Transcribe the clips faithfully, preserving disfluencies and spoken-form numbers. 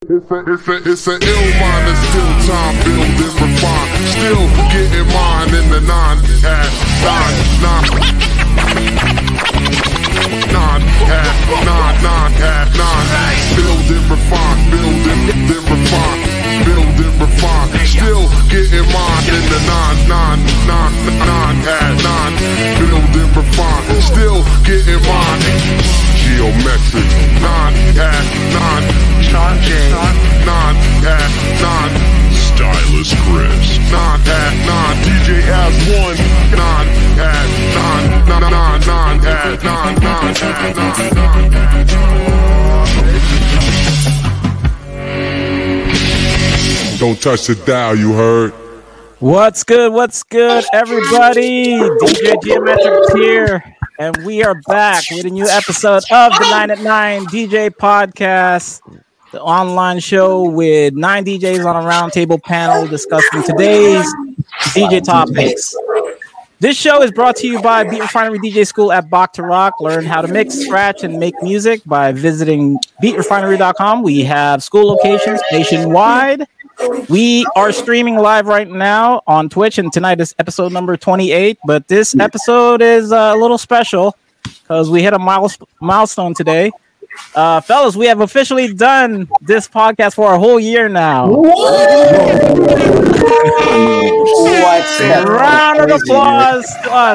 It's a, it's a, it's a ill mind that's still time build and refine. Still getting mine in the nine at nine, nine. Nine at nine, nine at nine. Build and refine, build and, and refine. Build and refine. Still getting mine in the nine, nine, nine, nine at nine. Build and refine. Still getting mine. Geometric. Nine at nine. Sean J. Nine at nine. Stylus Chris. Nine at nine. D J as one. Nine at nine. Nine, nine, nine at nine. Nine at nine. Nine at nine. Don't touch the dial, you heard? What's good? What's good, everybody? D J Geometric here, and we are back with a new episode of the Nine at Nine D J Podcast, the online show with nine D Js on a roundtable panel discussing today's D J topics. This show is brought to you by Beat Refinery D J School at Bach to Rock. Learn how to mix, scratch, and make music by visiting beat refinery dot com. We have school locations nationwide. We are streaming live right now on Twitch, and tonight is episode number twenty-eight. But this episode is uh, a little special because we hit a miles- milestone today. Uh, fellas, we have officially done this podcast for a whole year now. Round of applause to us.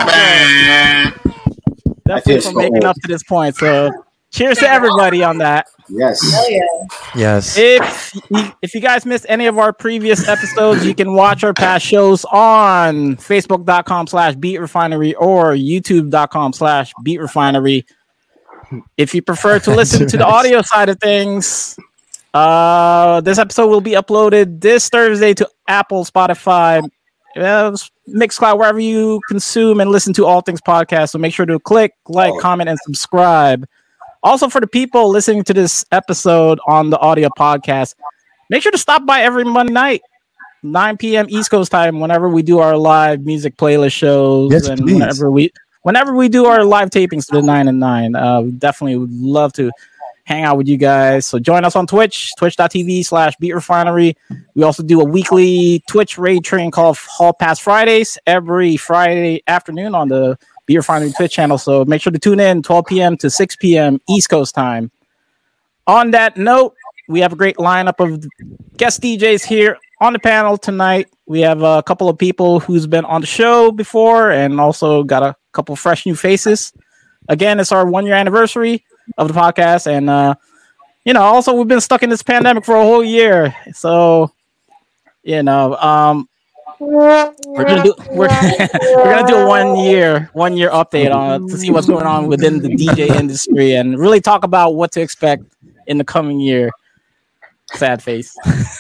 Definitely for making up to this point. So cheers to everybody on that. Yes. Hell yeah. Yes. If if you guys missed any of our previous episodes, you can watch our past shows on facebook.com slash beat refinery or youtube.com slash beat refinery. If you prefer to listen to the audio side of things, uh, this episode will be uploaded this Thursday to Apple, Spotify, uh, Mixcloud, wherever you consume and listen to all things podcast. So make sure to click, like, oh. comment, and subscribe. Also, for the people listening to this episode on the audio podcast, make sure to stop by every Monday night, nine p.m. East Coast time, whenever we do our live music playlist shows, yes, and please. whenever we whenever we do our live tapings to the nine and nine. Uh, we definitely would love to hang out with you guys. So join us on Twitch, twitch.tv slash Beat Refinery. We also do a weekly Twitch raid train called Hall Pass Fridays every Friday afternoon on the Beat Refinery Twitch channel. So make sure to tune in twelve p.m. to six p.m. East Coast time. On that note, we have a great lineup of guest D Js here on the panel tonight. We have a couple of people who's been on the show before and also got a couple fresh new faces. Again, it's our one year anniversary of the podcast. And, uh, you know, also we've been stuck in this pandemic for a whole year. So, you know, um, we're gonna do we're, we're gonna do a one year one year update on to see what's going on within the D J industry and really talk about what to expect in the coming year. Sad face.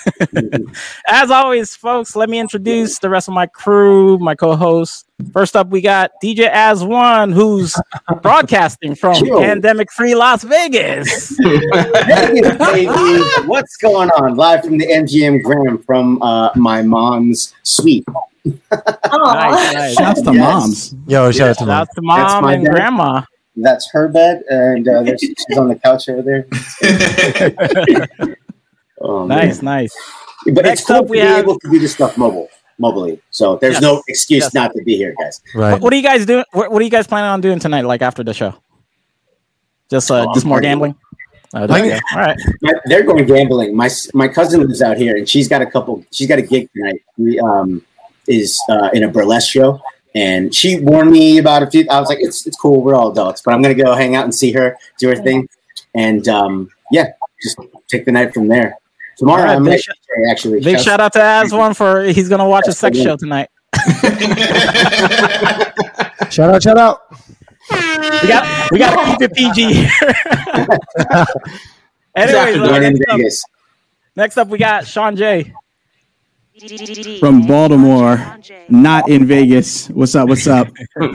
As always, folks, let me introduce the rest of my crew, my co-hosts. First up, we got D J As One, who's broadcasting from pandemic-free Las Vegas. Vegas, baby. What's going on? Live from the M G M Grand from uh, my mom's suite. Nice, nice. Shouts to Yes. moms. Yo, shout out to mom. Shout out to mom my and dad. grandma. That's her bed, and uh, there's, she's on the couch over there. Oh, Nice, man. nice. But Next it's cool up, to we be have- able to do this stuff mobile, mobily. So there's Yes. no excuse Yes. not to be here, guys. Right. What, what are you guys doing? What, what are you guys planning on doing tonight? Like after the show? Just uh, Oh, just more partying. gambling. Oh, okay. All right. My, they're going gambling. My my cousin lives out here, and she's got a couple. She's got a gig tonight. She um, is uh, in a burlesque show, and she warned me about a few. I was like, "It's it's cool. We're all adults, but I'm gonna go hang out and see her do her thing." And um, yeah, just take the night from there. Tomorrow, All right, I'm big at- sh- actually. Big shout out to As One for he's gonna watch a sex show tonight. Shout out, shout out. We got we got to keep it P G here. Anyways, uh, Going in next, up, Vegas. next up we got Sean J. From Baltimore, not in Vegas. What's up? What's up?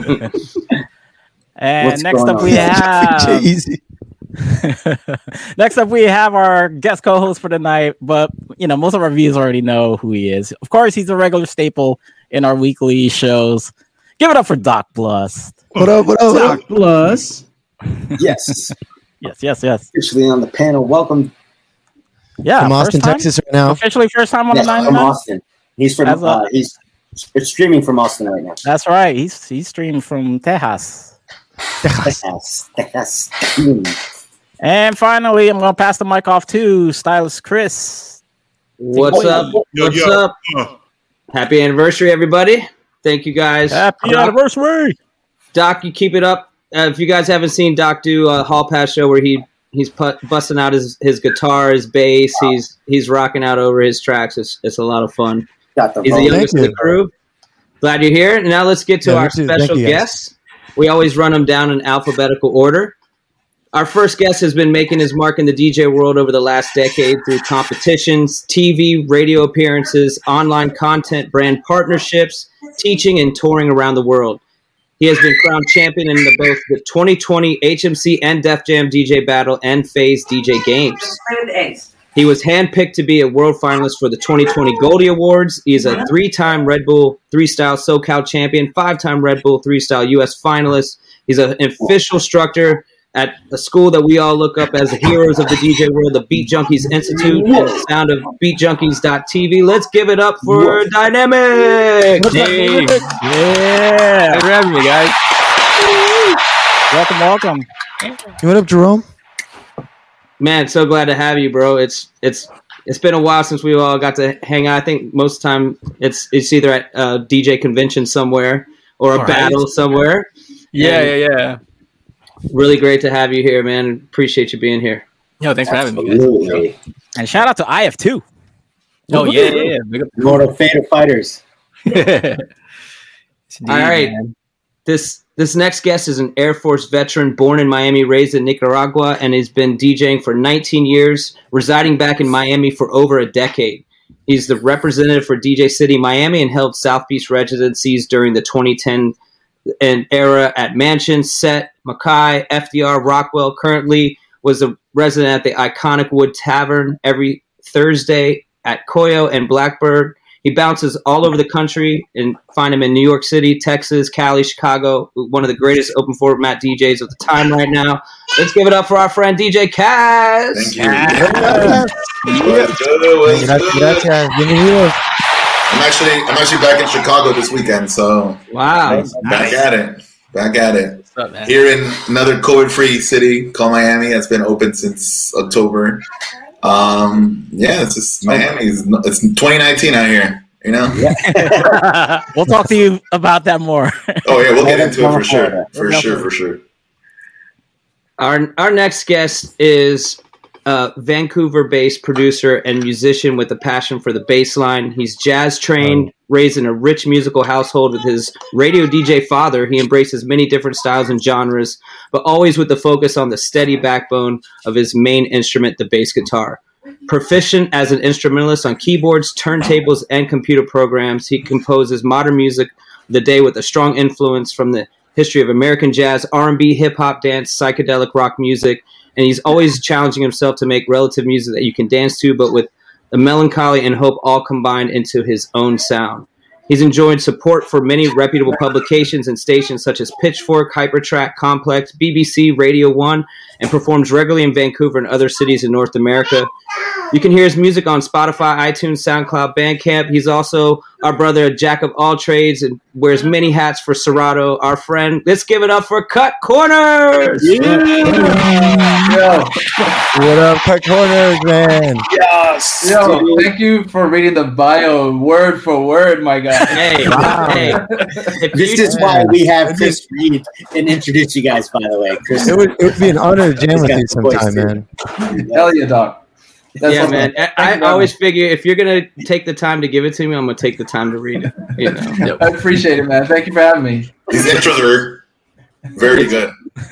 And What's next going up on? we have Easy. next up we have our guest co-host for the night, but you know most of our viewers already know who he is. Of course, he's a regular staple in our weekly shows. Give it up for Doc Blust. What up, what up, what up? Doc Plus. Yes, Yes, yes, yes. officially on the panel. Welcome. Yeah, From first Austin, time? Texas right now. Officially first time on Yeah, the nine from and nine. Austin. He's from. As a- Uh, he's it's streaming from Austin right now. That's right. He's he's streaming from Tejas. Yes, yes. Mm. And finally, I'm gonna pass the mic off to Stylist Chris. What's up? Yo, What's yo. up? Uh, Happy anniversary, everybody. Thank you guys. Happy Doc, anniversary! Doc, you keep it up. Uh, if you guys haven't seen Doc do a Hall Pass show where he he's put, busting out his, his guitar, his bass, he's he's rocking out over his tracks. It's it's a lot of fun. Got the He's the vote. youngest Thank in the crew. Glad you're here. Now let's get to Yeah, our me too. Thank special you, guys. guests. We always run them down in alphabetical order. Our first guest has been making his mark in the D J world over the last decade through competitions, T V, radio appearances, online content, brand partnerships, teaching, and touring around the world. He has been crowned champion in the, both the twenty twenty H M C and Def Jam D J Battle and FaZe D J Games. He was handpicked to be a world finalist for the twenty twenty Goldie Awards. He is a three-time Red Bull three-style SoCal champion, five-time Red Bull three-style U S finalist. He's an official instructor at a school that we all look up as the heroes of the D J world, the Beat Junkies Institute, and the sound of beat junkies dot t v. Let's give it up for Dynamic! Hey. Yeah. Thanks for having me, guys. Welcome, welcome. What up, Jerome? Man, so glad to have you, bro. It's it's it's been a while since we all got to hang out. I think most of the time it's it's either at a D J convention somewhere or a All right. battle somewhere. Yeah, And yeah, yeah. Really great to have you here, man. Appreciate you being here. Yo, thanks for having me, guys. Absolutely. And shout out to I F two. Oh, yeah, yeah, yeah. Big up. Mortal Fatal Fighters. Indeed, All right. man. This this next guest is an Air Force veteran born in Miami, raised in Nicaragua, and has been DJing for nineteen years, residing back in Miami for over a decade. He's the representative for D J City Miami and held South Beach residencies during the twenty ten and era at Mansion, Set, Mackay, F D R, Rockwell. Currently was a resident at the iconic Wood Tavern every Thursday at Coyo and Blackbird. He bounces all over the country and find him in New York City, Texas, Cali, Chicago, one of the greatest open format D Js of the time right now. Let's give it up for our friend D J Kaz. Thank you. Gracias, What's good? What's good? gracias. Bienvenido. I'm actually I'm actually back in Chicago this weekend, so Wow. back at it. Back at it. What's up, man? Here in another COVID-free city called Miami. It's been open since October. Um, yeah, it's just Miami. It's, it's twenty nineteen out here. You know? We'll talk to you about that more. Oh yeah, we'll get Yeah, into it for that's sure. Florida. For sure, for sure. Our our next guest is a Vancouver-based producer and musician with a passion for the bass line. He's jazz trained, raised in a rich musical household with his radio D J father. He embraces many different styles and genres, but always with the focus on the steady backbone of his main instrument, the bass guitar. Proficient as an instrumentalist on keyboards, turntables, and computer programs, he composes modern music of the day with a strong influence from the history of American jazz, R and B, hip-hop, dance, psychedelic rock music, and he's always challenging himself to make relative music that you can dance to, but with the melancholy and hope all combined into his own sound. He's enjoyed support for many reputable publications and stations such as Pitchfork, Hypertrack, Complex, B B C, Radio one, and performs regularly in Vancouver and other cities in North America. You can hear his music on Spotify, iTunes, SoundCloud, Bandcamp. He's also our brother, a jack of all trades, and wears many hats for Serato, our friend. Let's give it up for Cut Corners! What up, Cut Corners, man? Yes. Yo, thank you for reading the bio word for word, my guy. Hey, Wow. hey. If This you- is why we have Chris Reed and introduce you guys, by the way. Chris. It would, it would be an honor to jam with you sometime, man. Hell yeah, dog. That's yeah, what's man. up. I, Thank you I very always much. figure if you're gonna take the time to give it to me, I'm gonna take the time to read it. You know. I appreciate it, man. Thank you for having me. These intros are very good.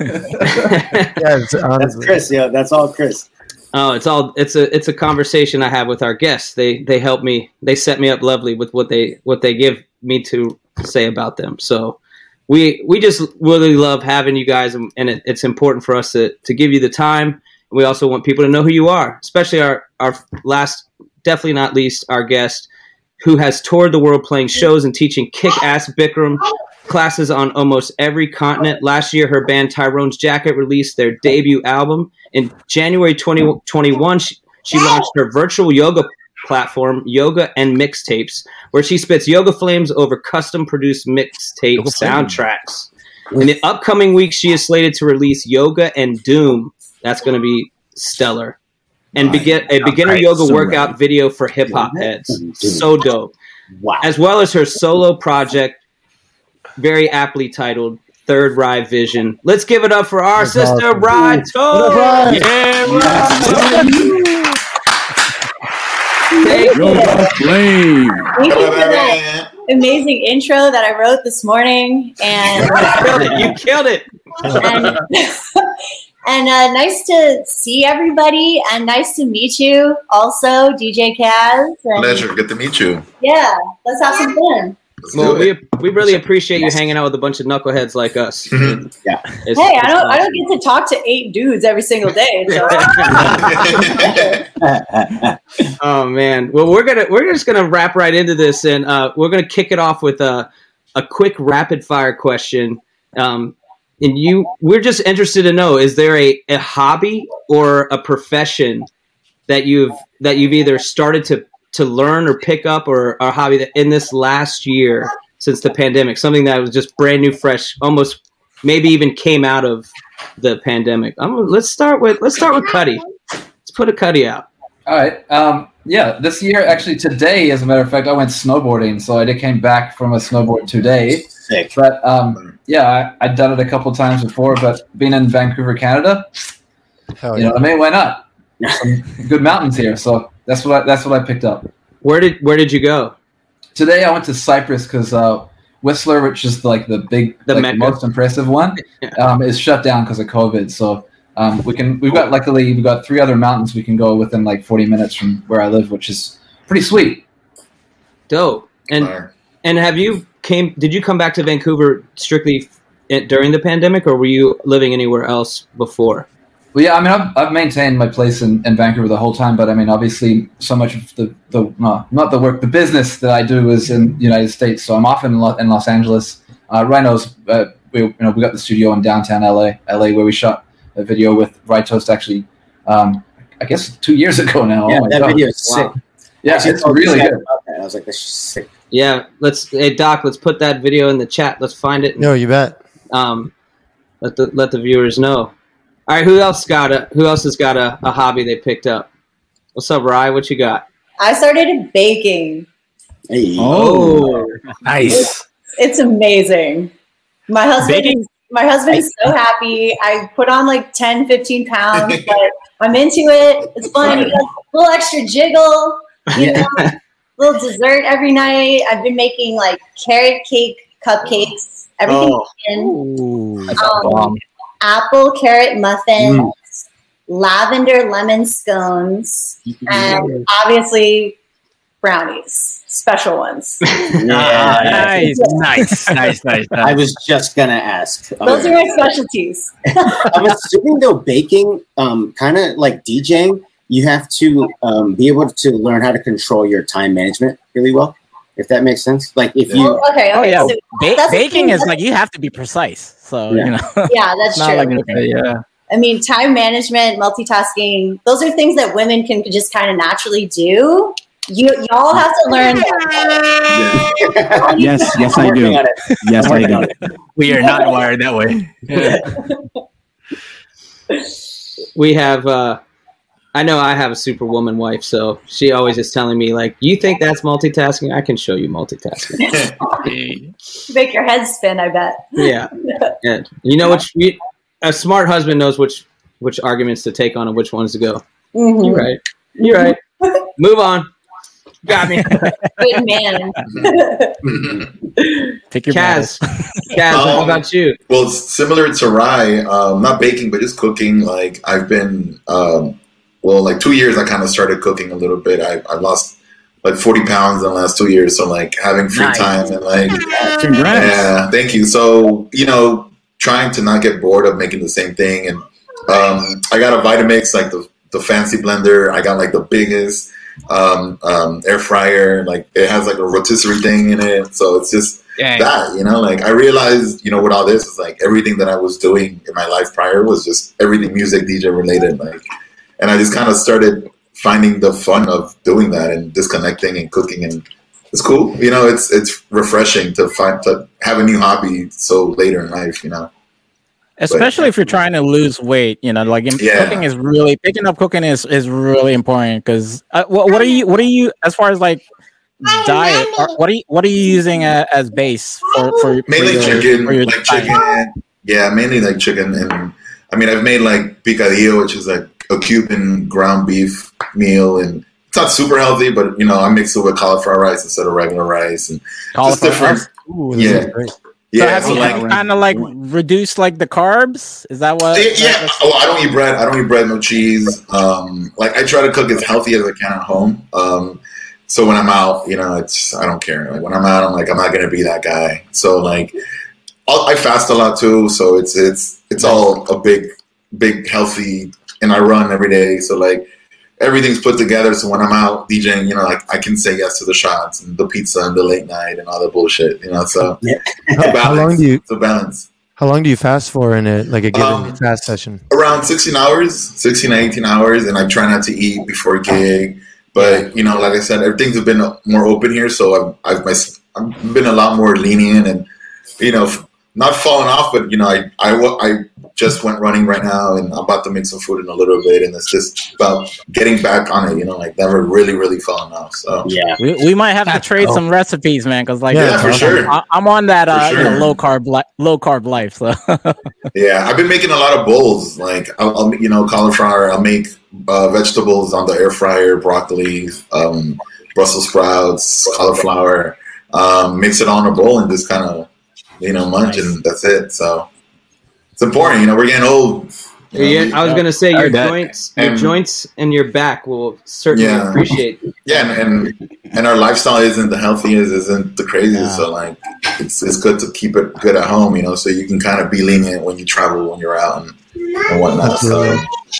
Yeah, it's That's honestly. Chris, yo. That's all Chris. Oh, it's all it's a it's a conversation I have with our guests. They they help me. They set me up lovely with what they what they give me to say about them. So we we just really love having you guys, and it, it's important for us to to give you the time. We also want people to know who you are, especially our our last, definitely not least, our guest, who has toured the world playing shows and teaching kick-ass Bikram classes on almost every continent. Last year, her band Tyrone's Jacket released their debut album. In January twenty twenty-one, she, she launched her virtual yoga platform, Yoga and Mixtapes, where she spits yoga flames over custom-produced mixtape soundtracks. In the upcoming week, she is slated to release Yoga and Doom. That's going to be stellar. And begin a beginner Right, yoga so workout right. video for hip-hop heads. So dope. Wow. As well as her solo project, very aptly titled Third Rye Vision. Let's give it up for our That's sister, awesome. Rye What Toad. up, Rye? Yeah, Rye. Thank Yo, flame. Thank you for that amazing intro that I wrote this morning, and you killed it. and, and uh, nice to see everybody, and nice to meet you, also D J Kaz. And Pleasure. Good to meet you. yeah, let's have some fun. Let's Well, do we it. we really appreciate you hanging out with a bunch of knuckleheads like us. Mhm. Yeah. It's- Hey, it's I don't I awesome. don't get to talk to eight dudes every single day. So. Oh man. Well, we're gonna we're just gonna wrap right into this, and uh, we're gonna kick it off with a a quick rapid fire question. Um, and you, we're just interested to know: is there a, a hobby or a profession that you've that you've either started to to learn or pick up, or a hobby that in this last year since the pandemic, something that was just brand new, fresh, almost maybe even came out of the pandemic? Um, let's start with let's start with Cuddy. Let's put a Cuddy out. All right. Um, yeah, this year, actually today, as a matter of fact, I went snowboarding. So I did came back from a snowboard today. Sick. But um, yeah, I, I'd done it a couple times before. But being in Vancouver, Canada, Hell you yeah. know, I mean, why not? Some good mountains here. So that's what I, that's what I picked up. Where did where did you go? Today I went to Cyprus because uh, Whistler, which is like the big, The like, Mecca. most impressive one, um, is shut down because of COVID. So um, we can we've got luckily we've got three other mountains we can go within like forty minutes from where I live, which is pretty sweet. Dope. And Fire. and have you came? Did you come back to Vancouver strictly f- during the pandemic, or were you living anywhere else before? Well, yeah, I mean, I've, I've maintained my place in, in Vancouver the whole time, but I mean, obviously, so much of the, the no, not the work, the business that I do is in the United States. So I'm often in, Lo- in Los Angeles. Uh, Rhinos, uh, we you know we got the studio in downtown L A, L A where we shot a video with Rye Toast actually, um, I guess two years ago now. Yeah, oh my that God. video is Wow. sick. Yeah, Actually, it's I told this really guy good. about that. I was like, this is sick. Yeah, let's. Hey Doc, let's put that video in the chat. Let's find it. And, No, you bet. um, let the let the viewers know. All right, who else got a Who else has got a, a hobby they picked up? What's up, Rye? What you got? I started baking. Hey. Oh, Nice. It's amazing. My husband, Baking? my husband's so happy. I put on like ten, fifteen pounds, but I'm into it. It's fun. You get a little extra jiggle, you know, little dessert every night. I've been making like carrot cake cupcakes, everything Oh. in. That's a Um, bomb. apple carrot muffins, lavender lemon scones, and obviously brownies, special ones. Yeah. Nice, nice, nice, nice, I nice. was just gonna ask. Those are my specialties. I'm assuming though, baking, um, kind of like DJing, you have to um, be able to learn how to control your time management really well. If that makes sense. Like if you, Well, okay, okay. Oh yeah, so ba- that's the baking thing, is that's- like you have to be precise. So Yeah. you know, yeah, that's it's not true. like Okay, yeah. I mean, time management, multitasking, those are things that women can just kind of naturally do. You y'all have to learn. Yeah. Yes, yes, I working do. on it. Yes, I do. We are not wired that way. we have. uh I know I have a superwoman wife, so she always is telling me like, "You think that's multitasking? I can show you multitasking." Make your head spin, I bet. Yeah, yeah. You know which you, a smart husband knows which which arguments to take on and which ones to go. Mhm. You're right. You're right. Move on. Got me. Good man. pick your Kaz, battles. Kaz, how Um, about you? Well, similar to Rye, um, not baking, but just cooking. Like I've been, um, well, like two years. I kind of started cooking a little bit. I I lost like forty pounds in the last two years. So like having free Nice. time and like, Congrats. yeah, thank you. So you know, trying to not get bored of making the same thing, and um, I got a Vitamix, like the the fancy blender. I got like the biggest um, um, air fryer. Like it has like a rotisserie thing in it. So it's just Dang. that, you know, like I realized, you know, with all this is like everything that I was doing in my life prior was just everything music D J related. Like, and I just kind of started finding the fun of doing that and disconnecting and cooking, and it's cool. You know, it's it's refreshing to find to have a new hobby so later in life. You know. Especially but, if you're trying to lose weight, you know, like yeah. cooking is really picking up cooking is, is really important because uh, what, what are you what are you as far as like diet? Or what are you what are you using as, as base for for mainly for your, chicken, for your like diet? Chicken, yeah, mainly like chicken, and I mean I've made like picadillo, which is like a Cuban ground beef meal, and it's not super healthy, but you know I mix it with cauliflower rice instead of regular rice, and just different. Ooh, yeah. Yeah, so have you kind of like reduced like the carbs? Is that what? Yeah. yeah. Oh, I don't eat bread. I don't eat bread, no cheese. Um, like I try to cook as healthy as I can at home. Um, so when I'm out, you know, it's I don't care. Like when I'm out, I'm like I'm not gonna be that guy. So like I'll, I fast a lot too. So it's it's it's all a big big healthy, and I run every day. So like. Everything's put together, so when I'm out DJing, you know, like I can say yes to the shots and the pizza and the late night and all the bullshit, you know. So yeah. it's a balance. How long do you? It's a balance. How long do you fast for in a like a given um, fast session? Around sixteen hours, sixteen to eighteen hours, and I try not to eat before a gig. But you know, like I said, everything's been more open here, so I've I've, my, I've been a lot more lenient and you know, not falling off, but you know, I I I. just went running right now, and I'm about to make some food in a little bit, and it's just about getting back on it, you know, like never really, really falling off. So yeah, we, we might have to trade oh. some recipes, man, because like yeah, for sure. I, I'm on that uh, sure. you know, low carb li- low carb life. So yeah, I've been making a lot of bowls, like I'll, I'll you know cauliflower. I'll make uh, vegetables on the air fryer, broccoli, um, Brussels sprouts, cauliflower, um, mix it on a bowl and just kind of you know munch, nice. And that's it. So. It's important, you know. We're getting old. You know, yeah, we, I was gonna say your that. joints, your and, joints, and your back will certainly yeah. appreciate. Yeah, and, and and our lifestyle isn't the healthiest, isn't the craziest. Yeah. So like, it's it's good to keep it good at home, you know, so you can kind of be lenient when you travel, when you're out and, and whatnot. So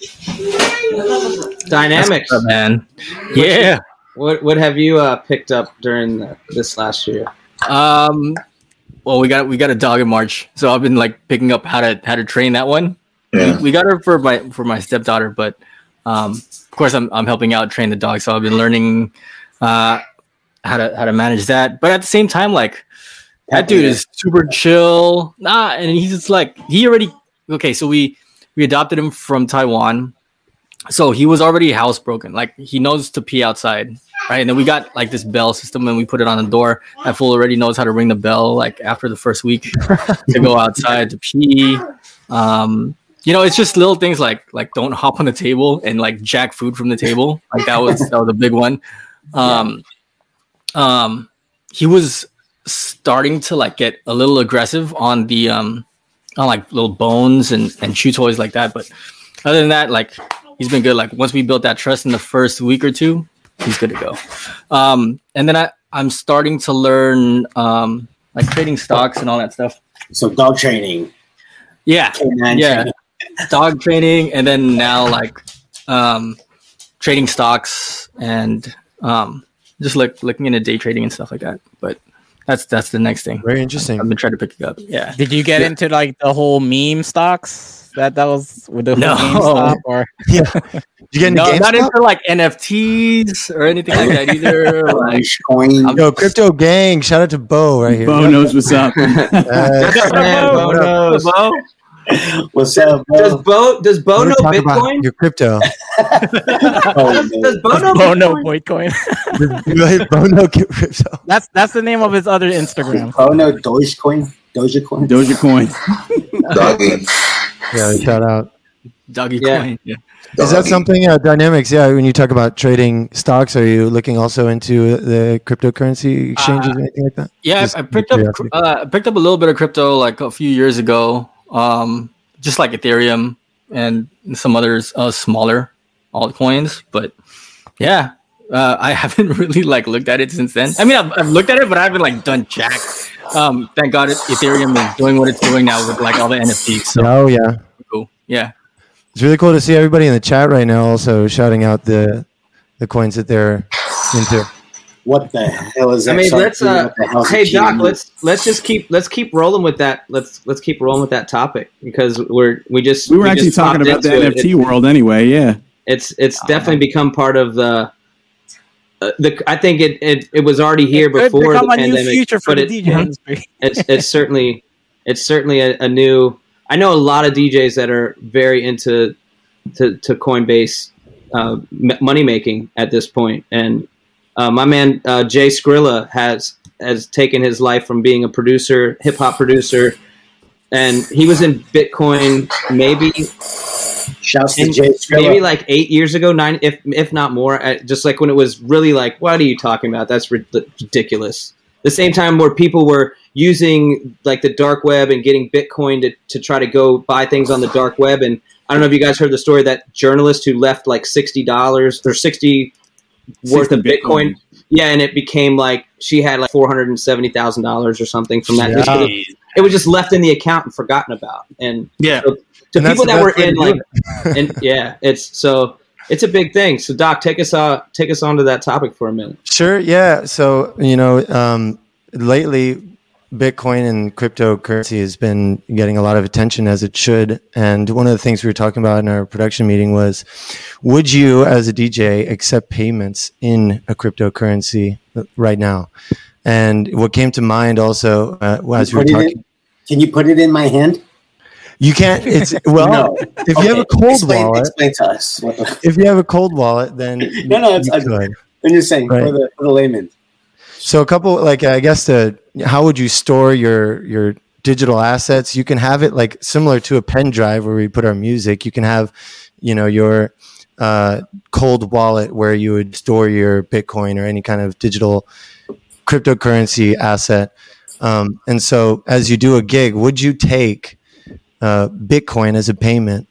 dynamics, up, man. Yeah. What what have you uh, picked up during the, this last year? Um. Well, we got we got a dog in March, so I've been like picking up how to how to train that one. Yeah. We, we got her for my for my stepdaughter, but um, of course I'm I'm helping out train the dog, so I've been learning uh, how to how to manage that. But at the same time, like that dude is super chill, nah, and he's just like he already okay. So we we adopted him from Taiwan, so he was already housebroken. Like he knows to pee outside. Right, and then we got like this bell system, and we put it on the door. That fool already knows how to ring the bell. Like after the first week, to go outside to pee. Um, you know, it's just little things like like don't hop on the table and like jack food from the table. Like that was that was a big one. Um, um, he was starting to like get a little aggressive on the um on like little bones and and chew toys like that. But other than that, like he's been good. Like once we built that trust in the first week or two. He's good to go. Um, and then I, I'm starting to learn um, like trading stocks and all that stuff. So dog training. Yeah. Canine yeah. training. Dog training. And then now like um, trading stocks and um, just like looking into day trading and stuff like that. But that's that's the next thing. Very interesting. I've been trying to pick it up. Yeah. Did you get yeah. into like the whole meme stocks? That that was with the no. GameStop or yeah. Did you get into no, GameStop? not into like N F Ts or anything like that either. Like, Coin. Yo, crypto gang! Shout out to Bo right here. Bo knows what's up. Uh, Man, Bo knows. Bo? What's up, Bo? Does Bo does Bo know talk about Bitcoin? your crypto. Oh, Does Bo know Bo no Bitcoin? Bitcoin. Bo no crypto. That's that's the name of his other Instagram. Oh no, Dogecoin. Dogecoin. Dogecoin. doggy. Yeah, shout out. Doggy Yeah. coin. Yeah. Is that something, uh, Dynamics? Yeah, when you talk about trading stocks, are you looking also into the cryptocurrency exchanges Uh, or anything like that? Yeah, Just I picked up curiosity. uh, I picked up a little bit of crypto like a few years ago, um, just like Ethereum and some others, uh, smaller altcoins. But yeah, uh, I haven't really like looked at it since then. I mean, I've, I've looked at it, but I haven't like done jack. Um, thank God, it, Ethereum is doing what it's doing now with like all the N F Ts. So Oh yeah, cool. Yeah. it's really cool to see everybody in the chat right now also shouting out the the coins that they're into. What the hell is that? I mean, Sorry, let's. Uh, what the hell's hey, a Doc, G M? let's let's just keep let's keep rolling with that. Let's let's keep rolling with that topic because we're we just We were we actually just talking popped about the into N F T it. world anyway. Yeah. It's it's oh, definitely man. become part of the. Uh, the I think it, it, it was already here it before the pandemic, future for but the it, D J industry. it's it's certainly it's certainly a, a new. I know a lot of D Js that are very into to, to Coinbase uh, m- money making at this point, and uh, my man uh, Jay Skrilla has has taken his life from being a producer, hip hop producer, and he was in Bitcoin maybe. Shouts to Jay Skrilla. Maybe like eight years ago, nine, if if not more. Just like when it was really like, what are you talking about? That's ridiculous. The same time where people were using like the dark web and getting Bitcoin to, to try to go buy things on the dark web. And I don't know if you guys heard the story, that journalist who left like sixty dollars or sixty worth of Bitcoin. Bitcoin. Yeah, and it became like she had like four hundred seventy thousand dollars or something from that. Yeah. It, it was just left in the account and forgotten about. And yeah. So, to and people that were in like, and yeah, it's so it's a big thing. So Doc, take us uh take us on to that topic for a minute. Sure. Yeah. So, you know, um, lately Bitcoin and cryptocurrency has been getting a lot of attention, as it should. And one of the things we were talking about in our production meeting was, would you as a D J accept payments in a cryptocurrency right now? And what came to mind also uh, as we were talking. In, can you put it in my hand? You can't. It's well. No. If okay. you have a cold explain, wallet, explain to us. If you have a cold wallet, then no, no. It's, I'm, I'm just saying right. for the for the layman. So a couple, like I guess, the how would you store your your digital assets? You can have it like similar to a pen drive where we put our music. You can have, you know, your uh, cold wallet where you would store your Bitcoin or any kind of digital cryptocurrency asset. Um, and so, as you do a gig, would you take Uh, Bitcoin as a payment?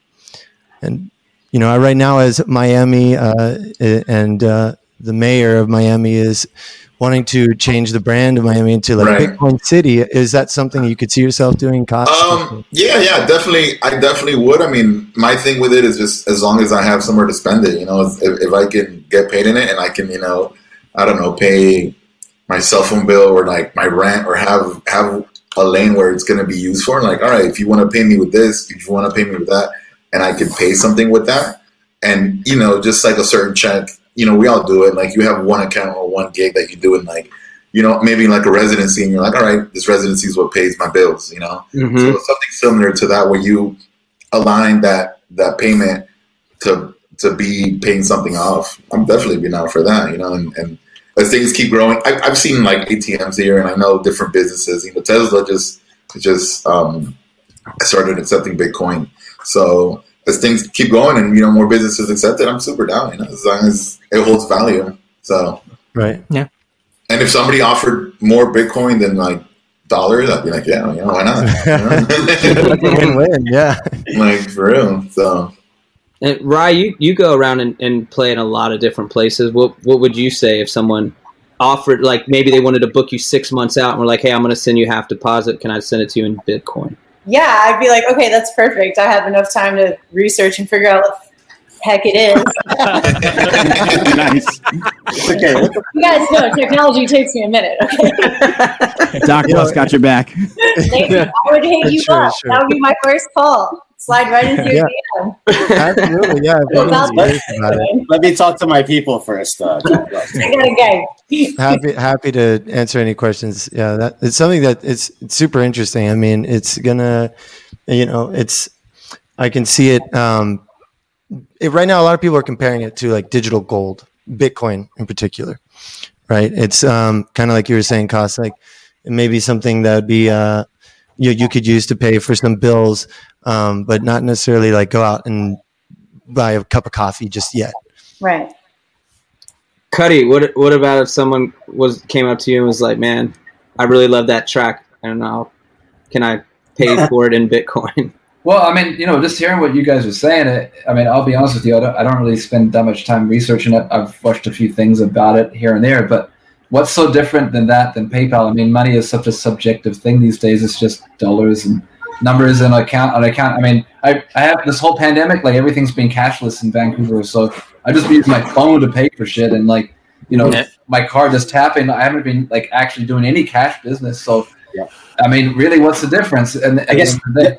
And you know, right now as Miami uh, and uh, the mayor of Miami is wanting to change the brand of Miami into like right. Bitcoin City. Is that something you could see yourself doing? Cost? Um, yeah, yeah, definitely. I definitely would. I mean, my thing with it is just as long as I have somewhere to spend it. You know, if, if I can get paid in it and I can, you know, I don't know, pay my cell phone bill or like my rent or have have. a lane where it's going to be used for. Like, all right, if you want to pay me with this, if you want to pay me with that, and I can pay something with that. And, you know, just like a certain check, you know, we all do it. Like you have one account or one gig that you do in like, you know, maybe like a residency and you're like, all right, this residency is what pays my bills, you know? Mm-hmm. So something similar to that where you align that, that payment to, to be paying something off. I'm definitely being out for that, you know, and, and, as things keep growing, I, I've seen like A T Ms here, and I know different businesses. You know, Tesla just just um, started accepting Bitcoin. So as things keep going, and you know, more businesses accept it, I'm super down. You know, as long as it holds value. So right, yeah. And if somebody offered more Bitcoin than like dollars, I'd be like, yeah, you know, why not? You know? Win-win, yeah. Like for real. So. And Rye, you, you go around and, and play in a lot of different places. What what would you say if someone offered, like maybe they wanted to book you six months out and were like, hey, I'm going to send you half deposit. Can I send it to you in Bitcoin? Yeah, I'd be like, okay, that's perfect. I have enough time to research and figure out what the heck it is. Nice. Okay. You guys know technology takes me a minute, okay? Doc Plus got your back. Thank you. I would hit you Sure, up. sure. That would be my first call. Slide right into your Yeah. D M. Absolutely, yeah. About About it. Let me talk to my people first. Uh, I gotta go. Happy, happy to answer any questions. Yeah, that it's something that it's, it's super interesting. I mean, it's gonna, you know, it's. I can see it. Um, it right now, a lot of people are comparing it to like digital gold, Bitcoin in particular, right? It's um, kind of like you were saying, Cost. Like it may be something that would be uh, you you could use to pay for some bills. Um, but not necessarily like go out and buy a cup of coffee just yet. Right. Cuddy, what what about if someone was came up to you and was like, man, I really love that track. I don't know. Can I pay for it in Bitcoin? Well, I mean, you know, just hearing what you guys were saying, it, I mean, I'll be honest with you, I don't, I don't really spend that much time researching it. I've watched a few things about it here and there, but what's so different than that, than PayPal? I mean, money is such a subjective thing these days. It's just dollars and numbers in account on account. I mean, I, I have this whole pandemic, like everything's been cashless in Vancouver. So I just use my phone to pay for shit. And like, you know, yeah. my card just tapping. I haven't been like actually doing any cash business. So, yeah. I mean, really, what's the difference? And I guess the,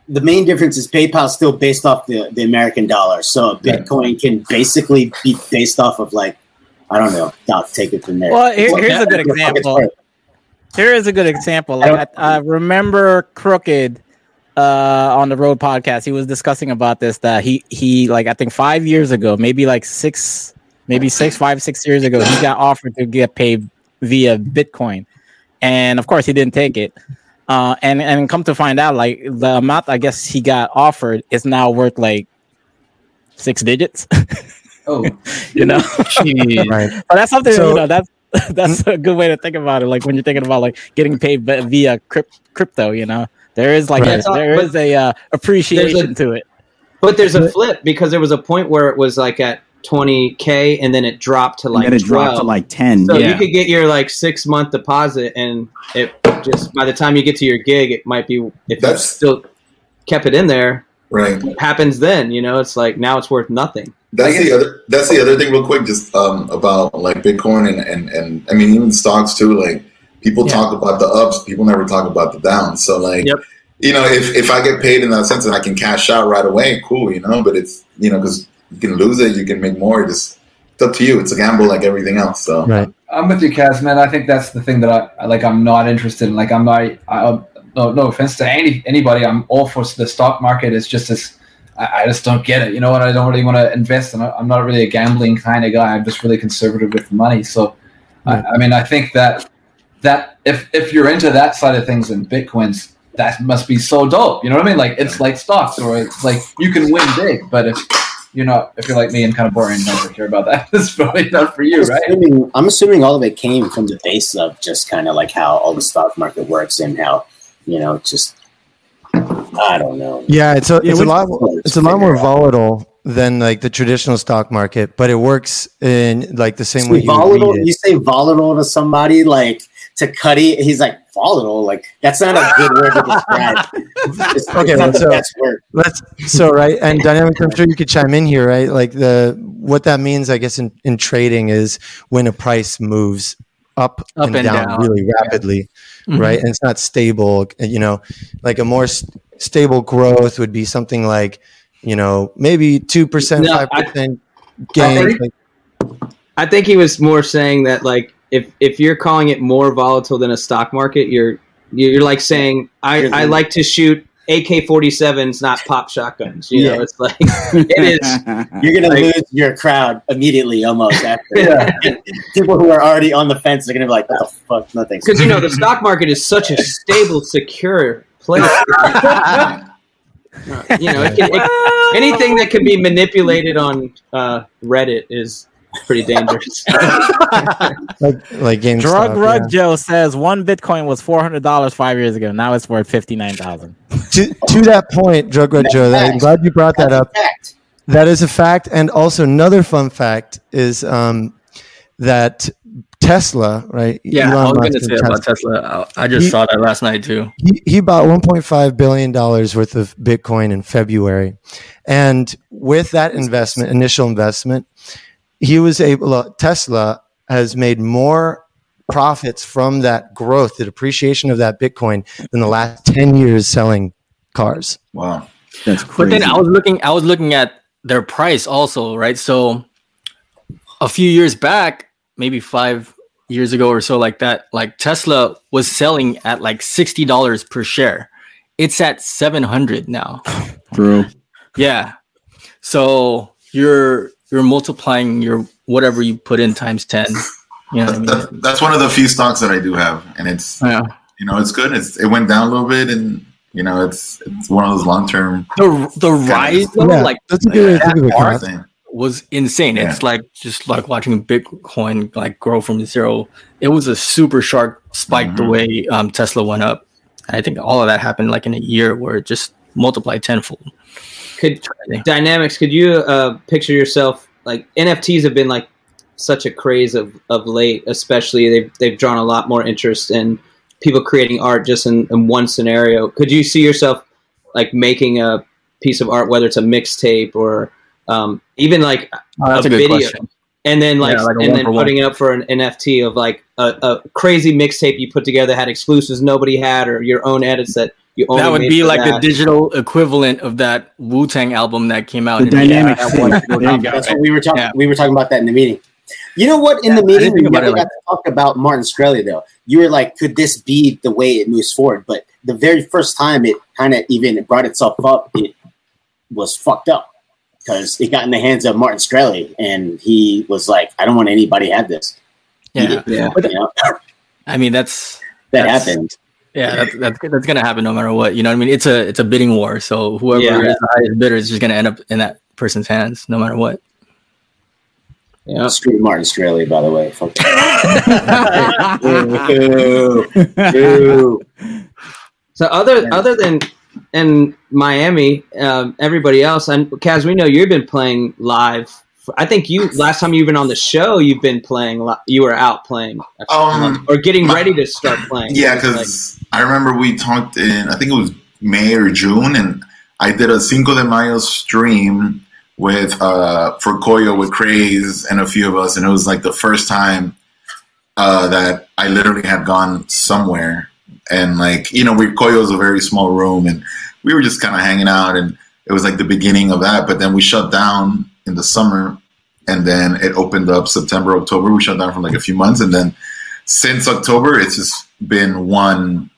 the main difference is PayPal is still based off the, the American dollar. So Bitcoin can basically be based off of like, I don't know. I'll take it from there. Well, here, here's a good example. Here is a good example. Like I, I remember Crooked uh, on the Road podcast. He was discussing about this, that he, he like, I think five years ago, maybe like six, maybe six, five, six years ago, he got offered to get paid via Bitcoin. And of course he didn't take it. Uh, and, and come to find out, like the amount I guess he got offered is now worth like six digits. Oh, you know, Right. but that's something, So- you know, that's, that's a good way to think about it. Like when you're thinking about like getting paid v- via crypt- crypto, you know, there is like Right. a, there But is a uh, appreciation to it. But there's a flip, because there was a point where it was like at twenty K and then it dropped to And like then it dropped twelve. to like ten. So yeah. you could get your like six month deposit, and it just by the time you get to your gig, it might be, if you That's- still kept it in there, Right. it happens then. You know, it's like now it's worth nothing. That's the other. That's the other thing, real quick, just um, about like Bitcoin and, and and I mean even stocks too. Like people Yeah. talk about the ups, people never talk about the downs. So like, Yep. you know, if if I get paid in that sense and I can cash out right away, cool, you know. But it's you know because you can lose it, you can make more. Just it's up to you. It's a gamble like everything else. So Right. I'm with you, Kaz, man. I think that's the thing that I I- like. I'm not interested in. Like, I'm not. I, no, no offense to any anybody. I'm all for the stock market. It's just as I, I just don't get it. You know what? I don't really want to invest, and I'm not really a gambling kind of guy. I'm just really conservative with money. So, I, I mean, I think that that if if you're into that side of things and Bitcoins, that must be so dope. You know what I mean? Like it's like stocks, or it's like you can win big. But if you know, if you're like me and kind of boring and don't care about that, it's probably not for you, I'm right? assuming, I'm assuming all of it came from the base of just kind of like how all the stock market works and how, you know, just, I don't know. Yeah, it's a Yeah, it's a we- lot it's a lot more volatile than like the traditional stock market, but it works in like the same way Say you would volatile, read it. you say volatile to somebody like to Cuddy, he's like volatile. Like that's not a good word to describe. It's, Okay, it's not the so- best word. Let's so right and dynamics. I'm sure you could chime in here, right? Like the what that means, I guess, in, in trading is when a price moves up, Up and, and down, down. really rapidly, Mhm. right? And it's not stable. You know, like a more st- stable growth would be something like, you know, maybe two percent, No, five I- percent I gains. think- Like, I think he was more saying that like if if you're calling it more volatile than a stock market, you're you're like saying I, I like to shoot A K forty-sevens, not pop shotguns. You know, Yeah. it's like it is. You're gonna Like- lose your crowd immediately almost after. Yeah. People who are already on the fence are gonna be like, "What the fuck? Nothing." Because you know the stock market is such a stable, secure place. you know, it can, it, anything that can be manipulated on uh, Reddit is pretty dangerous. like, like GameStop. Drug Rug yeah. Joe says one Bitcoin was four hundred dollars five years ago. Now it's worth fifty nine thousand. To, to that point, Drug Rug Joe, that- I'm glad you brought that up. Fact. That is a fact. And also another fun fact is um, that Tesla, right? Yeah, I Elon was Musk going to and say about Tesla. I I just He- saw that last night too. He, he bought one point five billion dollars worth of Bitcoin in February. And with that investment, initial investment, he was able, Tesla has made more profits from that growth, the depreciation of that Bitcoin, than the last ten years selling cars. wow. That's But crazy. then I was looking, I was looking at their price also, right? So a few years back, maybe five years ago or so, like that, like Tesla was selling at like sixty dollars per share. It's at seven hundred now. True. Yeah. So you're you're multiplying your whatever you put in times ten. You know what I mean? That's, that's one of the few stocks that I do have, and it's Yeah. you know it's good. It's it went down a little bit, and you know it's it's one of those long term The the rise though, Yeah, like that's a good way to that think of it, arc Kaz. thing. was insane. Yeah. It's like just like watching Bitcoin like grow from zero. It was a super sharp spike the Mhm. way um, Tesla went up. I think all of that happened like in a year where it just multiplied tenfold. Could Dynamics? Could you uh, picture yourself like N F Ts have been like such a craze of, of late, especially they've they've drawn a lot more interest in people creating art just in, in one scenario. Could you see yourself like making a piece of art, whether it's a mixtape or um, even like Oh, that's a, a good video, question. and then like, Yeah, like a and one then for one. putting it up for an N F T of like a, a crazy mixtape you put together that had exclusives nobody had, or your own edits that you only that would made be for like that. the digital equivalent of that Wu-Tang album that came out. The in dynamic yeah, sync. that one- There you go. That's what we were talking. Yeah. We were talking about that in the meeting. You know what? In the I meeting, didn't we think about never it got like to talk about Martin Shkreli, though. You were like, could this be the way it moves forward? But the very first time it kind of even brought itself up, it was fucked up because it got in the hands of Martin Shkreli, and he was like, I don't want anybody to have this. Yeah, Yeah. You know? I mean that's That that's- happened. Yeah, that's, that's that's gonna happen no matter what. You know what I mean? It's a it's a bidding war. So whoever Yeah. is the highest bidder is just gonna end up in that person's hands, no matter what. Yeah. Screw Martin Shkreli, by the way. Fuck that. Boo. Boo. So other other than in Miami, um, everybody else, and Kaz, we know you've been playing live. I think you last time you've been on the show, you've been playing. li- You were out playing, Um, or getting my- ready to start playing. Yeah, It was because I remember we talked in, I think it was May or June, and I did a Cinco de Mayo stream with uh, for Koyo with Craze and a few of us, and it was like the first time uh, that I literally had gone somewhere, and like you know, we Koyo is a very small room, and we were just kind of hanging out, and it was like the beginning of that. But then we shut down in the summer, and then it opened up September, October. We shut down for like a few months, and then since October, it's just been one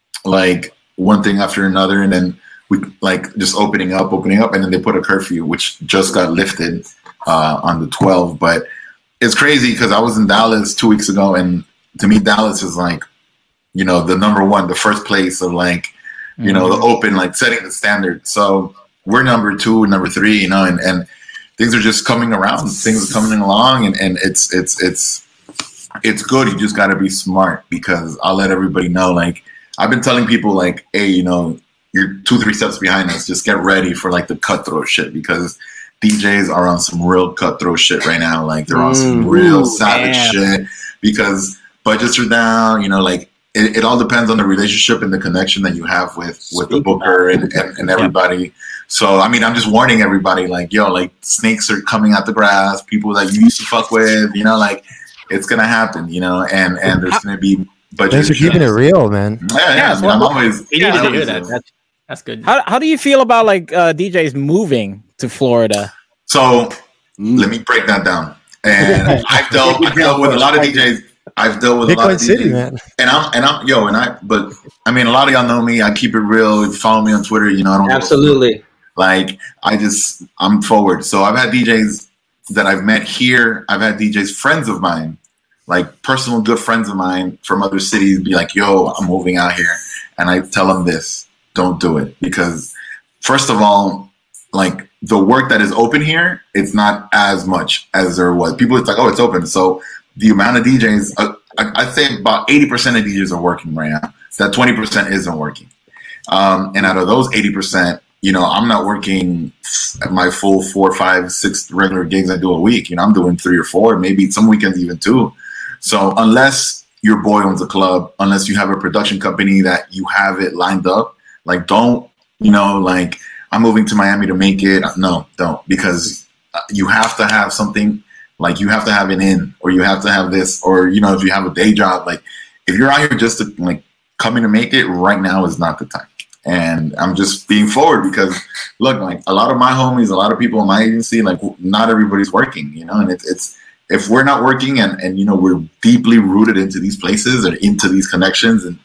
like one thing after another, and then we like just opening up, opening up, and then they put a curfew, which just got lifted uh, on the twelfth. But it's crazy because I was in Dallas two weeks ago, and to me, Dallas is like, you know, the number one, the first place of like, you know, the open, like setting the standard. So we're number two, number three, you know, and, and things are just coming around. Things are coming along, and, and it's it's it's it's good. You just got to be smart because I'll let everybody know. Like I've been telling people, like, hey, you know, you're two, three steps behind us. Just get ready for like the cutthroat shit because D Js are on some real cutthroat shit right now. Like they're on some real savage shit because budgets are down. You know, like it, it all depends on the relationship and the connection that you have with with the booker and, and, and everybody. So I mean, I'm just warning everybody. Like, yo, like snakes are coming out the grass. People that you used to fuck with. You know, like it's gonna happen. You know, and and there's gonna be budget. Thanks for keeping it real, man. Yeah, yeah. Yeah, I mean, so I'm what- always. We need I to always hear that. do. That's that's good. How how do you feel about like uh, D Js moving to Florida? So let me break that down. And I've dealt, I've dealt with a lot of D Js. I've dealt with a lot Bitcoin of D Js. City, man. And I'm and I'm yo and I. But I mean, a lot of y'all know me. I keep it real. If you follow me on Twitter, you know I don't give a Absolutely. Like I just I'm forward. So I've had D Js that I've met here. I've had D Js friends of mine, like personal good friends of mine from other cities, be like, "Yo, I'm moving out here," and I tell them this: don't do it because, first of all, like the work that is open here, it's not as much as there was. People, it's like, "Oh, it's open," so the amount of D Js, uh, I, I'd say about eighty percent of D Js are working right now. That twenty percent isn't working, um, and out of those eighty percent. You know, I'm not working at my full four, five, six regular gigs I do a week. You know, I'm doing three or four, maybe some weekends even two. So unless your boy owns a club, unless you have a production company that you have it lined up, like don't, you know, like I'm moving to Miami to make it. No, don't, because you have to have something, like you have to have an in, or you have to have this, or, you know, if you have a day job, like if you're out here just to like coming to make it, right now is not the time. And I'm just being forward because, look, like a lot of my homies, a lot of people in my agency, like not everybody's working, you know, and it's, it's if we're not working and, and, you know, we're deeply rooted into these places or into these connections and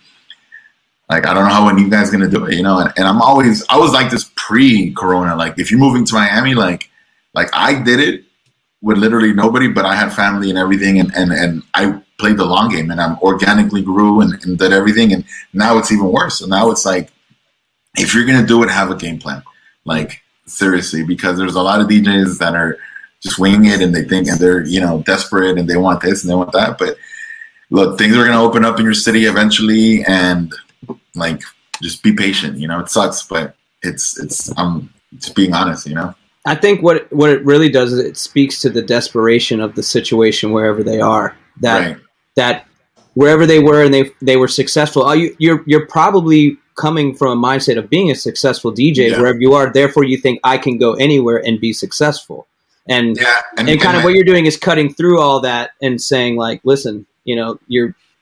like, I don't know how when you guys going to do it, you know, and, and I'm always, I was like this pre-corona, like if you're moving to Miami, like, like I did it with literally nobody, but I had family and everything. And, and, and I played the long game and I'm organically grew and, and did everything. And now it's even worse. So now it's like, if you're going to do it, have a game plan. Like, seriously, because there's a lot of D Js that are just winging it and they think, and they're, you know, desperate and they want this and they want that. But look, things are going to open up in your city eventually. And like, just be patient. You know, it sucks, but it's, it's, I'm just being honest, you know? I think what what it really does is it speaks to the desperation of the situation wherever they are. That Right. that wherever they were and they they were successful. Oh, you, you're you're probably coming from a mindset of being a successful D J Yeah. wherever you are. Therefore, you think I can go anywhere and be successful. And Yeah. and, kind of what you're doing is cutting through all that and saying like, listen, you know, you're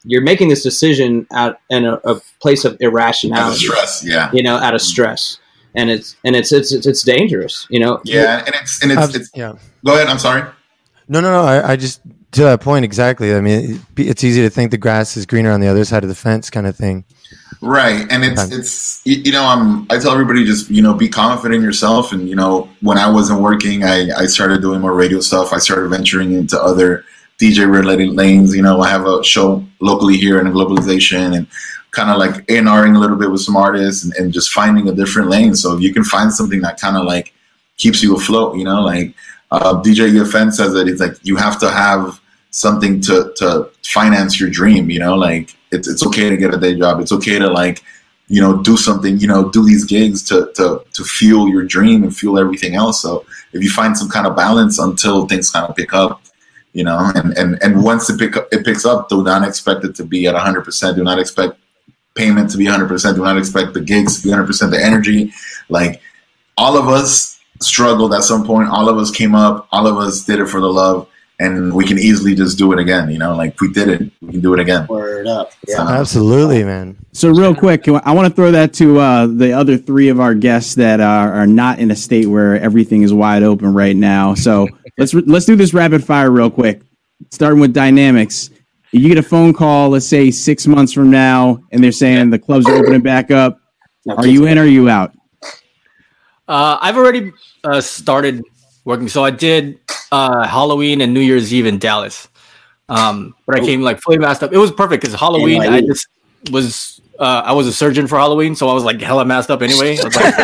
you're making this decision out in a, a place of irrationality, out of stress, yeah, you know, out of stress, and it's and it's it's it's, it's dangerous, you know. Yeah, and it's and it's, it's yeah. Go ahead. I'm sorry. No, no, no. I, I just to that point exactly. I mean, it, it's easy to think the grass is greener on the other side of the fence, kind of thing. Right, and it's it's you know I'm I tell everybody just you know be confident in yourself, and you know when I wasn't working, I I started doing more radio stuff. I started venturing into other D J related lanes. You know, I have a show locally here in Globalization, and kind of like A and R-ing a little bit with some artists, and, and just finding a different lane. So if you can find something that kind of like keeps you afloat, you know, like uh, D J U F N says that it's like you have to have something to to finance your dream. You know, like it's it's okay to get a day job. It's okay to like you know do something. You know, do these gigs to to to fuel your dream and fuel everything else. So if you find some kind of balance until things kind of pick up. You know, and, and, and once it pick up, it picks up, do not expect it to be at one hundred percent. Do not expect payment to be one hundred percent. Do not expect the gigs to be one hundred percent. The energy, like all of us struggled at some point. All of us came up. All of us did it for the love, and we can easily just do it again. You know, like we did it, we can do it again. Word up, yeah, so, absolutely, man. So real quick, I want to throw that to uh, the other three of our guests that are, are not in a state where everything is wide open right now. So let's let's do this rapid fire real quick. Starting with Dynamics. If you get a phone call, let's say six months from now, and they're saying the clubs are opening back up, are you in or are you out? Uh, I've already uh, started working. So I did uh, Halloween and New Year's Eve in Dallas. Um, but I came like fully masked up. It was perfect because Halloween, I just was, uh, I was a surgeon for Halloween. So I was like hella masked up anyway. I was like,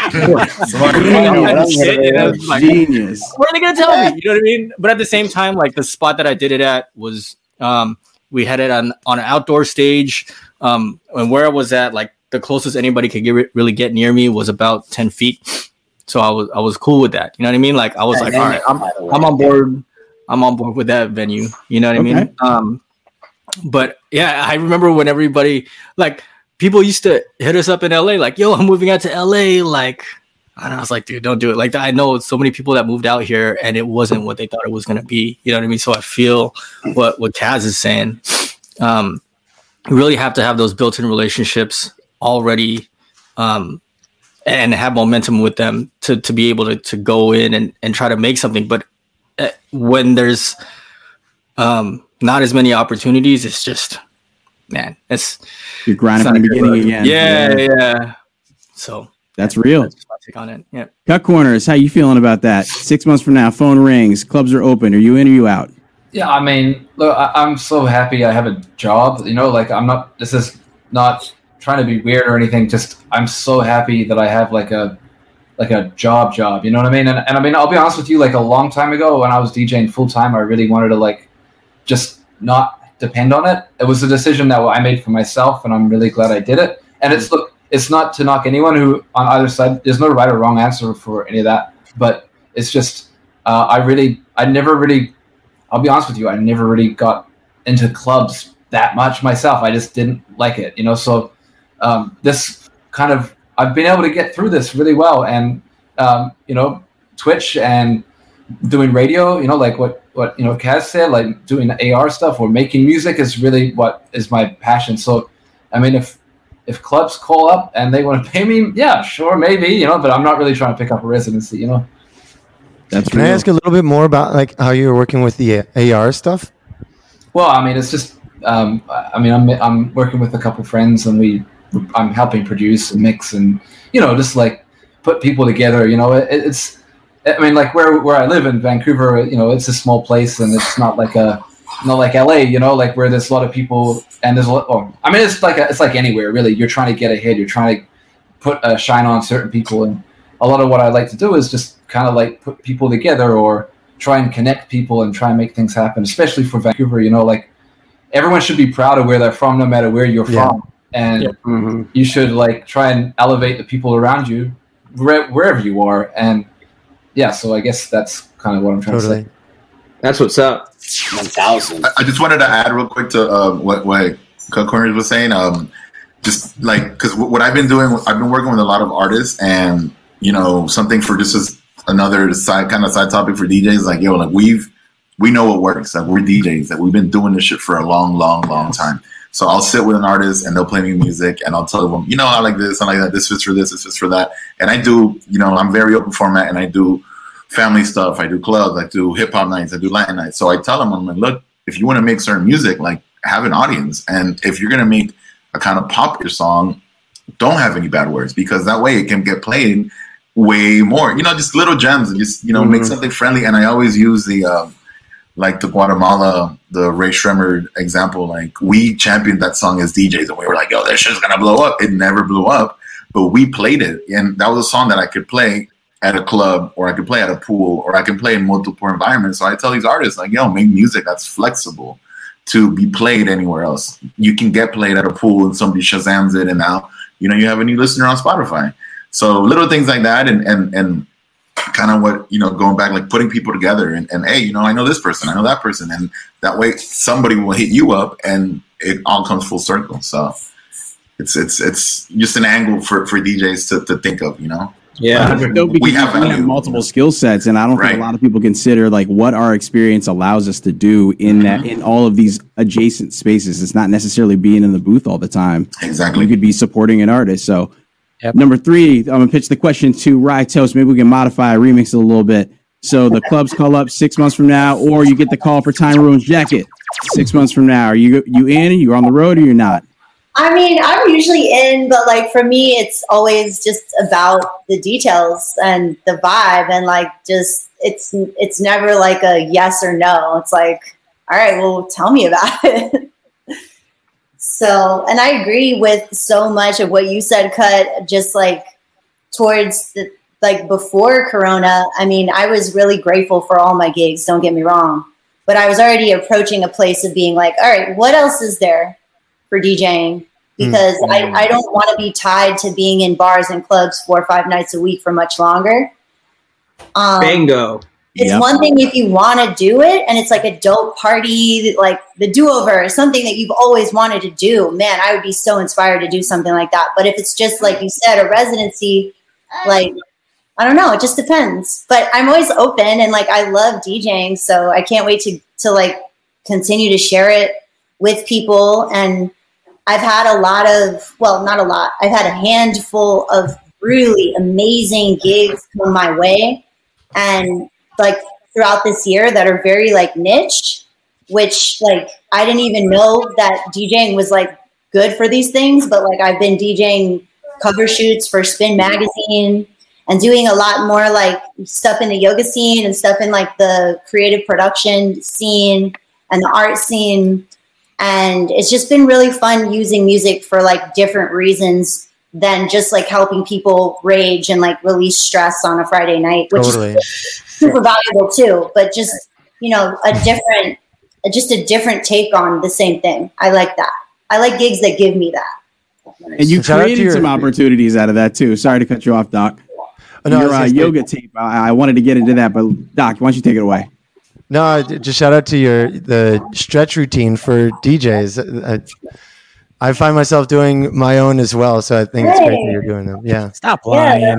like, genius. What are they going to tell me? You know what I mean? But at the same time, like the spot that I did it at was, um, we had it on, on an outdoor stage. Um, and where I was at, like the closest anybody could get, really get near me was about ten feet. So I was, I was cool with that. You know what I mean? Like I was like, all right, I'm, I'm on board. I'm on board with that venue. You know what Okay. I mean? Um, but yeah, I remember when everybody, like people used to hit us up in L A, like, yo, I'm moving out to L A. Like, and I was like, dude, don't do it. Like I know so many people that moved out here and it wasn't what they thought it was going to be. You know what I mean? So I feel what, what Kaz is saying. Um, you really have to have those built-in relationships already, um, and have momentum with them to, to be able to, to go in and, and try to make something. But uh, when there's um, not as many opportunities, it's just, man, it's you're grinding from the beginning again. Yeah, yeah, yeah. So that's real. That's my take on it. Yeah. Cut Corners, how you feeling about that? Six months from now, phone rings, clubs are open. Are you in or you out? Yeah, I mean, look, I, I'm so happy I have a job. You know, like I'm not. This is not trying to be weird or anything. Just I'm so happy that I have like a like a job job. You know what I mean? And and I mean, I'll be honest with you. Like a long time ago, when I was DJing full time, I really wanted to like just not depend on it. It was a decision that I made for myself, and I'm really glad I did it. And it's look, it's not to knock anyone who on either side. There's no right or wrong answer for any of that. But it's just uh, I really, I never really. I'll be honest with you. I never really got into clubs that much myself. I just didn't like it, you know. So um, this kind of I've been able to get through this really well, and um, you know, Twitch and doing radio, you know, like what what you know Kaz said, like doing A R stuff or making music is really what is my passion. So I mean, if if clubs call up and they want to pay me, yeah, sure, maybe, you know, but I'm not really trying to pick up a residency, you know. That's Can real. I ask a little bit more about like how you were working with the A R stuff? Well, I mean, it's just, um, I mean, I'm I'm working with a couple friends, and we, I'm helping produce and mix, and you know, just like put people together. You know, it, it's, I mean, like where where I live in Vancouver, you know, it's a small place, and it's not like a, not like L A, you know, like where there's a lot of people, and there's a lot. Oh, I mean, it's like a, it's like anywhere really. You're trying to get ahead. You're trying to put a shine on certain people, and a lot of what I like to do is just kind of like put people together or try and connect people and try and make things happen, especially for Vancouver. You know, like everyone should be proud of where they're from, no matter where you're Yeah. from. And Yeah. Mm-hmm. you should like try and elevate the people around you where, wherever you are. And yeah, so I guess that's kind of what I'm trying Totally. to say. That's what's up. One thousand. I, I just wanted to add real quick to uh, what what Cut Corners was saying. Um, just like because what I've been doing, I've been working with a lot of artists, and you know, something for just as another side kind of side topic for D Js. Like, yo, like we've we know what works. Like we're D Js. That we've been doing this shit for a long, long, long time. So I'll sit with an artist and they'll play me music and I'll tell them, you know, I like this, I like that. This fits for this, this fits for that. And I do, you know, I'm very open format and I do family stuff. I do clubs. I do hip hop nights. I do Latin nights. So I tell them, I'm like, look, if you want to make certain music, like have an audience. And if you're going to make a kind of popular song, don't have any bad words because that way it can get played way more, you know, just little gems and just, you know, mm-hmm. make something friendly. And I always use the, uh, like the Guatemala, the Ray Shremmer example, like we championed that song as D Js and we were like, yo, that shit's going to blow up. It never blew up, but we played it. And that was a song that I could play at a club or I could play at a pool or I can play in multiple environments. So I tell these artists like, yo, make music that's flexible to be played anywhere else. You can get played at a pool and somebody Shazams it and now, you know, you have a new listener on Spotify. So little things like that and and and kind of what, you know, going back, like putting people together and, and hey, you know, I know this person, I know that person. And that way somebody will hit you up and it all comes full circle. So it's it's it's just an angle for, for D Js to, to think of, you know? Yeah, uh, we have, we have multiple skill sets, and I don't right. think a lot of people consider like what our experience allows us to do in mm-hmm. that in all of these adjacent spaces. It's not necessarily being in the booth all the time. Exactly, you could be supporting an artist. So, yep. Number three, I'm gonna pitch the question to Rye Toast. Maybe we can modify, remix it a little bit. So the clubs call up six months from now, or you get the call for Time Ruins Jacket six months from now. Are you you in? You're on the road, or you're not? I mean, I'm usually in, but like for me, it's always just about the details and the vibe, and like just it's it's never like a yes or no. It's like, all right, well, tell me about it. So, and I agree with so much of what you said, Cut. Just like towards the like before Corona, I mean, I was really grateful for all my gigs. Don't get me wrong, but I was already approaching a place of being like, all right, what else is there for DJing? Because mm-hmm. I, I don't want to be tied to being in bars and clubs four or five nights a week for much longer. Um, Bingo. It's yep. one thing if you want to do it and it's like a dope party, like the do-over, something that you've always wanted to do. Man, I would be so inspired to do something like that. But if it's just like you said, a residency, like, I don't know, it just depends. But I'm always open and like I love DJing, so I can't wait to to like continue to share it with people. And I've had a lot of, well, not a lot. I've had a handful of really amazing gigs come my way. And like throughout this year that are very like niche, which like I didn't even know that DJing was like good for these things. But like I've been DJing cover shoots for Spin Magazine and doing a lot more like stuff in the yoga scene and stuff in like the creative production scene and the art scene. And it's just been really fun using music for like different reasons than just like helping people rage and like release stress on a Friday night, which totally. Is super valuable too. But just, you know, a different, just a different take on the same thing. I like that. I like gigs that give me that. And you so created your, some opportunities out of that too. Sorry to cut you off, Doc. Oh, no, your uh, yoga tape. I, I wanted to get into that, but Doc, why don't you take it away? No, just shout out to your the stretch routine for D Js. I, I find myself doing my own as well, so I think hey. It's great that you're doing them. Yeah, stop lying. Yeah.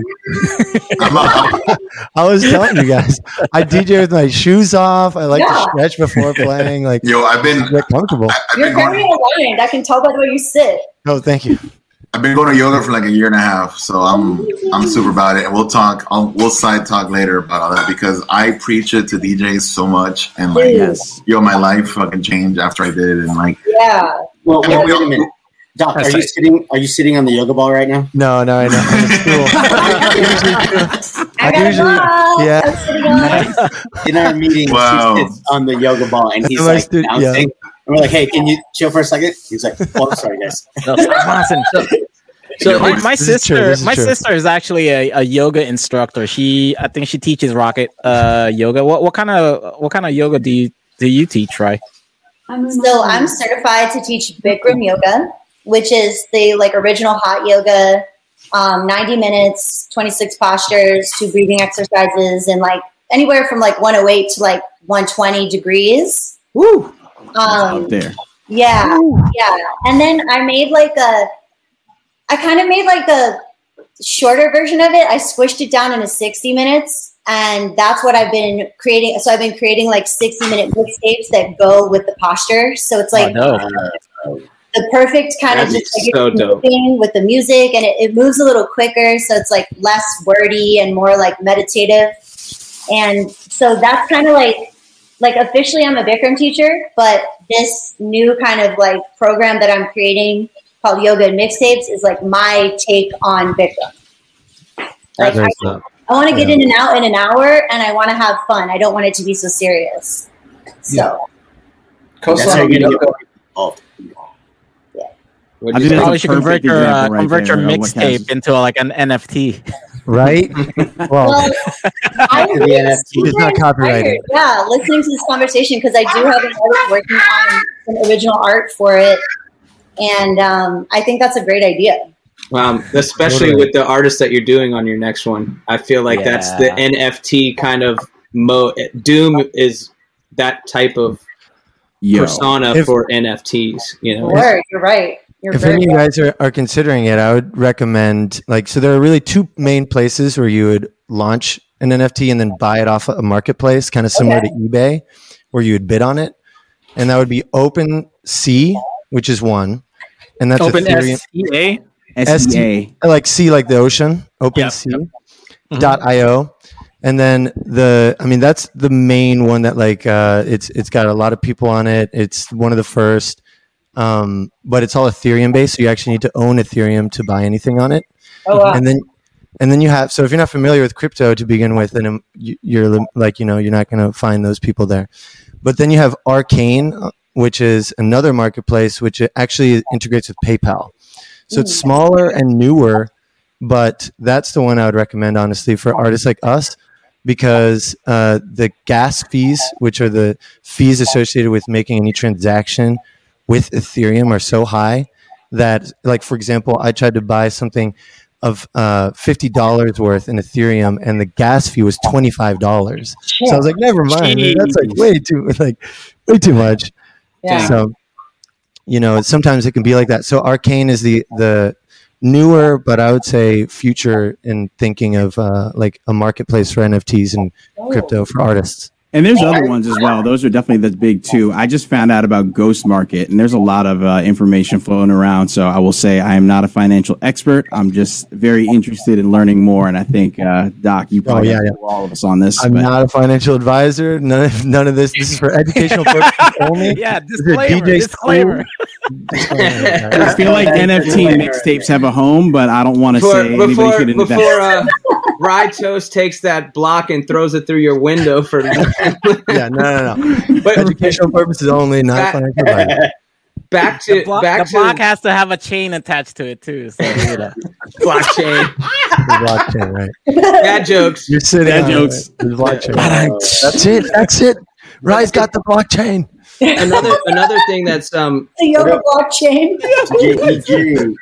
I was telling you guys, I D J with my shoes off. I like yeah. to stretch before playing. Like, yo, I've been get comfortable. I, I've you're been very going, aligned. I can tell by the way you sit. Oh, thank you. I've been going to yoga for like a year and a half, so I'm I'm super about it. And we'll talk. I'll, we'll side talk later about all that because I preach it to D Js so much, and like, yes. yo, my life fucking changed after I did it, and like, yeah. Well, wait, wait a minute, Doc. Are you sitting? Are you sitting on the yoga ball right now? No, no, I know. I usually, I I usually yeah. In our meeting, wow. he sits on the yoga ball, and he's like stood, bouncing. Yeah. And we're like, hey, can you chill for a second? He's like, oh, I'm sorry, guys. No, so, so my, my sister, my true. sister is actually a, a yoga instructor. She, I think she teaches Rocket uh, yoga. What what kind of what kind of yoga do you do you teach, right? So I'm certified to teach Bikram yoga, which is the like original hot yoga, um, ninety minutes, twenty-six postures, two breathing exercises, and like anywhere from like one oh eight to like one twenty degrees. Woo! Um, out there. Yeah, Ooh. yeah. And then I made like a, I kind of made like a shorter version of it. I squished it down into sixty minutes And that's what I've been creating. So I've been creating like sixty minute mixtapes that go with the posture. So it's like Oh, uh, the perfect kind That'd of be just like so you're dope. moving with the music, and it, it moves a little quicker. So it's like less wordy and more like meditative. And so that's kind of like, like officially I'm a Bikram teacher, but this new kind of like program that I'm creating called Yoga and Mixtapes is like my take on Bikram. Like I, I want to get in and out in an hour, and I want to have fun. I don't want it to be so serious. So, That's how you're gonna get involved. What'd I you think say? that's Probably a should convert perfect your uh, example right convert your there of what mixtape Kaz- into like an N F T. Right? Well, well, I to the N F T. super It's not copyrighted. inspired, yeah, listening to this conversation because I do have an artist working on some original art for it, and um, I think that's a great idea. Um, especially Totally. with the artist that you're doing on your next one. I feel like that's the Yeah. N F T kind of mode. Doom is that type of Yo. persona If- for N F Ts. You know, Word, you're right. You're if very any of you right. guys are, are considering it, I would recommend like so there are really two main places where you would launch an N F T and then buy it off a marketplace, kind of similar Okay. to eBay, where you would bid on it. And that would be OpenSea, which is one. And that's Open Ethereum. S E A. S E A. Like sea like the ocean, OpenSea dot io. And then the I mean that's the main one that like uh it's it's got a lot of people on it. It's one of the first. Um, but it's all Ethereum based, so you actually need to own Ethereum to buy anything on it. Oh, wow. And then, and then you have. So if you're not familiar with crypto to begin with, then um, you- you're lim- like you know you're not going to find those people there. But then you have Arcane, uh, which is another marketplace which it actually integrates with PayPal. So it's smaller and newer, but that's the one I would recommend honestly for artists like us because uh, the gas fees, which are the fees associated with making any transaction with Ethereum, are so high that, like, for example, I tried to buy something of uh, fifty dollars worth in Ethereum, and the gas fee was twenty-five dollars. So I was like, never mind, man, that's like way too, like, way too much. Yeah. So, you know, sometimes it can be like that. So Arcane is the the newer, but I would say future in thinking of uh, like a marketplace for N F Ts and crypto for artists. And there's other ones as well. Those are definitely that's big too. I just found out about Ghost Market, and there's a lot of uh, information floating around. So I will say I am not a financial expert. I'm just very interested in learning more. And I think uh, Doc, you probably Oh, yeah, have yeah. to know all of us on this. I'm but- not a financial advisor. None of, none of this. This is for educational purposes only. Yeah, This is a disclaimer. D J Disclaimer. I feel like N F T mixtapes have a home, but I don't want to before say anybody before, should invest. before uh, Rye Toast takes that block and throws it through your window for Yeah, no, no, no. But Educational purposes only, not Back- financial advice. back to The, block, back the block to has to have a chain attached to it too. So you know. blockchain. The blockchain, right? Bad jokes. You're sitting Bad on jokes. it. The blockchain. That's it. That's it. Rye's got the blockchain. Another another thing that's um The yoga blockchain. G G.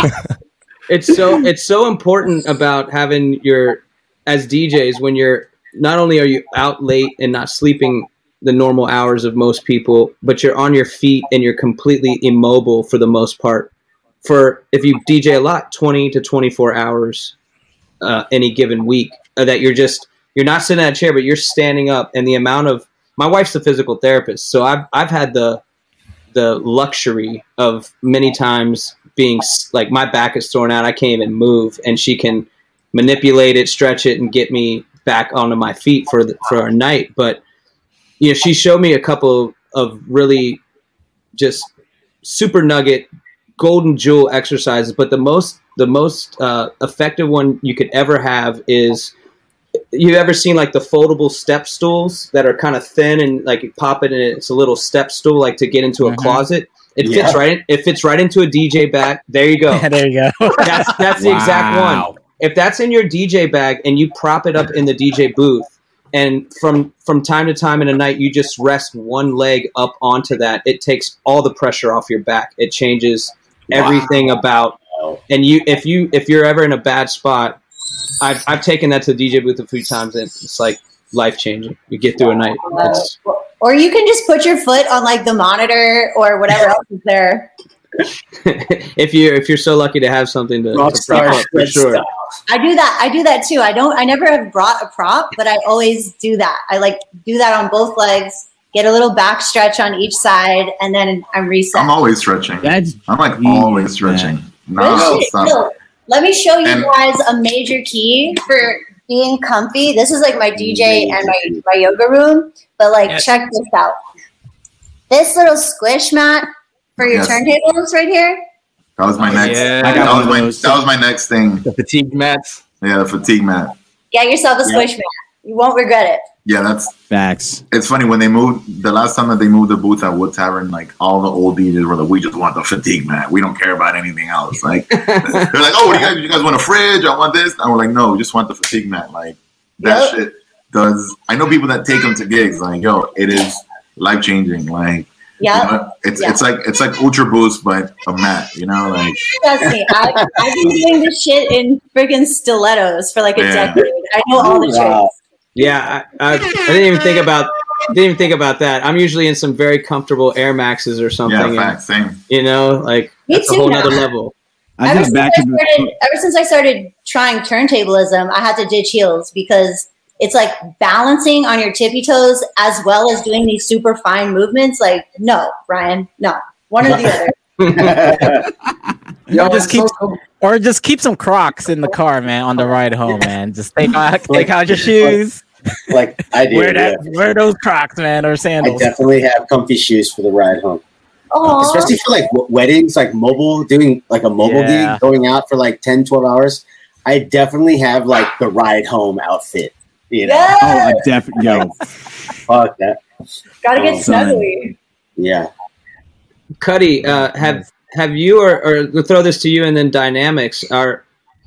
it's so it's so important about having your as D Js when you're not only are you out late and not sleeping the normal hours of most people, but you're on your feet and you're completely immobile for the most part. For if you D J a lot, twenty to twenty-four hours uh, any given week, uh, that you're just you're not sitting in a chair, but you're standing up. And the amount of my wife's a physical therapist, so I've I've had the the luxury of many times being s- like my back is thrown out, I can't even move, and she can manipulate it, stretch it, and get me back onto my feet for the, for a night. But you know, she showed me a couple of really just super nugget, golden jewel exercises. But the most the most uh, effective one you could ever have is, you ever seen like the foldable step stools that are kind of thin and like you pop it and it's a little step stool like to get into a Mhm. closet? It Yeah. fits right in, it fits right into a D J bag. There you go. There you go. That's that's the exact Wow. one. If that's in your D J bag and you prop it up in the D J booth, and from from time to time in a night you just rest one leg up onto that, it takes all the pressure off your back. It changes everything about. And you, if you if you're ever in a bad spot, I've I've taken that to the D J booth a few times, and it's like life changing. You get through a night. It's, Or you can just put your foot on like the monitor or whatever else is there. if you if you're so lucky to have something to, to Rockstar prop up, for sure. style. I do that. I do that too. I don't. I never have brought a prop, but I always do that. I like do that on both legs. Get a little back stretch on each side, and then I'm reset. I'm always stretching. That's I'm like geez, always stretching. Good No, shit. stop. Yo, let me show you And- guys a major key for being comfy. This is like my D J and my, my yoga room, but like Yes. check this out. This little squish mat for your Yes. turntables right here. That was my next. Yeah. I got that one was of my. those. That was my next thing. The fatigue mats. Yeah, the fatigue mat. Get yourself a squish mat. You won't regret it. Yeah, that's. facts. It's funny when they moved the last time that they moved the booth at Wood Tavern. Like all the old D Js were like, "We just want the fatigue mat. We don't care about anything else." Like they're like, "Oh, what do you guys? You guys want a fridge? I want this." And we're like, "No, we just want the fatigue mat." Like that Yep. shit does. I know people that take them to gigs. Like, yo, it is life changing. Like. Yeah. You know, it's Yeah. it's like it's like Ultra Boost, but a mat. You know, like Trust me. I, I've been doing this shit in friggin' stilettos for like a Yeah. decade. I know all the Wow. tricks. Yeah, I, I, I didn't even think about didn't even think about that. I'm usually in some very comfortable Air Maxes or something. yeah, and, fact, same. you know, like Me that's a too whole now. nother level. I Ever just since back I, to the, started, ever since I started trying turntablism, I had to ditch heels because it's like balancing on your tippy toes as well as doing these super fine movements. Like, no, Brian, no, one or the other. Yo, just it's keep- so cool. Or just keep some Crocs in the car, man, on the ride home, man. Just take out, take out your shoes. Like I do. Wear that, yeah. wear those Crocs, man, or I sandals. definitely have comfy shoes for the ride home. Oh, Especially for like w- weddings, like mobile, doing like a mobile Yeah. gig, going out for like ten, twelve hours. I definitely have like the ride home outfit. You know, yeah, oh, I definitely yo. fuck that. gotta get Oh, son. snuggly. Yeah. Cuddy, uh, have have you or, or we'll throw this to you and then Dynamics are.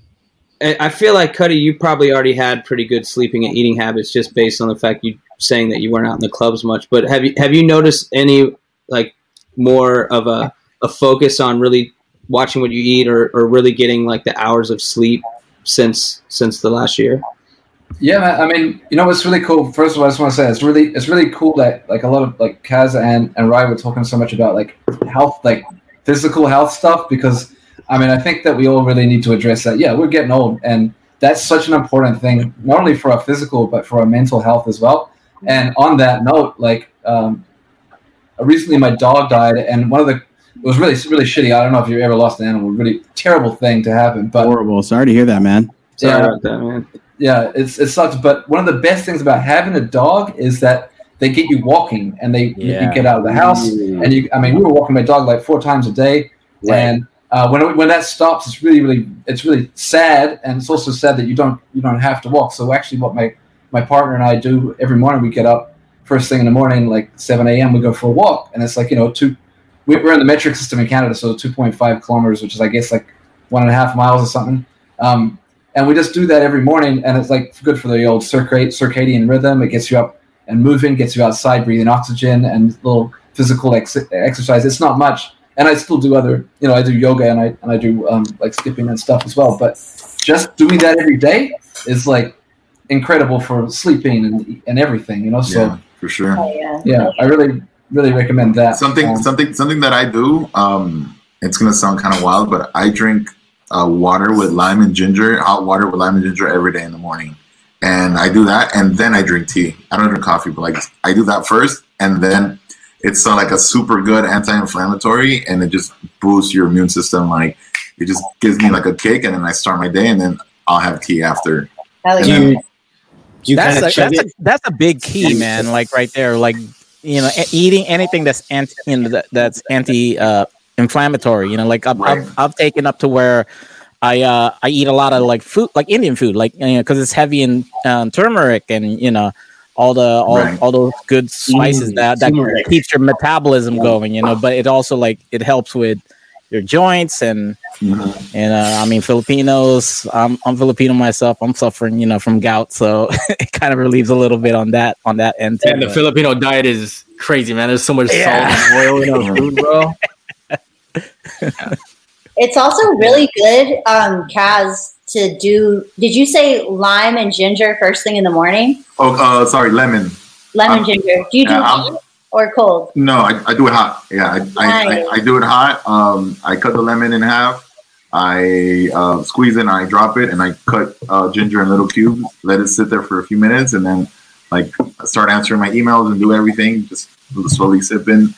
I I feel like Cuddy, you probably already had pretty good sleeping and eating habits just based on the fact you saying that you weren't out in the clubs much. But have you have you noticed any like more of a, a focus on really watching what you eat or, or really getting like the hours of sleep since since the last year? Yeah, man, I mean, you know what's really cool? First of all, I just want to say it's really it's really cool that like a lot of like Kaz and and Ryan were talking so much about like health, like physical health stuff, because I mean, I think that we all really need to address that. Yeah, we're getting old, and that's such an important thing, not only for our physical but for our mental health as well. And on that note, like um, recently my dog died, and one of the it was really really shitty. I don't know if you ever lost an animal, really terrible thing to happen, but Horrible. Sorry to hear that, man. Sorry Yeah. about that, man. yeah, it's it sucks. But one of the best things about having a dog is that they get you walking, and they you, Yeah. you get out of the house, Mm. and you. I mean, we were walking my dog like four times a day, Right. and uh, when when that stops, it's really really it's really sad, and it's also sad that you don't you don't have to walk. So actually, what my my partner and I do every morning, we get up first thing in the morning, like seven a.m. We go for a walk, and it's like you know two. we- We're in the metric system in Canada, so two point five kilometers, which is I guess like one and a half miles or something. Um, and we just do that every morning, and it's like good for the old circadian circadian rhythm. It gets you up and moving, gets you outside, breathing oxygen, and little physical ex- exercise. It's not much, and I still do other, you know, I do yoga and I and I do um, like skipping and stuff as well. But just doing that every day is like incredible for sleeping and and everything, you know. So Yeah, for sure. Oh, yeah. yeah, I really really recommend that. Something, Um, something, something that I do. Um, it's gonna sound kind of wild, but I drink uh, water with lime and ginger, hot water with lime and ginger every day in the morning, and I do that, and then I drink tea. I don't drink coffee, but like I do that first, and then it's uh, like a super good anti-inflammatory, and it just boosts your immune system. Like it just gives me like a kick, and then I start my day, and then I'll have tea after. Hell And yeah. Do then- you, do you That's kind a, of chug that's it? a that's a big key, man. Like right there, like you know, e- eating anything that's anti, you know, that, that's anti uh, inflammatory. You know, like I've, Right. I've I've taken up to where I uh I eat a lot of like food, like Indian food, like you know, because it's heavy in um, turmeric and you know all the all, Right. all those good spices Mm, that that turmeric. keeps your metabolism going. You know, but it also like it helps with your joints and Mhm. and uh, I mean Filipinos. I'm I'm Filipino myself. I'm suffering, you know, from gout, so it kind of relieves a little bit on that on that end. Too, And the but- Filipino diet is crazy, man. There's so much Yeah. salt and oil in our food, bro. It's also really good, um, Kaz, to do. Did you say lime and ginger first thing in the morning? Oh, uh, sorry, lemon. Lemon Um, ginger. Do you do Yeah, hot? I'm, or cold? No, I, I do it hot. Yeah, I, I, I, I do it hot. Um, I cut the lemon in half. I uh, squeeze it and I drop it, and I cut uh, ginger in little cubes. Let it sit there for a few minutes, and then like start answering my emails and do everything. Just slowly sipping.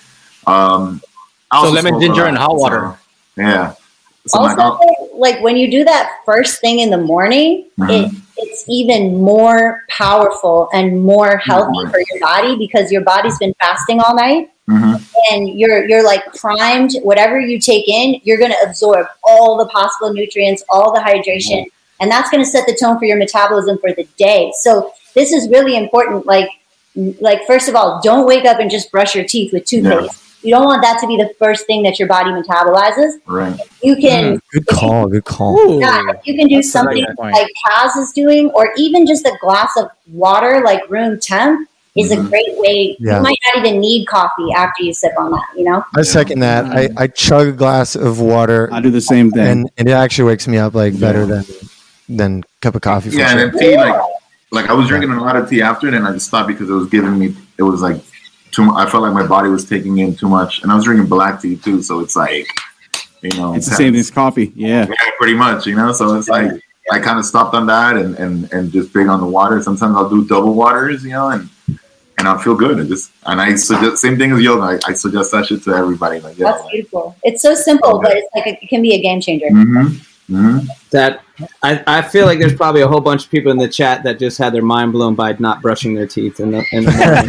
Um, so lemon, ginger, and hot water. So, yeah. So also, like, like when you do that first thing in the morning, mm-hmm. it, it's even more powerful and more healthy mm-hmm. for your body because your body's been fasting all night. Mm-hmm. And you're you're like primed. Whatever you take in, you're going to absorb all the possible nutrients, all the hydration, mm-hmm. and that's going to set the tone for your metabolism for the day. So this is really important. Like, like first of all, don't wake up and just brush your teeth with toothpaste. Yeah. You don't want that to be the first thing that your body metabolizes. Right. You can mm, good call. Good call. Yeah, you can do that's something like Kaz is doing, or even just a glass of water, like room temp. Is a great way. Yeah. You might not even need coffee after you sip on that, you know? I second that. I, I chug a glass of water. I do the same thing. And, and it actually wakes me up like better yeah. than than a cup of coffee. For yeah, sure. and then tea, like, like I was drinking a lot of tea after it, and I just stopped because it was giving me, it was like, too much. I felt like my body was taking in too much. And I was drinking black tea too, so it's like, you know. It's the same as coffee, yeah. Yeah, pretty much, you know? So it's like, I kind of stopped on that and, and, and just big on the water. Sometimes I'll do double waters, you know, and and I feel good. And just and I suggest same thing as yoga. I, I suggest that shit to everybody. Like, yeah, that's beautiful. It's so simple, okay. but it's like a, it can be a game changer. Mm-hmm. Mm-hmm. That I, I feel like there's probably a whole bunch of people in the chat that just had their mind blown by not brushing their teeth in the, in the morning.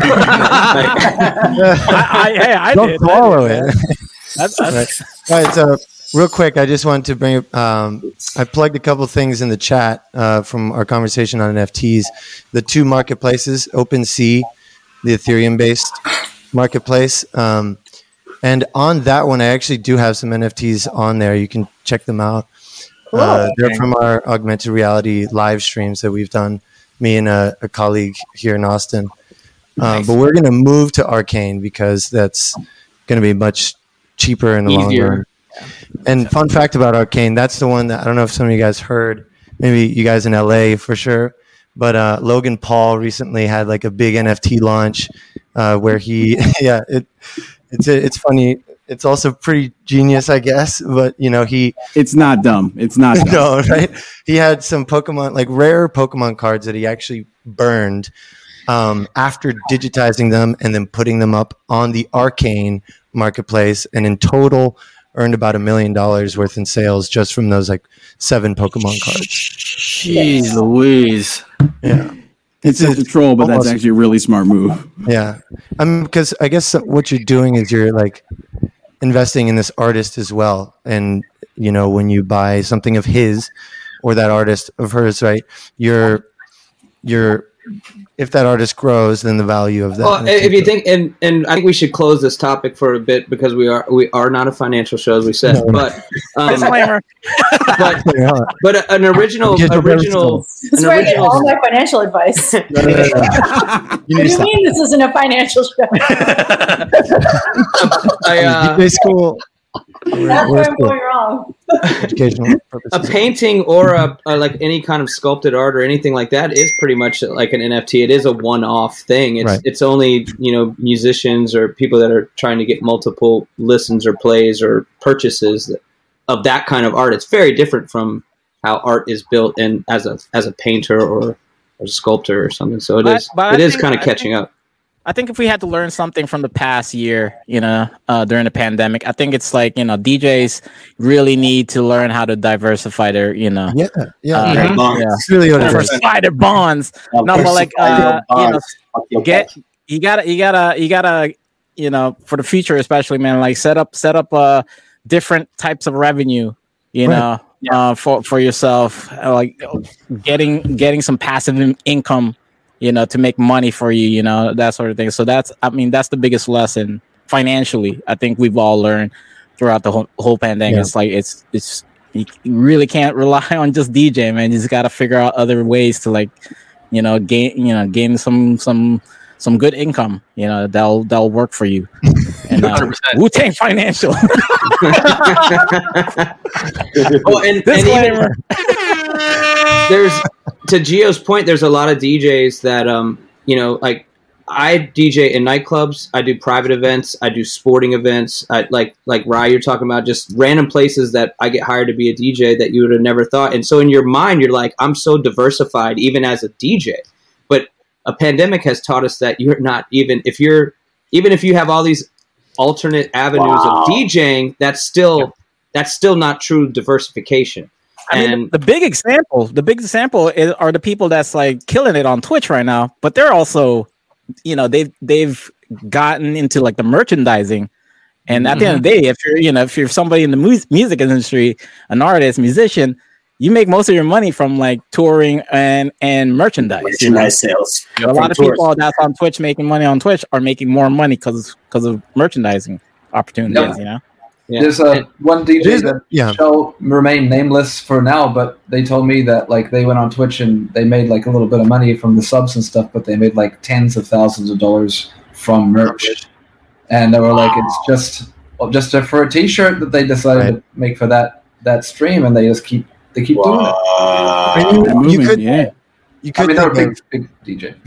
like, I, I, hey, I Don't did. swallow I did. it. That's, that's right. All right. So real quick, I just wanted to bring up. Um, I plugged a couple things in the chat uh, from our conversation on N F Ts. The two marketplaces, OpenSea, the Ethereum-based marketplace, um, and on that one, I actually do have some N F Ts on there. You can check them out. Cool. Uh, they're from our augmented reality live streams that we've done. Me and a, a colleague here in Austin. Um, nice. But we're going to move to Arcane because that's going to be much cheaper in the Easier. long run. And fun fact about Arcane, that's the one that I don't know if some of you guys heard, maybe you guys in L A for sure, but uh, Logan Paul recently had like a big N F T launch uh, where he, yeah, it it's it's funny. It's also pretty genius, I guess, but you know he. It's not dumb. It's not dumb. No, right? He had some Pokemon, like rare Pokemon cards that he actually burned um, after digitizing them and then putting them up on the Arcane marketplace, and in total earned about a million dollars worth in sales just from those like seven Pokemon cards. Jeez Louise. Yeah. It's, it's a troll, but almost, that's actually a really smart move. Yeah. I mean, because I guess what you're doing is you're like investing in this artist as well. And, you know, when you buy something of his or that artist of hers, right, you're, you're, if that artist grows, then the value of that. Well, if you think, and and I think we should close this topic for a bit because we are we are not a financial show, as we said. No. But um, but but an original original. This is where I get all my financial advice. No, no, no, no. You what do you mean this isn't a financial show? I, uh, school. That's where I'm going wrong. Educational purposes. A painting or a, a like any kind of sculpted art or anything like that is pretty much like an N F T. It is a one-off thing. It's right. It's only, you know, musicians or people that are trying to get multiple listens or plays or purchases of that kind of art. It's very different from how art is built and as a as a painter or, or a sculptor or something. So it but, is but it I is think, kind of I catching think, up. I think if we had to learn something from the past year, you know, uh, during the pandemic, I think it's like, you know, D Js really need to learn how to diversify their, you know, yeah, yeah, uh, mm-hmm. yeah. It's really what diversify their bonds. No, no but like, uh, you know, get you gotta, you gotta, you gotta, you know, for the future, especially, man, like set up, set up uh different types of revenue, you right. know, yeah. uh, for for yourself, uh, like getting getting some passive in- income. You know, to make money for you, you know, that sort of thing. So that's, I mean, that's the biggest lesson financially. I think we've all learned throughout the whole, whole pandemic. Yeah. It's like, it's, it's, you really can't rely on just D J, man. You just got to figure out other ways to like, you know, gain, you know, gain some, some, some good income, you know, that'll, that'll work for you. And uh, Wu-Tang Financial. Oh, and, and even, there's, to Gio's point, there's a lot of D Js that, um, you know, like I D J in nightclubs. I do private events. I do sporting events. I, like like Rye, you're talking about just random places that I get hired to be a D J that you would have never thought. And so in your mind, you're like, I'm so diversified, even as a D J. But a pandemic has taught us that you're not even if you're even if you have all these alternate avenues wow. of DJing, that's still that's still not true diversification. I and mean, the big example, the big example is, are the people that's like killing it on Twitch right now, but they're also, you know, they've they've gotten into like the merchandising, and at mm-hmm. the end of the day, if you're you know if you're somebody in the mu- music industry, an artist, musician, you make most of your money from like touring and and merchandise, merchandise you know? sales. You know, a lot of tours. People that's on Twitch making money on Twitch are making more money because because of merchandising opportunities, yep. you know. Yeah. There's a one D J that yeah. shall remain nameless for now, but they told me that like they went on Twitch and they made like a little bit of money from the subs and stuff, but they made like tens of thousands of dollars from merch, and they were wow. like, it's just well, just a, for a T-shirt that they decided right. to make for that that stream, and they just keep they keep wow. doing it. I mean, you, you could, yeah, you could. I mean, they're a big, big D J.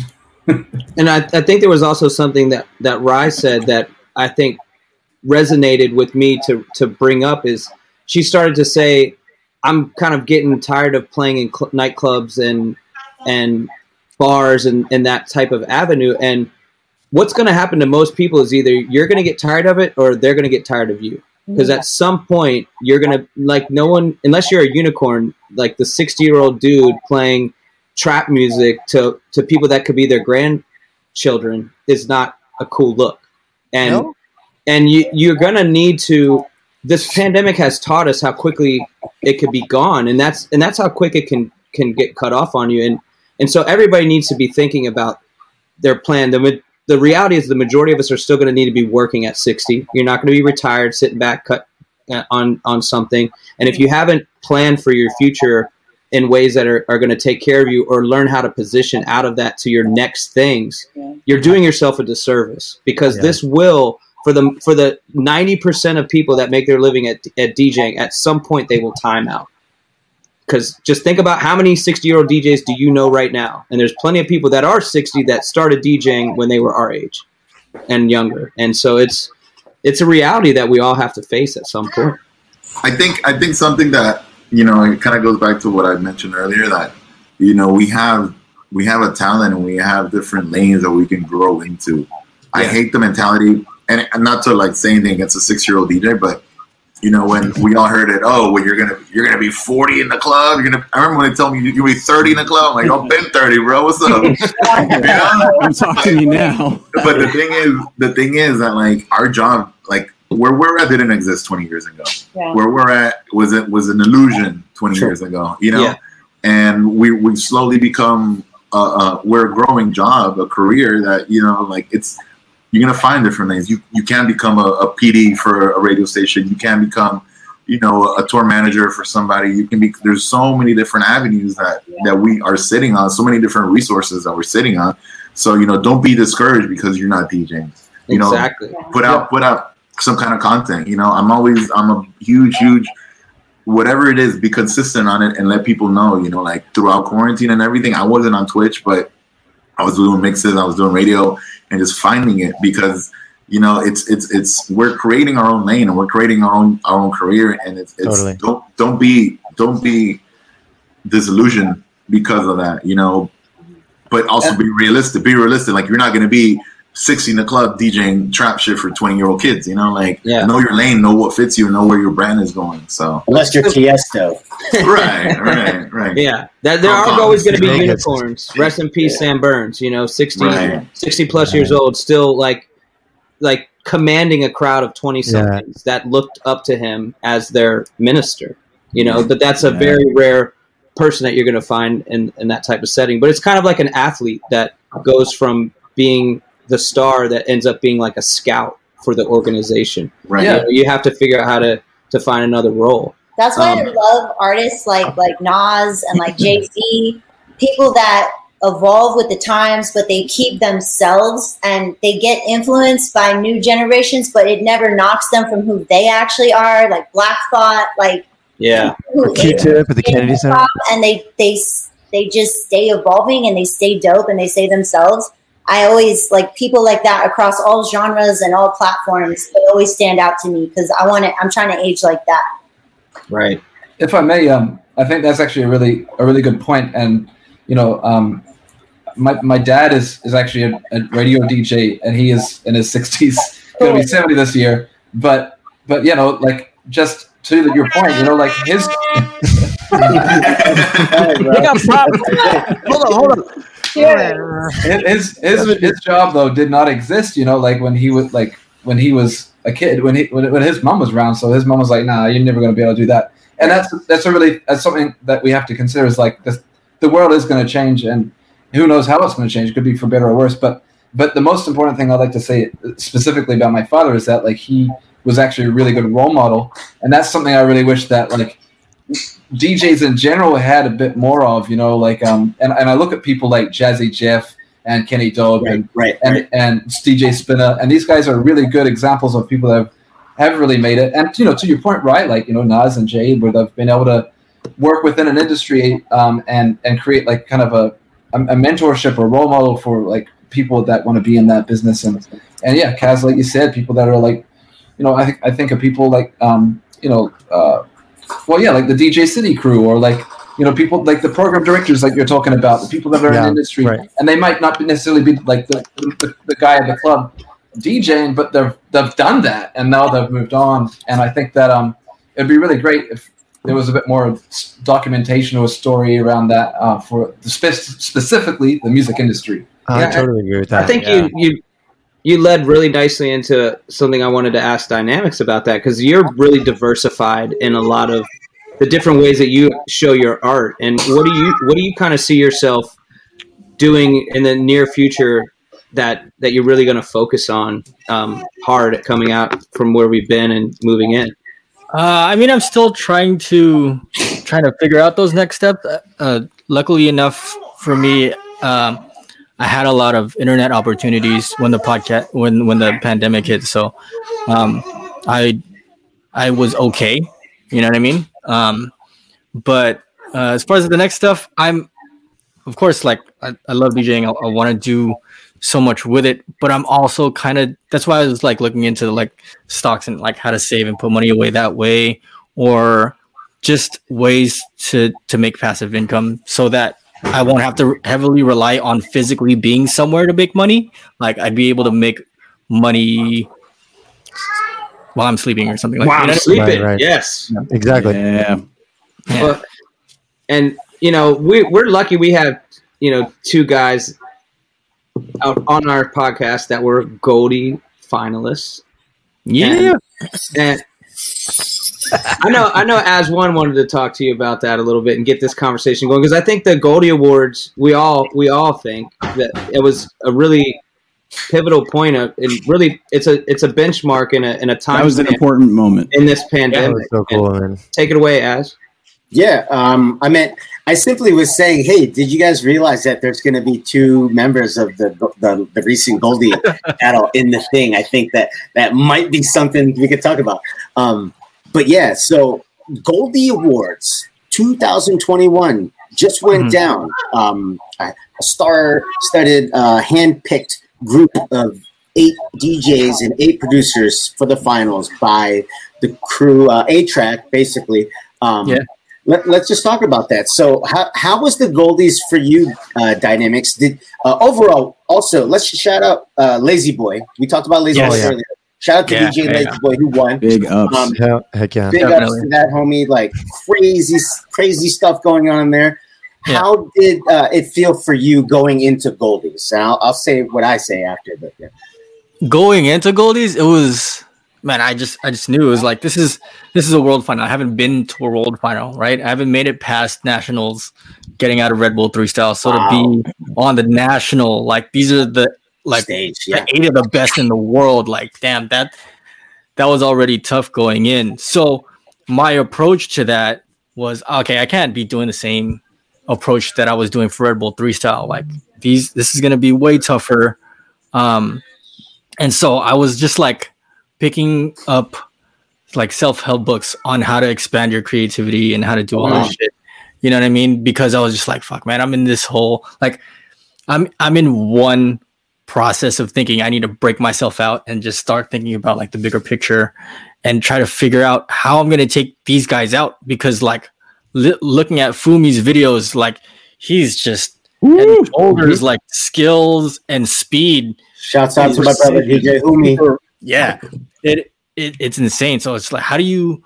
And I, I think there was also something that that Rye said that I think resonated with me to to bring up is she started to say, I'm kind of getting tired of playing in cl- nightclubs and and bars and, and that type of avenue. And what's going to happen to most people is either you're going to get tired of it or they're going to get tired of you. Because yeah. at some point you're going to, like, no one, unless you're a unicorn, like the sixty year old dude playing trap music to, to people that could be their grandchildren is not a cool look. And no? And you, you're going to need to, this pandemic has taught us how quickly it could be gone. And that's, and that's how quick it can, can get cut off on you. And, and so everybody needs to be thinking about their plan. The, the reality is the majority of us are still going to need to be working at sixty. You're not going to be retired, sitting back, cut on, on something. And if you haven't planned for your future in ways that are, are going to take care of you or learn how to position out of that to your next things, you're doing yourself a disservice, because yeah. this will, for the for the ninety percent of people that make their living at at DJing, at some point they will time out. Because just think about how many sixty-year-old D Js do you know right now? And there's plenty of people that are sixty that started DJing when they were our age and younger. And so it's it's a reality that we all have to face at some point. I think I think something that, you know, it kind of goes back to what I mentioned earlier, that, you know, we have we have a talent and we have different lanes that we can grow into. Yeah. I hate the mentality. And not to like say anything against a six-year-old D J, but you know, when we all heard it, oh, well, you're gonna you're gonna be forty in the club. You're gonna. I remember when they told me you're gonna be thirty in the club. I'm like, I've been thirty, bro. What's up? You know? I'm talking to you now. But the thing is, the thing is that like our job, like where we're at, didn't exist twenty years ago. Yeah. Where we're at was it was an illusion twenty sure. years ago. You know, yeah. and we we slowly become a, a we're a growing job, a career that, you know, like it's. You're going to find different things. You you can become a, a P D for a radio station. You can become, you know, a tour manager for somebody. You can be, there's so many different avenues that, yeah. that we are sitting on, so many different resources that we're sitting on. So, you know, don't be discouraged because you're not DJing. You exactly. know, put out, put out some kind of content. You know, I'm always, I'm a huge, huge, whatever it is, be consistent on it and let people know, you know, like throughout quarantine and everything, I wasn't on Twitch, but I was doing mixes, I was doing radio, and just finding it, because, you know, it's it's it's we're creating our own lane and we're creating our own our own career, and it's, it's totally. don't don't be don't be disillusioned because of that, you know, but also be realistic. Be realistic. Like, you're not going to be sixty in the club DJing trap shit for twenty year old kids, you know, like yeah. know your lane, know what fits you, know where your brand is going. So unless you're Tiesto. right, right, right. Yeah, that, there are always going to be unicorns. Rest in peace, yeah. Sam Burns. You know, sixty, right. sixty plus right. years old, still like, like commanding a crowd of twenty somethings yeah. that looked up to him as their minister. You know, but that's a yeah. very rare person that you're going to find in, in that type of setting. But it's kind of like an athlete that goes from being the star that ends up being like a scout for the organization. Right. Yeah. You know, you have to figure out how to, to find another role. That's why um, I love artists like like Nas and like Jay-Z, people that evolve with the times, but they keep themselves and they get influenced by new generations, but it never knocks them from who they actually are. Like Black Thought, like yeah, Q-Tip at the Kennedy Center, and they they they just stay evolving and they stay dope and they stay themselves. I always like people like that across all genres and all platforms. They always stand out to me because I want to. I'm trying to age like that. Right. If I may, um, I think that's actually a really a really good point. And you know, um, my my dad is is actually a, a radio D J, and he is in his sixties, going to be seventy this year. But but you know, like just to your point, you know, like his. They got problems. Hold on, hold on. His his his job though did not exist, you know, like when he was like when he was a kid, when he when, when his mom was around. So his mom was like, "Nah, you're never going to be able to do that." And that's that's a really that's something that we have to consider is like this, the world is going to change, and who knows how it's going to change? It could be for better or worse. But but the most important thing I'd like to say specifically about my father is that like he was actually a really good role model, and that's something I really wish that like D Js in general had a bit more of, you know, like um and, and I look at people like Jazzy Jeff and Kenny Dog Right, and right, and, right. and D J Spinner, and these guys are really good examples of people that have, have really made it. And you know, to your point, right, like you know, Nas and Jay, where they've been able to work within an industry um and and create like kind of a a, a mentorship or role model for like people that want to be in that business. And and yeah, Kaz, like you said, people that are like, you know, I think I think of people like um you know uh well yeah like the D J City crew, or like you know people like the program directors like you're talking about, the people that are Yeah, in the industry, right. and they might not necessarily be like the, the, the guy at the club DJing, but they've they've done that and now they've moved on. And I think that um it'd be really great if there was a bit more documentation or a story around that uh, for the spe- specifically the music industry. I Yeah, totally agree with that. I think yeah. you you you led really nicely into something I wanted to ask Dynamics about that, because you're really diversified in a lot of the different ways that you show your art. And what do you what do you kind of see yourself doing in the near future that that you're really going to focus on um, hard at coming out from where we've been and moving in? Uh, I mean, I'm still trying to trying to figure out those next steps. Uh, luckily enough for me, um, I had a lot of internet opportunities when the podcast when when the pandemic hit. So um, I I was okay. You know what I mean? Um, but uh, as far as the next stuff, I'm of course like I, I love DJing. I, I want to do so much with it, but I'm also kind of that's why I was like looking into like stocks and like how to save and put money away that way, or just ways to to make passive income so that I won't have to heavily rely on physically being somewhere to make money. Like I'd be able to make money while I'm sleeping or something like Wow, that. I'm sleeping. Right, right. Yes. Exactly. Yeah. Yeah. Well, and you know we we're lucky we have you know two guys out on our podcast that were Goldie finalists. Yeah. And I know I know as one wanted to talk to you about that a little bit and get this conversation going, because I think the Goldie Awards, we all we all think that it was a really pivotal point of, and really it's a it's a benchmark in a in a time That was an span important moment. in this That pandemic. was so cool, man. Take it away, Az. Yeah, um, I meant I simply was saying, hey, did you guys realize that there's going to be two members of the the, the recent Goldie battle in the thing? I think that that might be something we could talk about. Um, but yeah, so Goldie Awards twenty twenty-one just went Mhm. down. Um, a star-studded, uh, hand-picked group of eight D Js and eight producers for the finals by the crew, uh, A-Track, basically. Um, Yeah. Let, let's just talk about that. So, how, how was the Goldies for you, uh, Dynamics? Did uh, overall? Also, let's shout out uh, Lazy Boy. We talked about Lazy Yes. Boy earlier. Shout out to Yeah, D J yeah, Lazy yeah. Boy who won. Big ups. Um, Hell, heck yeah. Big Definitely. ups to that homie. Like crazy, crazy stuff going on there. Yeah. How did uh, it feel for you going into Goldies? And I'll, I'll say what I say after. But yeah. Going into Goldies, it was man. I just I just knew it was like this is this is a world final. I haven't been to a world final, right? I haven't made it past nationals, getting out of Red Bull three style. So Wow. to be on the national, like these are the like Stage, yeah. the eight of the best in the world. Like damn, that that was already tough going in. So my approach to that was okay. I can't be doing the same approach that I was doing for Red Bull three style. Like these, this is going to be way tougher. Um, and so I was just like picking up like self-help books on how to expand your creativity and how to do all Wow. this shit. You know what I mean? Because I was just like, fuck, man, I'm in this whole, like, I'm, I'm in one process of thinking I need to break myself out and just start thinking about like the bigger picture and try to figure out how I'm going to take these guys out, because like li- looking at Fumi's videos, like he's just head and shoulders like skills and speed. Shouts out to my brother D J Fumi. Yeah, it, it it's insane. So it's like, how do you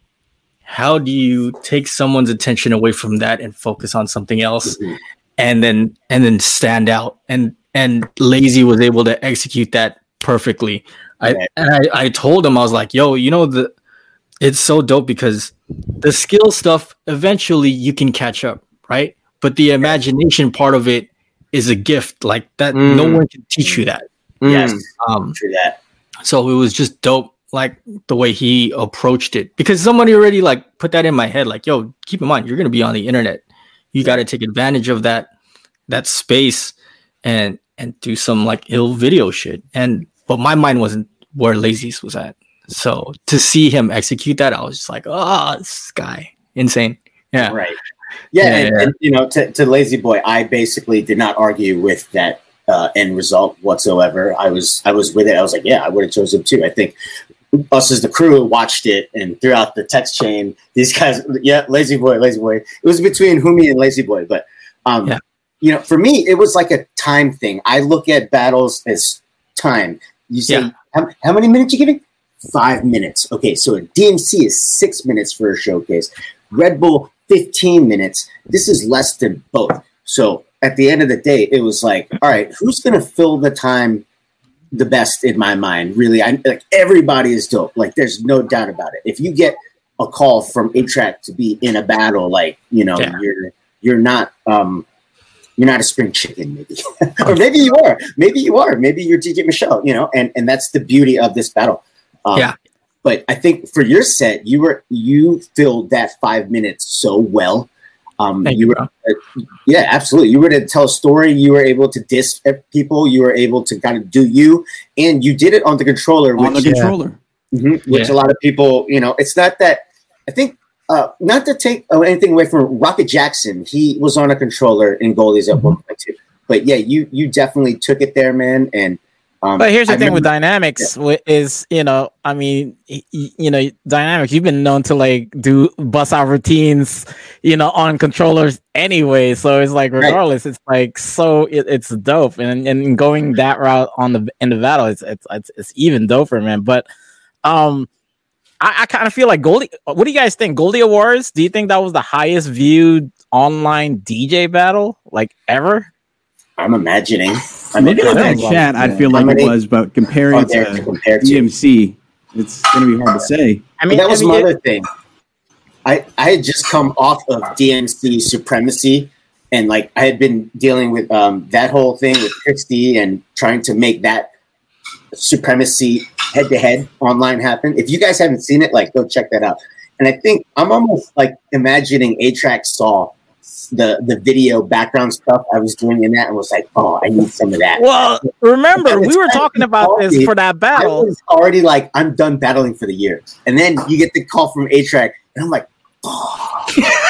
how do you take someone's attention away from that and focus on something else, mm-hmm. and then and then stand out? And and Lazy was able to execute that perfectly. I yeah. and I, I told him, I was like, yo, you know, the it's so dope because the skill stuff eventually you can catch up, right? But the imagination part of it is a gift like that. Mm. No one can teach you that. Yes, um, true that. So it was just dope, like the way he approached it, because somebody already like put that in my head. Like, yo, keep in mind, you're going to be on the internet. You got to take advantage of that, that space and, and do some like ill video shit. And, but my mind wasn't where Lazy's was at. So to see him execute that, I was just like, oh, this guy, insane. Yeah. Right. Yeah. yeah, and, yeah. and you know, to, to Lazy Boy, I basically did not argue with that uh, end result whatsoever. I was, I was with it. I was like, yeah, I would have chosen too. I think us as the crew watched it, and throughout the text chain, these guys, yeah, Lazy Boy, Lazy Boy. It was between Fumi and Lazy Boy, but um, yeah. you know, for me, it was like a time thing. I look at battles as time. You say, yeah. how, how many minutes you giving? Five minutes. Okay, so a D M C is six minutes for a showcase. Red Bull, fifteen minutes. This is less than both. So at the end of the day, it was like, all right, who's going to fill the time the best in my mind? Really, I like everybody is dope. Like, there's no doubt about it. If you get a call from A-Track to be in a battle, like, you know, yeah. you're you're not um, you're not a spring chicken, maybe, or maybe you are. Maybe you are. Maybe you're D J Michelle. You know, and and that's the beauty of this battle. Um, yeah. But I think for your set, you were you filled that five minutes so well. Um, you were, uh, yeah, absolutely. You were to tell a story. You were able to diss people. You were able to kind of do you, and you did it on the controller. On which, the controller, yeah. mm-hmm, which yeah. a lot of people, you know, it's not that. I think uh, not to take anything away from Rocket Jackson. He was on a controller in Goldie's at mm-hmm. one point two. But yeah, you you definitely took it there, man, and. Um, but here's the I thing remember, with Dynamics yeah. is, you know, I mean, y- you know, Dynamics, you've been known to like do bust out routines, you know, on controllers anyway. So it's like, regardless, right. it's like, so it, it's dope. And and going that route on the in the battle, it's it's it's, it's even doper, man. But um, I, I kind of feel like Goldie. What do you guys think? Goldie Awards? Do you think that was the highest viewed online D J battle like ever? I'm imagining. I'm looking at that chat. I feel like it was, but comparing to, to compare to D M C, it's going to be hard to say. I mean, but that was I mean, my other thing. I I had just come off of D M C Supremacy, and like I had been dealing with um, that whole thing with Christy and trying to make that Supremacy head to head online happen. If you guys haven't seen it, like go check that out. And I think I'm almost like imagining A-Track saw the the video background stuff I was doing in that and was like, oh, I need some of that. Well, remember, we were talking about this for that battle. I was already like, I'm done battling for the year. And then you get the call from A-Track, and I'm like, oh.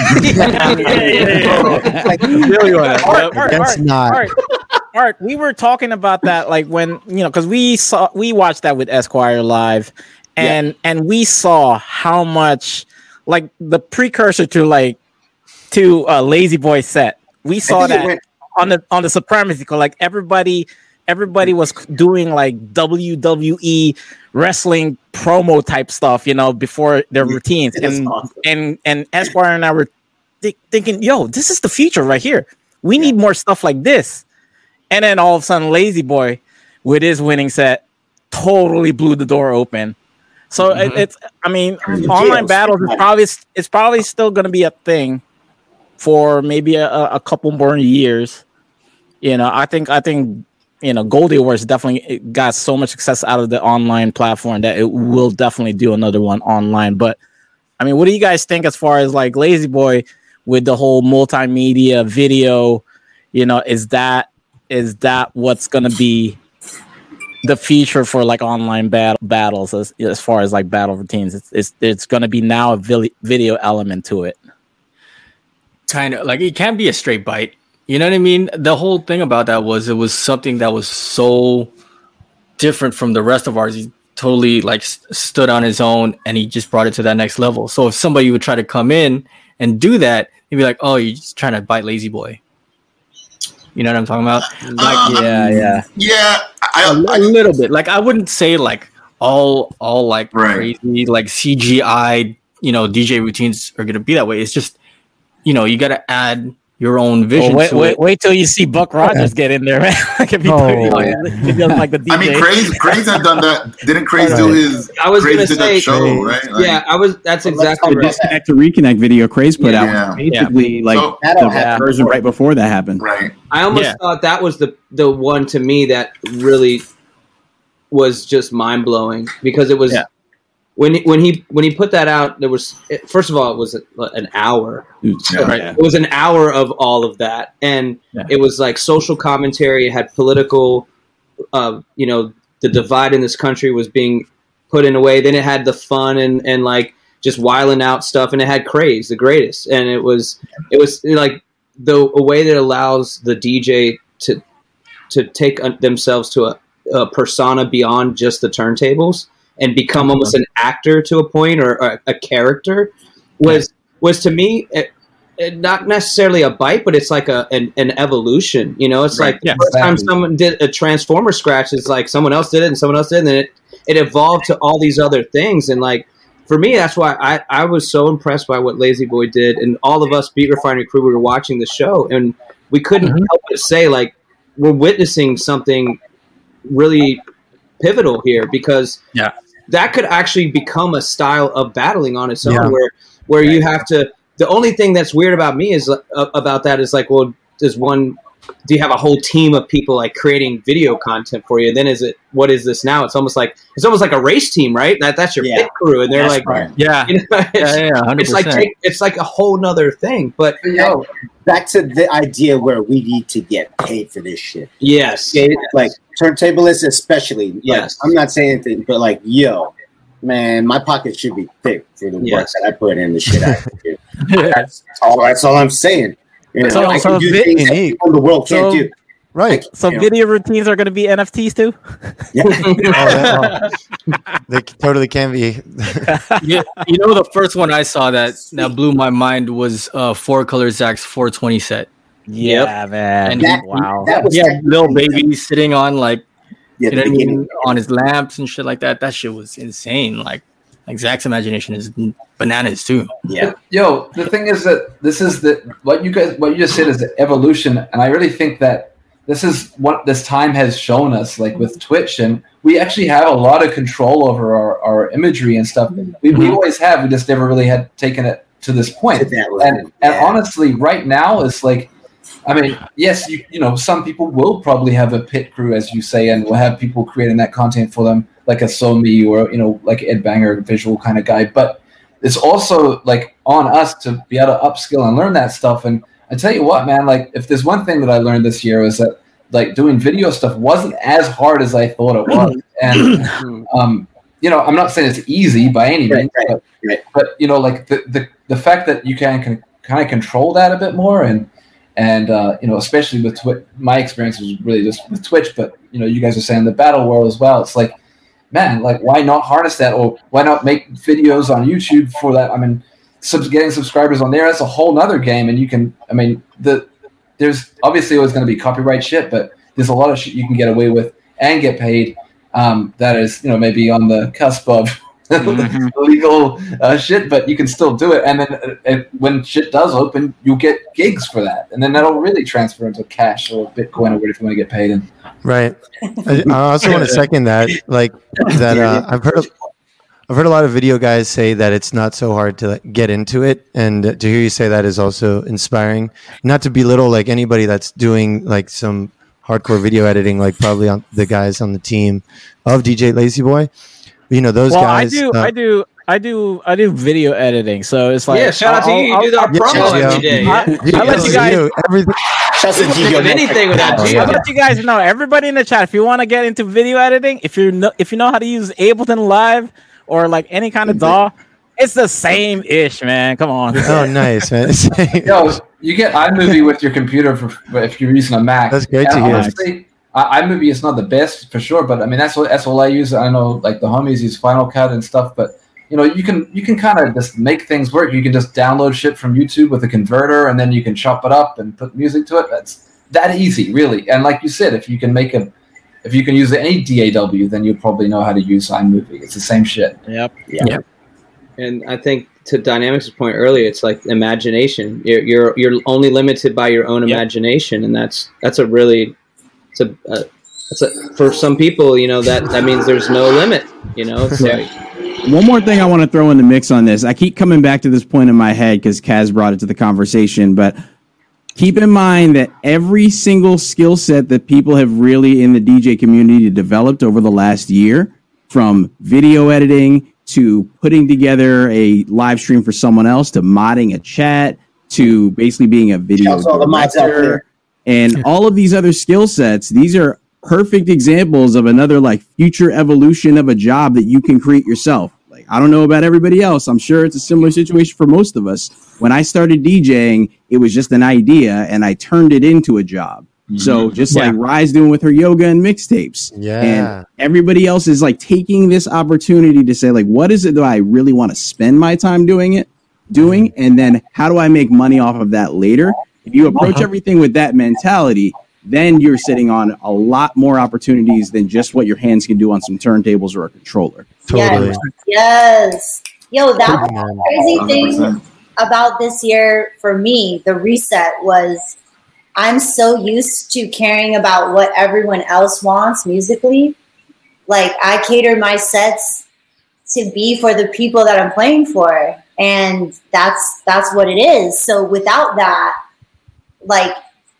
like, really Art, Art, Art, Art, not. Art, Art, we were talking about that, like when, you know, because we saw, we watched that with Esquire live, and yeah. and we saw how much, like, the precursor to, like, to uh, Lazy Boy set. We saw that went- on the on the Supremacy call. Like everybody, everybody was doing like W W E wrestling promo type stuff, you know, before their routines. And, awesome. and and Esquire and I were th- thinking, yo, this is the future right here. We yeah. need more stuff like this. And then all of a sudden, Lazy Boy with his winning set totally blew the door open. So mm-hmm. it, it's, I mean, mm-hmm. online battles is probably it's probably still going to be a thing for maybe a, a couple more years. You know, I think I think you know Goldie Awards definitely got so much success out of the online platform that it will definitely do another one online. But I mean, what do you guys think as far as like Lazy Boy with the whole multimedia video? You know, is that is that what's going to be the feature for like online battle battles as as far as like battle routines? It's it's, it's going to be now a vi- video element to it. Kind of like it can't be a straight bite, You know what I mean? The whole thing about that was it was something that was so different from the rest of ours. He totally like st- stood on his own and he just brought it to that next level. So if somebody would try to come in and do that, he'd be like, "Oh, you're just trying to bite Lazy Boy." You know what I'm talking about? Like, Uh, yeah, yeah. Yeah, I, a, I, a little bit. Like I wouldn't say like all all like Right. crazy like C G I, you know, D J routines are gonna be that way. It's just, you know, you gotta add your own vision Well, wait, to wait, it. wait till you see Buck Rogers get in there, man. Like if he, Oh, he, yeah. he does like the D J. I mean, Craze, Craze had done that. Didn't Craze do Right. his? I was Craze gonna did say- that show, right? Like, Yeah, I was. That's Well, let's exactly talk The right. disconnect to reconnect video Craze put Yeah. out basically like So- That all the happened version before. right before that happened. right. I almost Yeah. thought that was the the one to me that really was just mind blowing because it was Yeah. when he, when he when he put that out. There was it, first of all, it was an hour. Dude, Yeah. Right. yeah. It was an hour of all of that, and Yeah. it was like social commentary. It had political, uh, you know, the divide in this country was being put in a way. Then it had the fun and and like just wiling out stuff, and it had Craze, the greatest, and it was it was like the a way that allows the D J to to take uh, themselves to a, a persona beyond just the turntables and become almost an actor to a point or, or a character was was to me it, it, not necessarily a bite, but it's like a an, an evolution. You know, it's Right. like the Yeah, first time exactly. someone did a Transformer scratch, it's like someone else did it and someone else did, it, and then it it evolved to all these other things. And like for me, that's why I I was so impressed by what Lazy Boy did, and all of us Beat Refinery crew, we were watching the show, and we couldn't Mhm. help but say like we're witnessing something really pivotal here because Yeah. that could actually become a style of battling on its own Yeah. where where you have to the only thing that's weird about me is uh, about that is like, well, does one do you have a whole team of people like creating video content for you? Then is it what is this now? It's almost like it's almost like a race team, right? That that's your Yeah. pit crew, and they're That's like, right. Yeah. you know, it's, Yeah, yeah, one hundred it's like percent. take, it's like a whole nother thing. But Yo, back to the idea where we need to get paid for this shit. yes, Okay? Like turntablists, especially. Like, Yes. I'm not saying anything, but like, yo, man, my pocket should be thick for the work Yes. that I put in the shit I do. That's all. That's all I'm saying. You know, So- I so can do vi- things that unique. people in the world can't So- do. Right. So You know. video routines are going to be N F Ts too. Yeah. Oh, that- oh, they totally can be. you, you know, the first one I saw that that blew my mind was uh, Four Color Zach's four twenty set. Yeah, man. And That, wow. that was He had little baby sitting on like Yeah, you know the what I beginning. mean, on his lamps and shit like that. That shit was insane. Like, like Zach's imagination is bananas too. Yeah. Yo, the thing is that this is the what you guys what you just said is the evolution, and I really think that this is what this time has shown us. Like with Twitch, and we actually have a lot of control over our, our imagery and stuff. We, we always have. We just never really had taken it to this point. To that level, And and yeah. honestly, right now it's like, I mean, yes, you you know, some people will probably have a pit crew, as you say, and will have people creating that content for them, like a Somi or you know, like Ed Banger, visual kind of guy. But it's also like on us to be able to upskill and learn that stuff. And I tell you what, man, like if there's one thing that I learned this year was that like doing video stuff wasn't as hard as I thought it was. And um, you know, I'm not saying it's easy by any Right, means, right, but, right. but you know, like the, the the fact that you can, can kind of control that a bit more, and and uh, you know, especially with Twitch, my experience was really just with Twitch, but you know, you guys are saying the battle world as well. It's like, man, like why not harness that, or why not make videos on YouTube for that? I mean, sub- getting subscribers on there, that's a whole nother game, and you can, I mean, the there's obviously always going to be copyright shit, but there's a lot of shit you can get away with and get paid. Um, that is, you know, maybe on the cusp of Mhm. legal uh, shit, but you can still do it. And then uh, uh, when shit does open, you'll get gigs for that, and then that'll really transfer into cash or Bitcoin or whatever you want to get paid in. Right. I, I also want to second that. Like that. Uh, I've heard. I've heard a lot of video guys say that it's not so hard to like, get into it, and to hear you say that is also inspiring. Not to belittle like anybody that's doing like some hardcore video editing, like probably on the guys on the team of D J Lazy Boy. You know those well, guys. I do, uh, I do, I do, I do video editing. So it's like, yeah, shout out to you. You I'll- do that I'll- Yeah, promo yeah. every day. I, I let you guys. everything. Shouts to Gigi Think of on anything without Oh, Gigi. yeah. I'll let you guys know. Everybody in the chat, if you want to get into video editing, if you know, if you know how to use Ableton Live or like any kind of D A W, it's the same ish, man. Come on. Oh, nice, man. Yo, You get iMovie with your computer for if you're using a Mac. That's great and to hear. Honestly, I, iMovie is not the best for sure, but I mean that's what that's all I use. I know like the homies use Final Cut and stuff, but you know you can you can kind of just make things work. You can just download shit from YouTube with a converter, and then you can chop it up and put music to it. That's that easy, really. And like you said, if you can make a if you can use any D A W, then you probably know how to use iMovie. It's the same shit. Yep. Yeah. Yep. And I think to Dynamics' point earlier, it's like imagination. You're you're you're only limited by your own Yep. imagination, and that's that's a really it's a, a it's a for some people, you know, that that means there's no limit. You know, it's Yeah. like One more thing I want to throw in the mix on this. I keep coming back to this point in my head because Kaz brought it to the conversation, but keep in mind that every single skill set that people have really in the D J community developed over the last year, from video editing to putting together a live stream for someone else, to modding a chat, to basically being a video Shouts all the mods out director, there. and all of these other skill sets. These are perfect examples of another like future evolution of a job that you can create yourself. Like, I don't know about everybody else. I'm sure it's a similar situation for most of us. When I started DJing, it was just an idea and I turned it into a job. So just Yeah. like Rye's doing with her yoga and mixtapes. Yeah. And everybody else is like taking this opportunity to say, like, what is it that I really want to spend my time doing it, doing? And then how do I make money off of that later? If you approach Uh-huh. everything with that mentality, then you're sitting on a lot more opportunities than just what your hands can do on some turntables or a controller. Totally. Yes. Yes. Yo, that was Man. the crazy one hundred percent. thing about this year for me, the reset was I'm so used to caring about what everyone else wants musically. Like I cater my sets to be for the people that I'm playing for. And that's that's what it is. So without that, like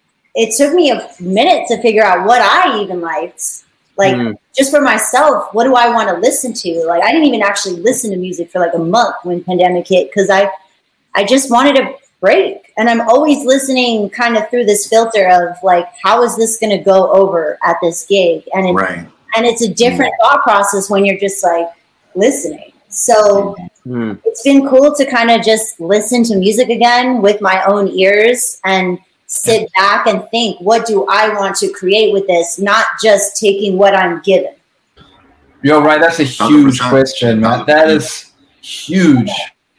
it took me a minute to figure out what I even liked. Like Mm. just for myself, what do I want to listen to? Like I didn't even actually listen to music for like a month when pandemic hit because I I just wanted a break. And I'm always listening kind of through this filter of like, how is this going to go over at this gig? And it, Right. and it's a different thought process when you're just like listening. So mm, it's been cool to kind of just listen to music again with my own ears and sit back and think, what do I want to create with this? Not just taking what I'm given. You're right. That's a huge one hundred percent. question, man. That is huge.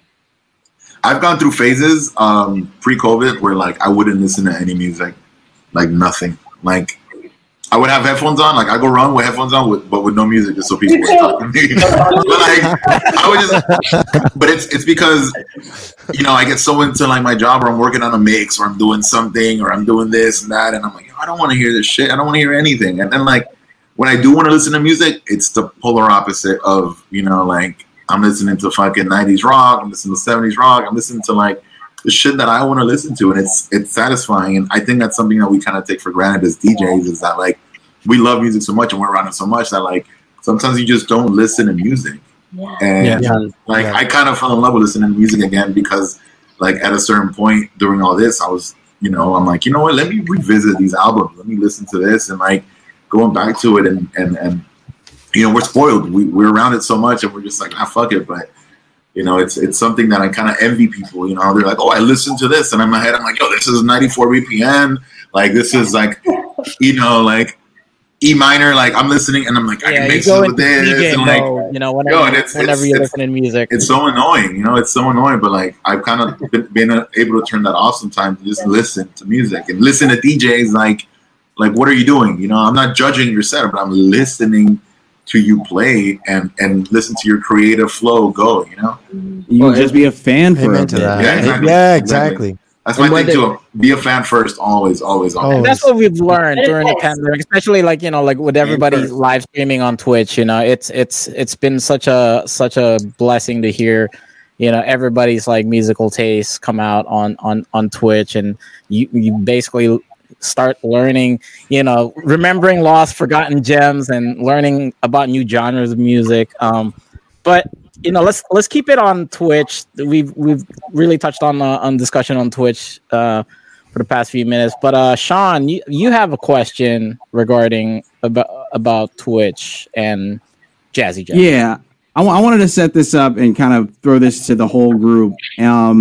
I've gone through phases um, pre-COVID where like I wouldn't listen to any music, like nothing. Like I would have headphones on, like I go run with headphones on, with, but with no music, just so people would talk to me. But like I would just, but it's it's because you know I get so into like my job, or I'm working on a mix, or I'm doing something, or I'm doing this and that, and I'm like, I don't want to hear this shit. I don't want to hear anything. And then like when I do want to listen to music, it's the polar opposite of you know like. I'm listening to fucking nineties rock. I'm listening to seventies rock. I'm listening to like the shit that I want to listen to, and it's it's satisfying. And I think that's something that we kind of take for granted as D Js is that like we love music so much and we're around it so much that like sometimes you just don't listen to music. Yeah. And Yeah. like Yeah. I kind of fell in love with listening to music again because like at a certain point during all this, I was you know I'm like you know what, let me revisit these albums. Let me listen to this and like going back to it and and and. You know, we're spoiled. We, we're around it so much, and we're just like, ah, fuck it. But you know, it's it's something that I kind of envy people. You know, they're like, oh, I listened to this, and in my head, I'm like, yo, this is ninety-four B P M. Like, this is like, you know, like E minor. Like, I'm listening, and I'm like, I Yeah, can you mix go it into with this, D J and like, mode, you know, whenever, yo, and it's- whenever it's- you're it's- listening to music. it's so annoying. You know, it's so annoying. But like, I've kind of been, been able to turn that off sometimes and just listen to music and listen to D Js. Like, like, what are you doing? You know, I'm not judging your set, but I'm listening to you play and and listen to your creative flow go, you know? You Well, can just be a fan for Amen a to bit. that. Yeah, exactly. Yeah, Exactly. exactly. That's my And thing whether- too. Be a fan first, always, always, always. Oh, That's what we've learned It during the is. pandemic, especially like you know, like with everybody first. live streaming on Twitch. You know, it's it's it's been such a such a blessing to hear, you know, everybody's like musical tastes come out on on on Twitch, and you you basically start learning, you know, remembering lost, forgotten gems, and learning about new genres of music. Um, but you know, let's let's keep it on Twitch. We've we've really touched on uh, on discussion on Twitch uh, for the past few minutes. But uh, Sean, you, you have a question regarding about about Twitch and Jazzy Jeff. Yeah, I, w- I wanted to set this up and kind of throw this to the whole group. Um,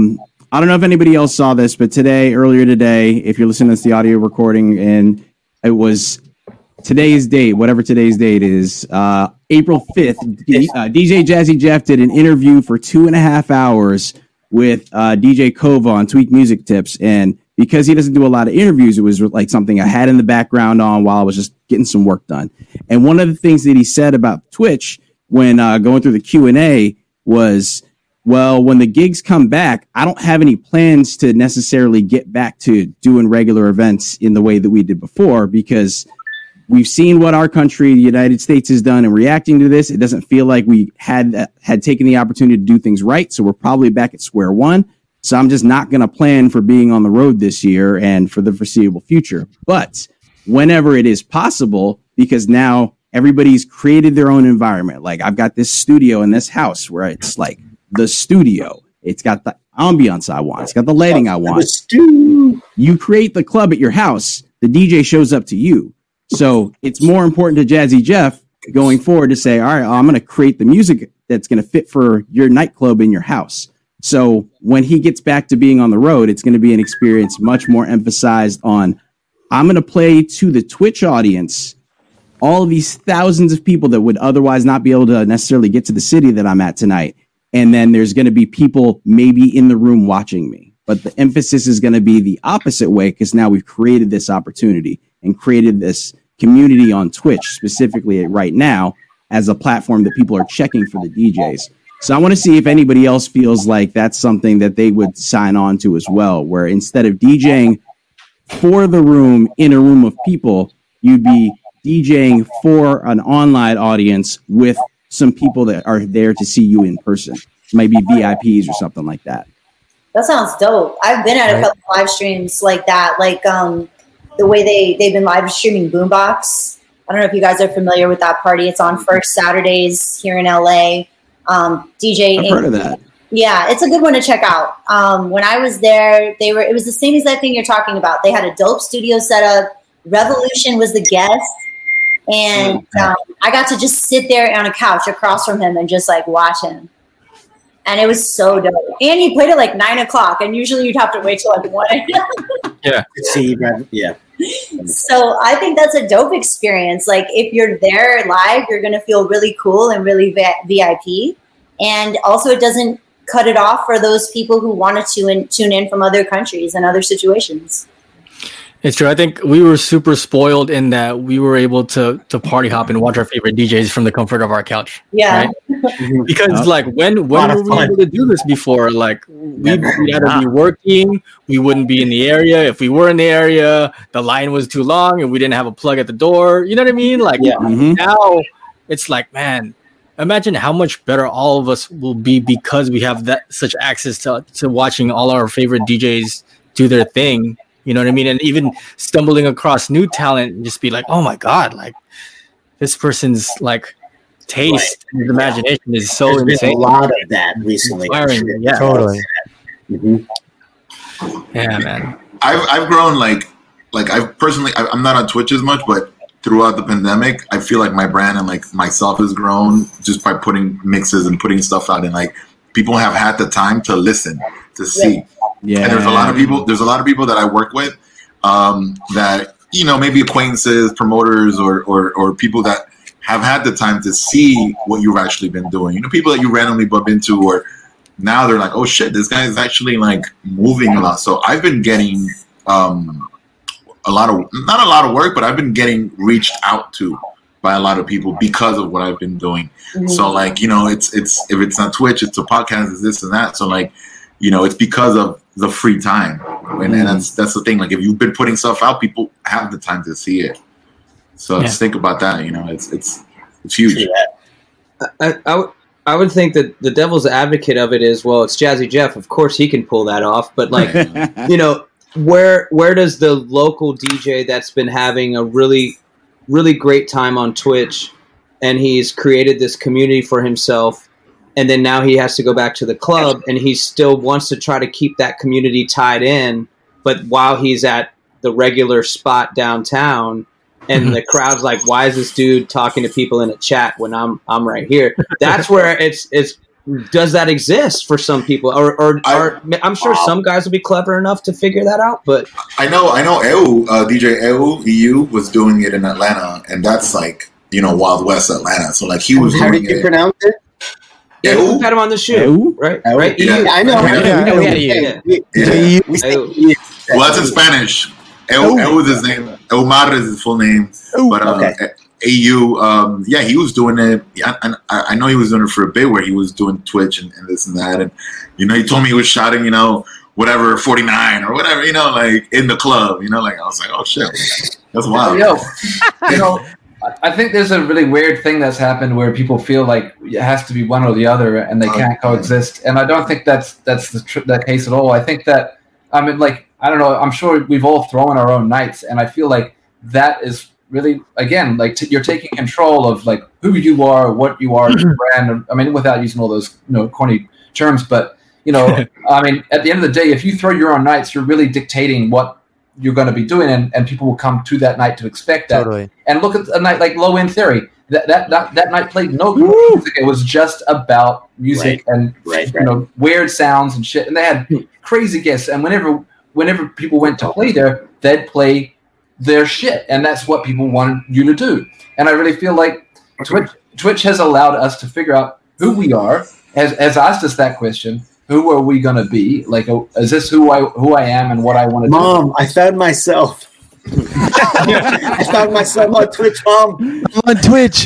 I don't know if anybody else saw this, but today, earlier today, if you're listening to this, the audio recording, and it was today's date, whatever today's date is, uh, April fifth, D- uh, D J Jazzy Jeff did an interview for two and a half hours with uh, D J Kova on Tweak Music Tips. And because he doesn't do a lot of interviews, it was like something I had in the background on while I was just getting some work done. And one of the things that he said about Twitch when uh, going through the Q and A was, well, when the gigs come back, I don't have any plans to necessarily get back to doing regular events in the way that we did before, because we've seen what our country, the United States, has done in reacting to this. It doesn't feel like we had had taken the opportunity to do things right. So we're probably back at square one. So I'm just not going to plan for being on the road this year and for the foreseeable future. But whenever it is possible, because now everybody's created their own environment. Like I've got this studio in this house where it's like the studio. It's got the ambiance I want. It's got the lighting I want. You create the club at your house. The D J shows up to you. So it's more important to Jazzy Jeff going forward to say, all right, I'm going to create the music that's going to fit for your nightclub in your house. So when he gets back to being on the road, it's going to be an experience much more emphasized on, I'm going to play to the Twitch audience, all of these thousands of people that would otherwise not be able to necessarily get to the city that I'm at tonight. And then there's going to be people maybe in the room watching me. But the emphasis is going to be the opposite way, because now we've created this opportunity and created this community on Twitch specifically right now as a platform that people are checking for the D Js. So I want to see if anybody else feels like that's something that they would sign on to as well, where instead of DJing for the room in a room of people, you'd be DJing for an online audience with some people that are there to see you in person. Maybe V I Ps or something like that. That sounds dope. I've been at a couple live streams like that, like um, the way they, they've been live streaming Boombox. I don't know if you guys are familiar with that party. It's on first Saturdays here in L A. Um, D J I've heard of that. Yeah, it's a good one to check out. Um, when I was there, they were. It was the same exact thing you're talking about. They had a dope studio set up. Revolution was the guest, and um, I got to just sit there on a couch across from him and just like watch him. And it was so dope. And he played at like nine o'clock, and usually you'd have to wait till like one a.m. Yeah. See, yeah. So I think that's a dope experience. Like if you're there live, you're going to feel really cool and really V I P. And also it doesn't cut it off for those people who want to tune, tune in from other countries and other situations. It's true. I think we were super spoiled in that we were able to to party hop and watch our favorite D Js from the comfort of our couch. Yeah. Right? Because like when when were we able to do this before? Like we'd, we'd either be working, we wouldn't be in the area. If we were in the area, the line was too long and we didn't have a plug at the door. You know what I mean? Like yeah. mm-hmm. Now it's like, man, imagine how much better all of us will be because we have that such access to to watching all our favorite D Js do their thing. You know what I mean? And even stumbling across new talent and just be like, oh my God, like this person's like taste right. and imagination is so There's insane. Been a lot of that recently. Inspiring. Yeah, totally. Mm-hmm. Yeah, man. I've I've grown like like I've personally I, I'm not on Twitch as much, but throughout the pandemic, I feel like my brand and like myself has grown just by putting mixes and putting stuff out, and like people have had the time to listen to see. Yeah. Yeah. And there's a lot of people. There's a lot of people that I work with um, that you know maybe acquaintances, promoters, or, or or people that have had the time to see what you've actually been doing. You know, people that you randomly bump into, or now they're like, oh shit, this guy is actually like moving a lot. So I've been getting um, a lot of not a lot of work, but I've been getting reached out to by a lot of people because of what I've been doing. Mm-hmm. So like you know, it's it's if it's not Twitch, it's a podcast, it's this and that. So like. You know, it's because of the free time, and, and that's that's the thing. Like, if you've been putting stuff out, people have the time to see it. So yeah. Just think about that. You know, it's it's it's huge. I, I, w- I would think that the devil's advocate of it is, well, it's Jazzy Jeff. Of course, he can pull that off. But like, you know, where where does the local D J that's been having a really really great time on Twitch, and he's created this community for himself? And then now he has to go back to the club, and he still wants to try to keep that community tied in. But while he's at the regular spot downtown, and the crowd's like, "Why is this dude talking to people in a chat when I'm I'm right here?" That's where it's it's does that exist for some people? Or, or, I- or I'm sure some guys will be clever enough to figure that out, but I know, I know. Eu, uh, D J Eu, E U was doing it in Atlanta, and that's like you know Wild West Atlanta. So like he was How doing did you it. pronounce it? yeah, Eu? we've had him on the show, Eu? right? Eu? Right? Yeah. E U. I know. Yeah. I know. Yeah, We yeah, say- we- Yeah. we say Eu. you. Well, that's in Spanish. Eu, Eu is his name. Eumar is his full name. But uh, Okay. A U, um, yeah, he was doing it. Yeah, and I, I know he was doing it for a bit where he was doing Twitch and, and this and that. And, you know, he told me he was shouting, you know, whatever, forty-nine or whatever, you know, like in the club, you know, like I was like, oh shit, that's wild. Yo, you know, I- I think there's a really weird thing that's happened where people feel like it has to be one or the other, and they Oh, can't yeah. coexist. And I don't think that's that's the tr- the case at all. I think that I mean, like I don't know. I'm sure we've all thrown our own nights, and I feel like that is really again like t- you're taking control of like who you are, what you are, as a brand. I mean, without using all those you know corny terms, but you know, I mean, at the end of the day, if you throw your own nights, you're really dictating what you're going to be doing, and, and people will come to that night to expect that. Totally. And look at a night like Low End Theory. That that that, that night played no music. It was just about music and Right, you right. know weird sounds and shit. And they had crazy guests. And whenever whenever people went to play there, they'd play their shit, and that's what people wanted you to do. And I really feel like Twitch Twitch has allowed us to figure out who we are. Has has asked us that question. Who are we going to be? Like, uh, is this who I who I am and what I want to do? Mom, I found myself. I found myself on Twitch, Mom. I'm on Twitch.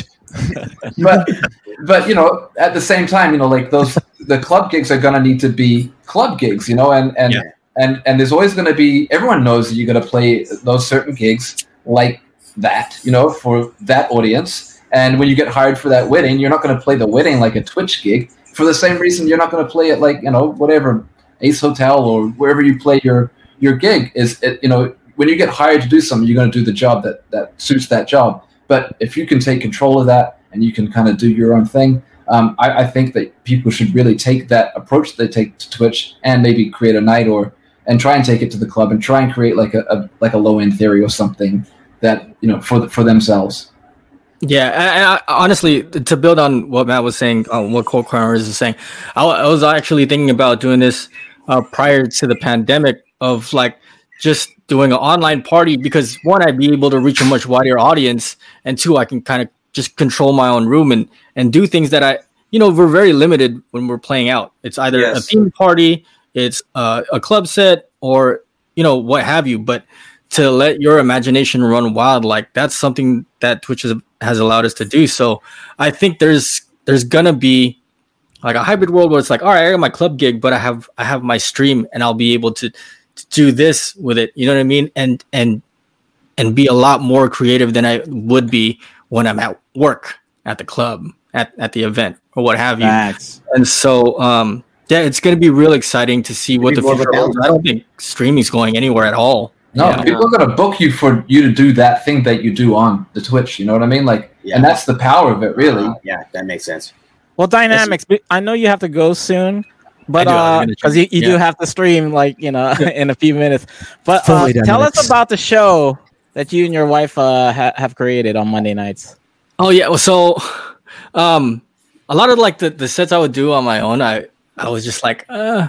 but but you know at the same time you know like those the club gigs are going to need to be club gigs, you know and and Yeah. and, and there's always going to be everyone knows that you're going to play those certain gigs like that, you know for that audience. And when you get hired for that wedding, you're not going to play the wedding like a Twitch gig for the same reason you're not going to play it like you know whatever Ace Hotel or wherever you play your your gig is. It, you know when you get hired to do something, you're going to do the job that that suits that job. But if you can take control of that and you can kind of do your own thing, um, I, I think that people should really take that approach that they take to Twitch and maybe create a night or and try and take it to the club and try and create like a, a like a Low End Theory or something that you know for for themselves. Yeah, and I, honestly, to build on what Matt was saying, um, what Cold Corners is saying, I, I was actually thinking about doing this uh, prior to the pandemic of like just doing an online party because one, I'd be able to reach a much wider audience, and two, I can kind of just control my own room and and do things that I, you know, we're very limited when we're playing out. It's either Yes. a theme party, it's uh, a club set, or you know what have you. But to let your imagination run wild, like that's something that Twitch has, has allowed us to do. So I think there's there's gonna be like a hybrid world where it's like, all right, I got my club gig, but I have I have my stream, and I'll be able to, to do this with it. You know what I mean? And and and be a lot more creative than I would be when I'm at work, at the club, at, at the event, or what have you. Facts. And so, um, yeah, it's going to be real exciting to see what the more of a future holds. I don't think streaming's going anywhere at all. No, Yeah. people are going to book you for you to do that thing that you do on the Twitch. You know what I mean? Like, Yeah. and that's the power of it, really. Uh, yeah, that makes sense. Well, Dynamics, but I know you have to go soon, but I do, I was uh, gonna because you, you do yeah. have to stream like you know in a few minutes. But uh, Fully tell us Dynamics. about the show that you and your wife uh, ha- have created on Monday nights. Oh yeah, well, so um, a lot of like the, the sets I would do on my own, I I was just like, uh,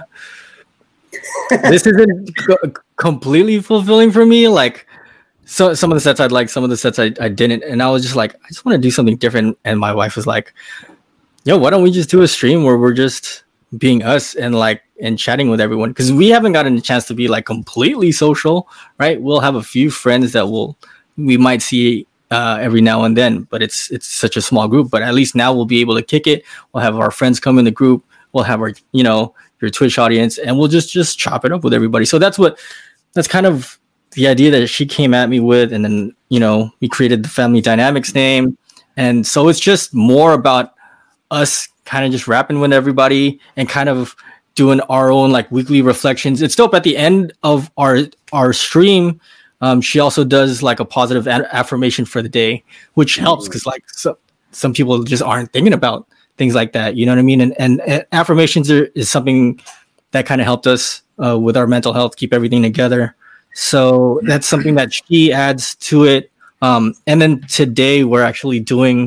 this isn't co- completely fulfilling for me. Like, so some of the sets I'd like, some of the sets I, I didn't, and I was just like, I just want to do something different. And my wife was like, yo, why don't we just do a stream where we're just being us and like and chatting with everyone? Because we haven't gotten a chance to be like completely social, right? We'll have a few friends that will we might see uh, every now and then, but it's it's such a small group. But at least now we'll be able to kick it. We'll have our friends come in the group. We'll have our you know your Twitch audience, and we'll just just chop it up with everybody. So that's what that's kind of the idea that she came at me with, and then you know we created the Family Dynamics name, and so it's just more about us kind of just rapping with everybody and kind of doing our own like weekly reflections. It's dope at the end of our our stream. Um, she also does like a positive a- affirmation for the day, which helps because like so, some people just aren't thinking about things like that. You know what I mean? And and, and affirmations are, is something that kind of helped us uh, with our mental health, keep everything together. So that's something that she adds to it. Um, and then today we're actually doing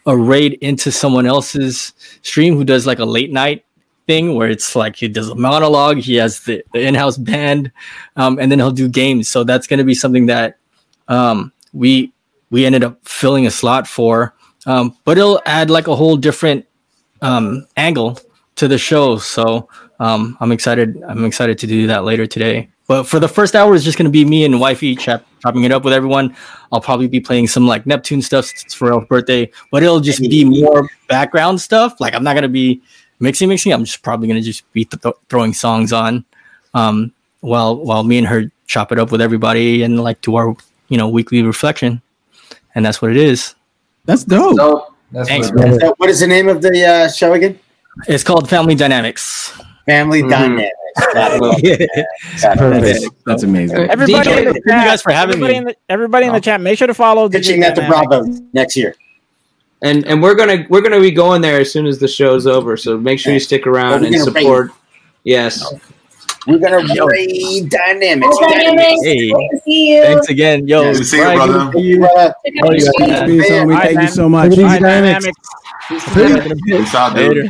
a raid into someone else's stream who does like a late night thing where it's like he does a monologue, he has the, the in-house band, um, and then he'll do games. So that's going to be something that um, we we ended up filling a slot for, um, but it'll add like a whole different um, angle to the show. So um, I'm excited. I'm excited to do that later today. But for the first hour, it's just going to be me and Wifey chop, chopping it up with everyone. I'll probably be playing some like Neptune stuff since it's Pharrell's birthday, but it'll just be more background stuff. Like I'm not going to be mixing, mixing. I'm just probably going to just be th- throwing songs on um, while while me and her chop it up with everybody and like do our you know weekly reflection. And that's what it is. That's dope. So, that's Thanks, what, man. So what is the name of the uh, show again? It's called Family Dynamics. Family Mhm. Dynamics. Got it. Got it. That's, that's amazing. Everybody D J, in the thank chat, you guys for having everybody me. In the, everybody in the chat, make sure to follow D J Pitching that to Dynamics. Bravo next year. And and we're gonna we're gonna be going there as soon as the show's over. So make sure you stick around We're and gonna support. Yes. We're gonna raid Dynamics. Well, Dynamics, Hey. great to see you. Thanks again. Yo, Good to see you, Brian, brother. good to see you. Uh, Oh, you got that. Peace, homie. Bye, Thank you man. so much. Take it easy, Bye, Dynamics. Dynamics. Peace out, dude. Later.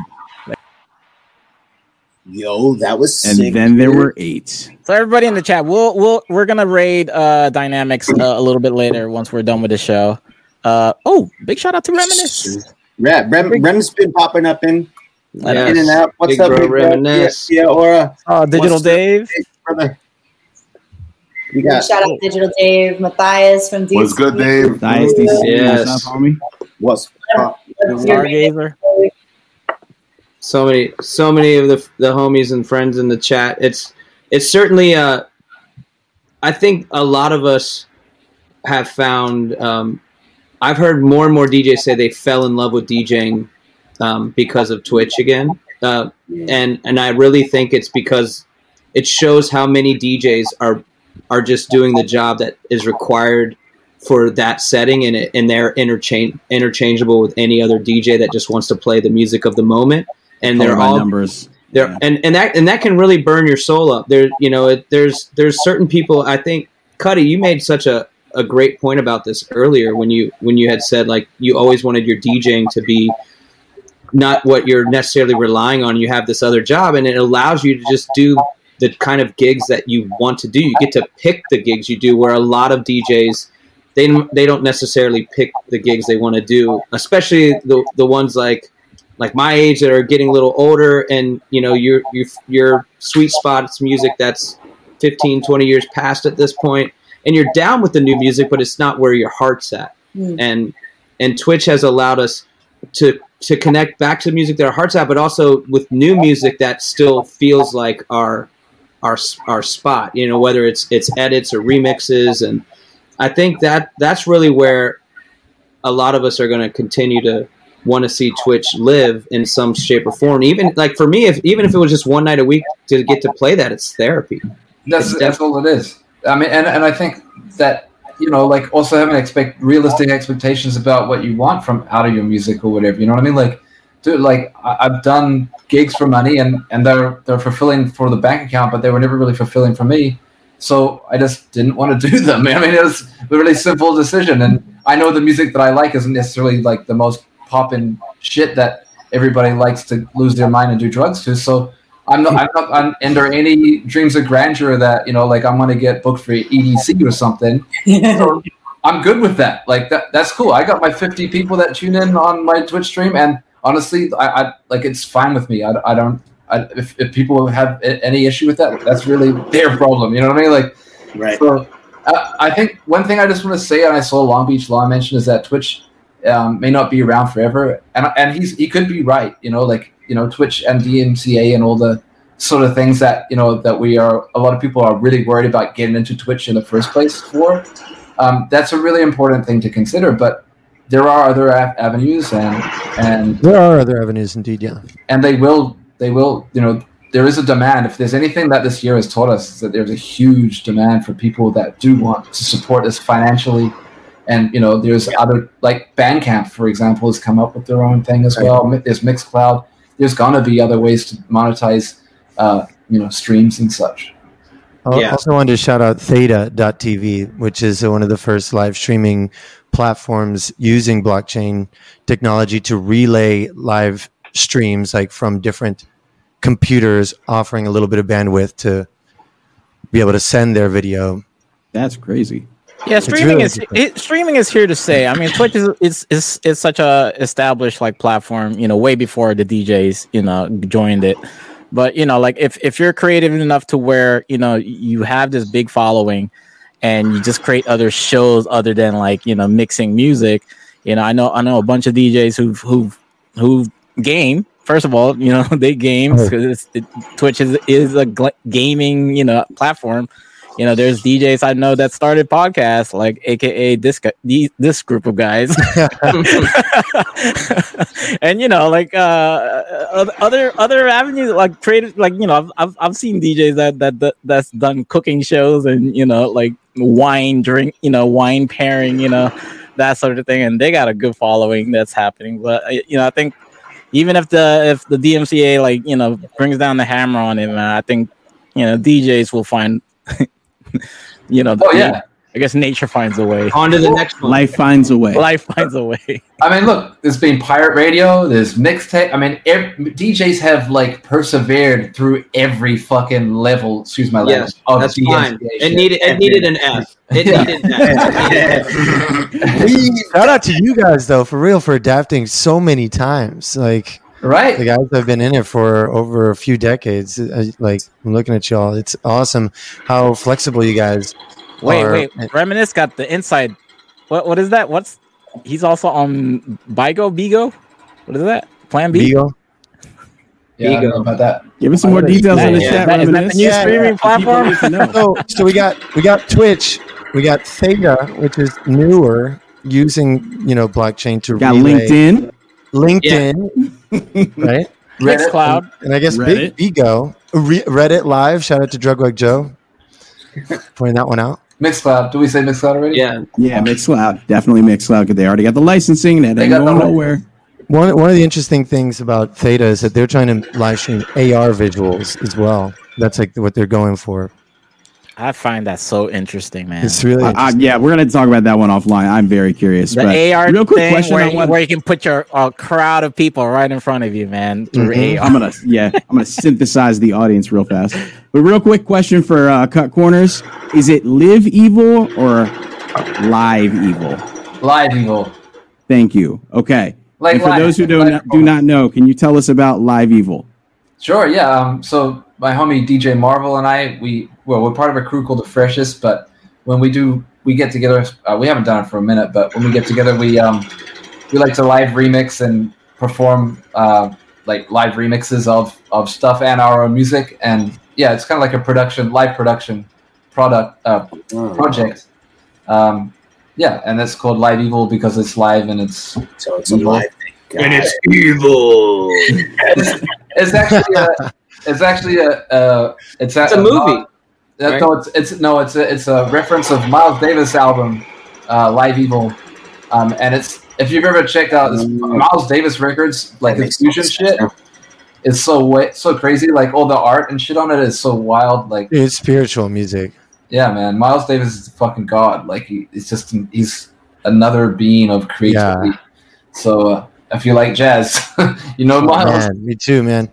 Yo, that was And sick. then there were eight. So everybody in the chat, we'll we'll we're gonna raid uh, Dynamics uh, a little bit later once we're done with the show. Uh, oh, big shout out to Reminisce. Yeah, Rem, Rem's been popping up in, Yes. in and out. What's Big up, bro big bro? Reminisce. Yeah, yeah, Aura. Uh, Digital What's the- Dave. Hey, brother. We Big got shout out to Digital Dave, Matthias from D C. What's good, Dave? Dice, D C, Yes. what's up, homie? what's up? Stargazer. So many, so many of the the homies and friends in the chat. It's it's certainly. Uh, I think a lot of us have found. Um, I've heard more and more D Js say they fell in love with DJing um, because of Twitch again, uh, and and I really think it's because it shows how many D Js are are just doing the job that is required for that setting, and it, and they're interchange interchangeable with any other D J that just wants to play the music of the moment. And Color they're by all numbers. there, Yeah. and, and that and that can really burn your soul up. There, you know, it, there's there's certain people. I think, Cuddy, you made such a, a great point about this earlier when you when you had said like you always wanted your DJing to be not what you're necessarily relying on. You have this other job, and it allows you to just do the kind of gigs that you want to do. You get to pick the gigs you do. Where a lot of D Js they they don't necessarily pick the gigs they want to do, especially the the ones like. like my age that are getting a little older, and you know your your your sweet spot it's music that's fifteen, twenty years past at this point, and you're down with the new music, but it's not where your heart's at. Mm. And and Twitch has allowed us to to connect back to music that our heart's at, but also with new music that still feels like our our our spot. You know, whether it's it's edits or remixes, and I think that that's really where a lot of us are going to continue to want to see Twitch live in some shape or form. Even like for me, if even if it was just one night a week to get to play that, it's therapy. That's It's that's all it is. I mean, and, and I think that you know, like also having expect realistic expectations about what you want from out of your music or whatever. You know what I mean? Like, dude, like I, I've done gigs for money, and and they're they're fulfilling for the bank account, but they were never really fulfilling for me. So I just didn't want to do them. I mean, it was a really simple decision, and I know the music that I like isn't necessarily like the most poppin' shit that everybody likes to lose their mind and do drugs to. So I'm not, I'm not I'm under any dreams of grandeur that, you know, like I'm going to get booked for E D C or something. So I'm good with that. Like that, that's cool. I got my fifty people that tune in on my Twitch stream, and honestly, I, I like, it's fine with me. I, I don't, I, if, if people have any issue with that, that's really their problem. You know what I mean? Like, Right. so uh, I think one thing I just want to say, and I saw Long Beach Law mention, is that Twitch Um, may not be around forever, and and he's he could be right. You know, like you know, Twitch and D M C A and all the sort of things that you know that we are. A lot of people are really worried about getting into Twitch in the first place for. Um, that's a really important thing to consider. But there are other a- avenues, and and There are other avenues, indeed. Yeah. and they will they will you know there is a demand. If there's anything that this year has taught us, is that there's a huge demand for people that do want to support us financially. And, you know, there's other, like Bandcamp, for example, has come up with their own thing as well. There's Mixcloud. There's going to be other ways to monetize, uh, you know, streams and such. I Yeah. also wanted to shout out theta dot t v, which is one of the first live streaming platforms using blockchain technology to relay live streams, like from different computers, offering a little bit of bandwidth to be able to send their video. That's crazy. Yeah, streaming really is it, streaming is here to stay. I mean, Twitch is is is, is such a established like platform, you know, way before the D Js, you know, joined it. But you know, like if if you're creative enough to where you know you have this big following, and you just create other shows other than like you know mixing music, you know, I know I know a bunch of D Js who who who game. First of all, you know, they game because it, Twitch is is a gl- gaming you know platform. You know, there's D Js I know that started podcasts, like A K A this guy, this group of guys, and you know, like uh, other other avenues, like creative, like you know, I've I've, I've seen D Js that, that that that's done cooking shows and you know, like wine drink, you know, wine pairing, you know, that sort of thing, and they got a good following that's happening. But you know, I think even if the if the D M C A like you know brings down the hammer on it, man, I think you know D Js will find. You know, oh yeah. I guess nature finds a way. On to the next one. Life finds a way. Life finds a way. I mean, look, there's been pirate radio, there's mixtape. I mean, every, D Js have like persevered through every fucking level. Excuse my language. Yes, of that's D M C A fine. shit. It needed it needed an F. It needed that. Shout out to you guys though, for real, for adapting so many times. Like. Right, the guys have been in it for over a few decades. Like I'm looking at y'all, it's awesome how flexible you guys. Wait, are. wait, Reminisce got the inside. What, what is that? What's he's also on Bigo, Bigo. What is that? Plan B. Bigo. Yeah, I don't know about that. Give us some more details in the yeah, chat. that, is that the new Yeah, streaming yeah. platform? So, so we got we got Twitch, we got Theta, which is newer, using you know blockchain to Got relay. LinkedIn. LinkedIn, right? Mixcloud, and I guess Reddit. Big Bigo, Re- Reddit Live. Shout out to Drug Like Joe, pointing that one out. Mixcloud. Do we say Mixcloud already? Yeah. Yeah, Mixcloud. Definitely Mixcloud because they already got the licensing. That They ain't got going the- nowhere. One one of the interesting things about Theta is that they're trying to live stream A R visuals as well. That's like what they're going for. I find that so interesting, man. It's really Uh, uh, yeah, we're gonna talk about that one offline. I'm very curious. The but A R real quick thing question where, on you, what where you can put your a crowd of people right in front of you, man, through Mhm. A R. I'm gonna yeah, I'm gonna synthesize the audience real fast. But real quick question for uh, Cut Corners: is it Live Evil or Live Evil? Live Evil. Thank you. Okay. Like and for live, those who do live not, do not know, can you tell us about Live Evil? Sure, yeah. Um, so my homie D J Marvel and I, we well, we're part of a crew called The Freshest, but when we do, we get together. Uh, we haven't done it for a minute, but when we get together, we um, we like to live remix and perform uh, like live remixes of of stuff and our own music. And yeah, it's kind of like a production, live production product uh, project. Um, yeah, and it's called Live Evil because it's live and it's So it's a live thing. And it's evil. it's, it's actually a, it's actually a, uh, it's, It's a movie. Uh, right? No, it's it's no, it's a, it's a reference of Miles Davis' album, uh, Live Evil, um, and it's if you've ever checked out this Miles Davis records, like That his makes fusion sense, shit, yeah. it's so way, so crazy. Like all the art and shit on it is so wild. Like it's spiritual music. yeah, man, Miles Davis is fucking god. Like he, it's just he's another being of creativity. Yeah. So uh, if you like jazz, you know Miles. Man, me too, man.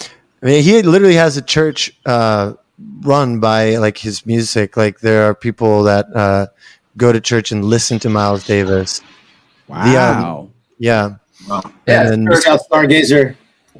I mean, he literally has a church uh, run by like his music. Like there are people that uh, go to church and listen to Miles Davis. Wow. The, um, yeah. Wow. Yeah, And then- it's South Stargazer.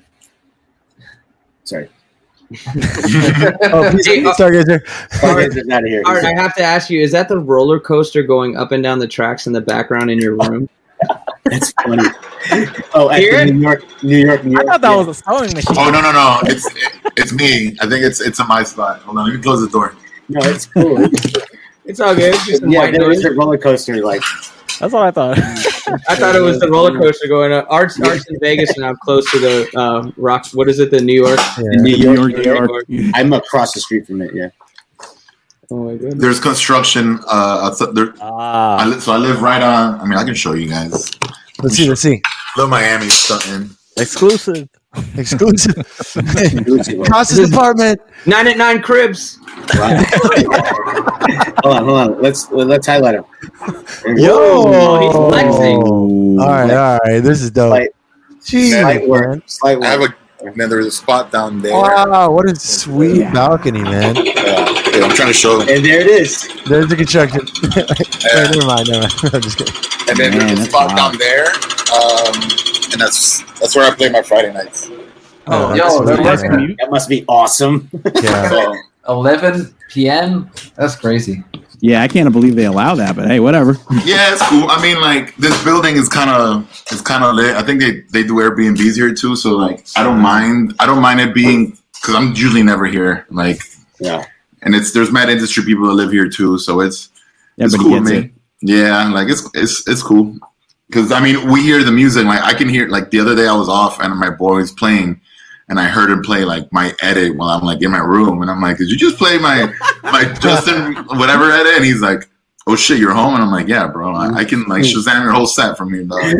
Sorry. oh, please, Hey, uh, Stargazer. Stargazer's out of here. Art, I have to ask you: is that the roller coaster going up and down the tracks in the background in your room? That's funny. Oh, at Here? the New York, New York, New I York. thought that yeah. was a sewing machine. Oh no no no! It's it, it's me. I think it's it's in my spot. Hold on, let me close the door. No, it's cool. It's all good. It's just some Yeah, white there was noise. a roller coaster. Like, That's what I thought. I thought it was the roller coaster going up. Art's, Art's in Vegas, and I'm close to the uh, rock. What is it? The New York. Yeah. New York, New York. I'm across the street from it. Yeah. Oh my goodness. There's construction. Uh, outside- there, I Ah, li- so I live right on. I mean, I can show you guys. Let's see. Let's see. Little Miami something. exclusive. Exclusive. Exclusive. Across his apartment. Nine at nine cribs. Wow. hold on, hold on. Let's let's highlight him. Yo, Oh, he's flexing. All right, all right. This is dope. Slight, Jeez, slight work. man. Slight I have work. a and then there's a spot down there. Wow, what a sweet Yeah. balcony, man. Yeah, yeah, I'm trying to show them. And there it is. There's the construction. Hey, never mind, never mind. I'm just kidding. And then Man, there's a that's spot wild. down there, um, and that's that's where I play my Friday nights. Oh, Yo, that's there sweet, must man. be That must be awesome. Yeah. So, eleven p.m. That's crazy. Yeah, I can't believe they allow that, but hey, whatever. yeah, it's cool. I mean, like this building is kind of it's kind of lit. I think they they do Airbnbs here too, so like I don't mind. I don't mind it being because I'm usually never here. Like, Yeah. and it's there's mad industry people that live here too, so it's it's Everybody cool with gets me. it. Yeah, like it's it's it's cool because I mean we hear the music. Like I can hear like the other day I was off and my boy was playing. And I heard him play like my edit while I'm like in my room, and I'm like, "Did you just play my my Justin whatever edit?" And he's like, "Oh shit, you're home?" And I'm like, "Yeah, bro, I, I can like Shazam your whole set from here, dog."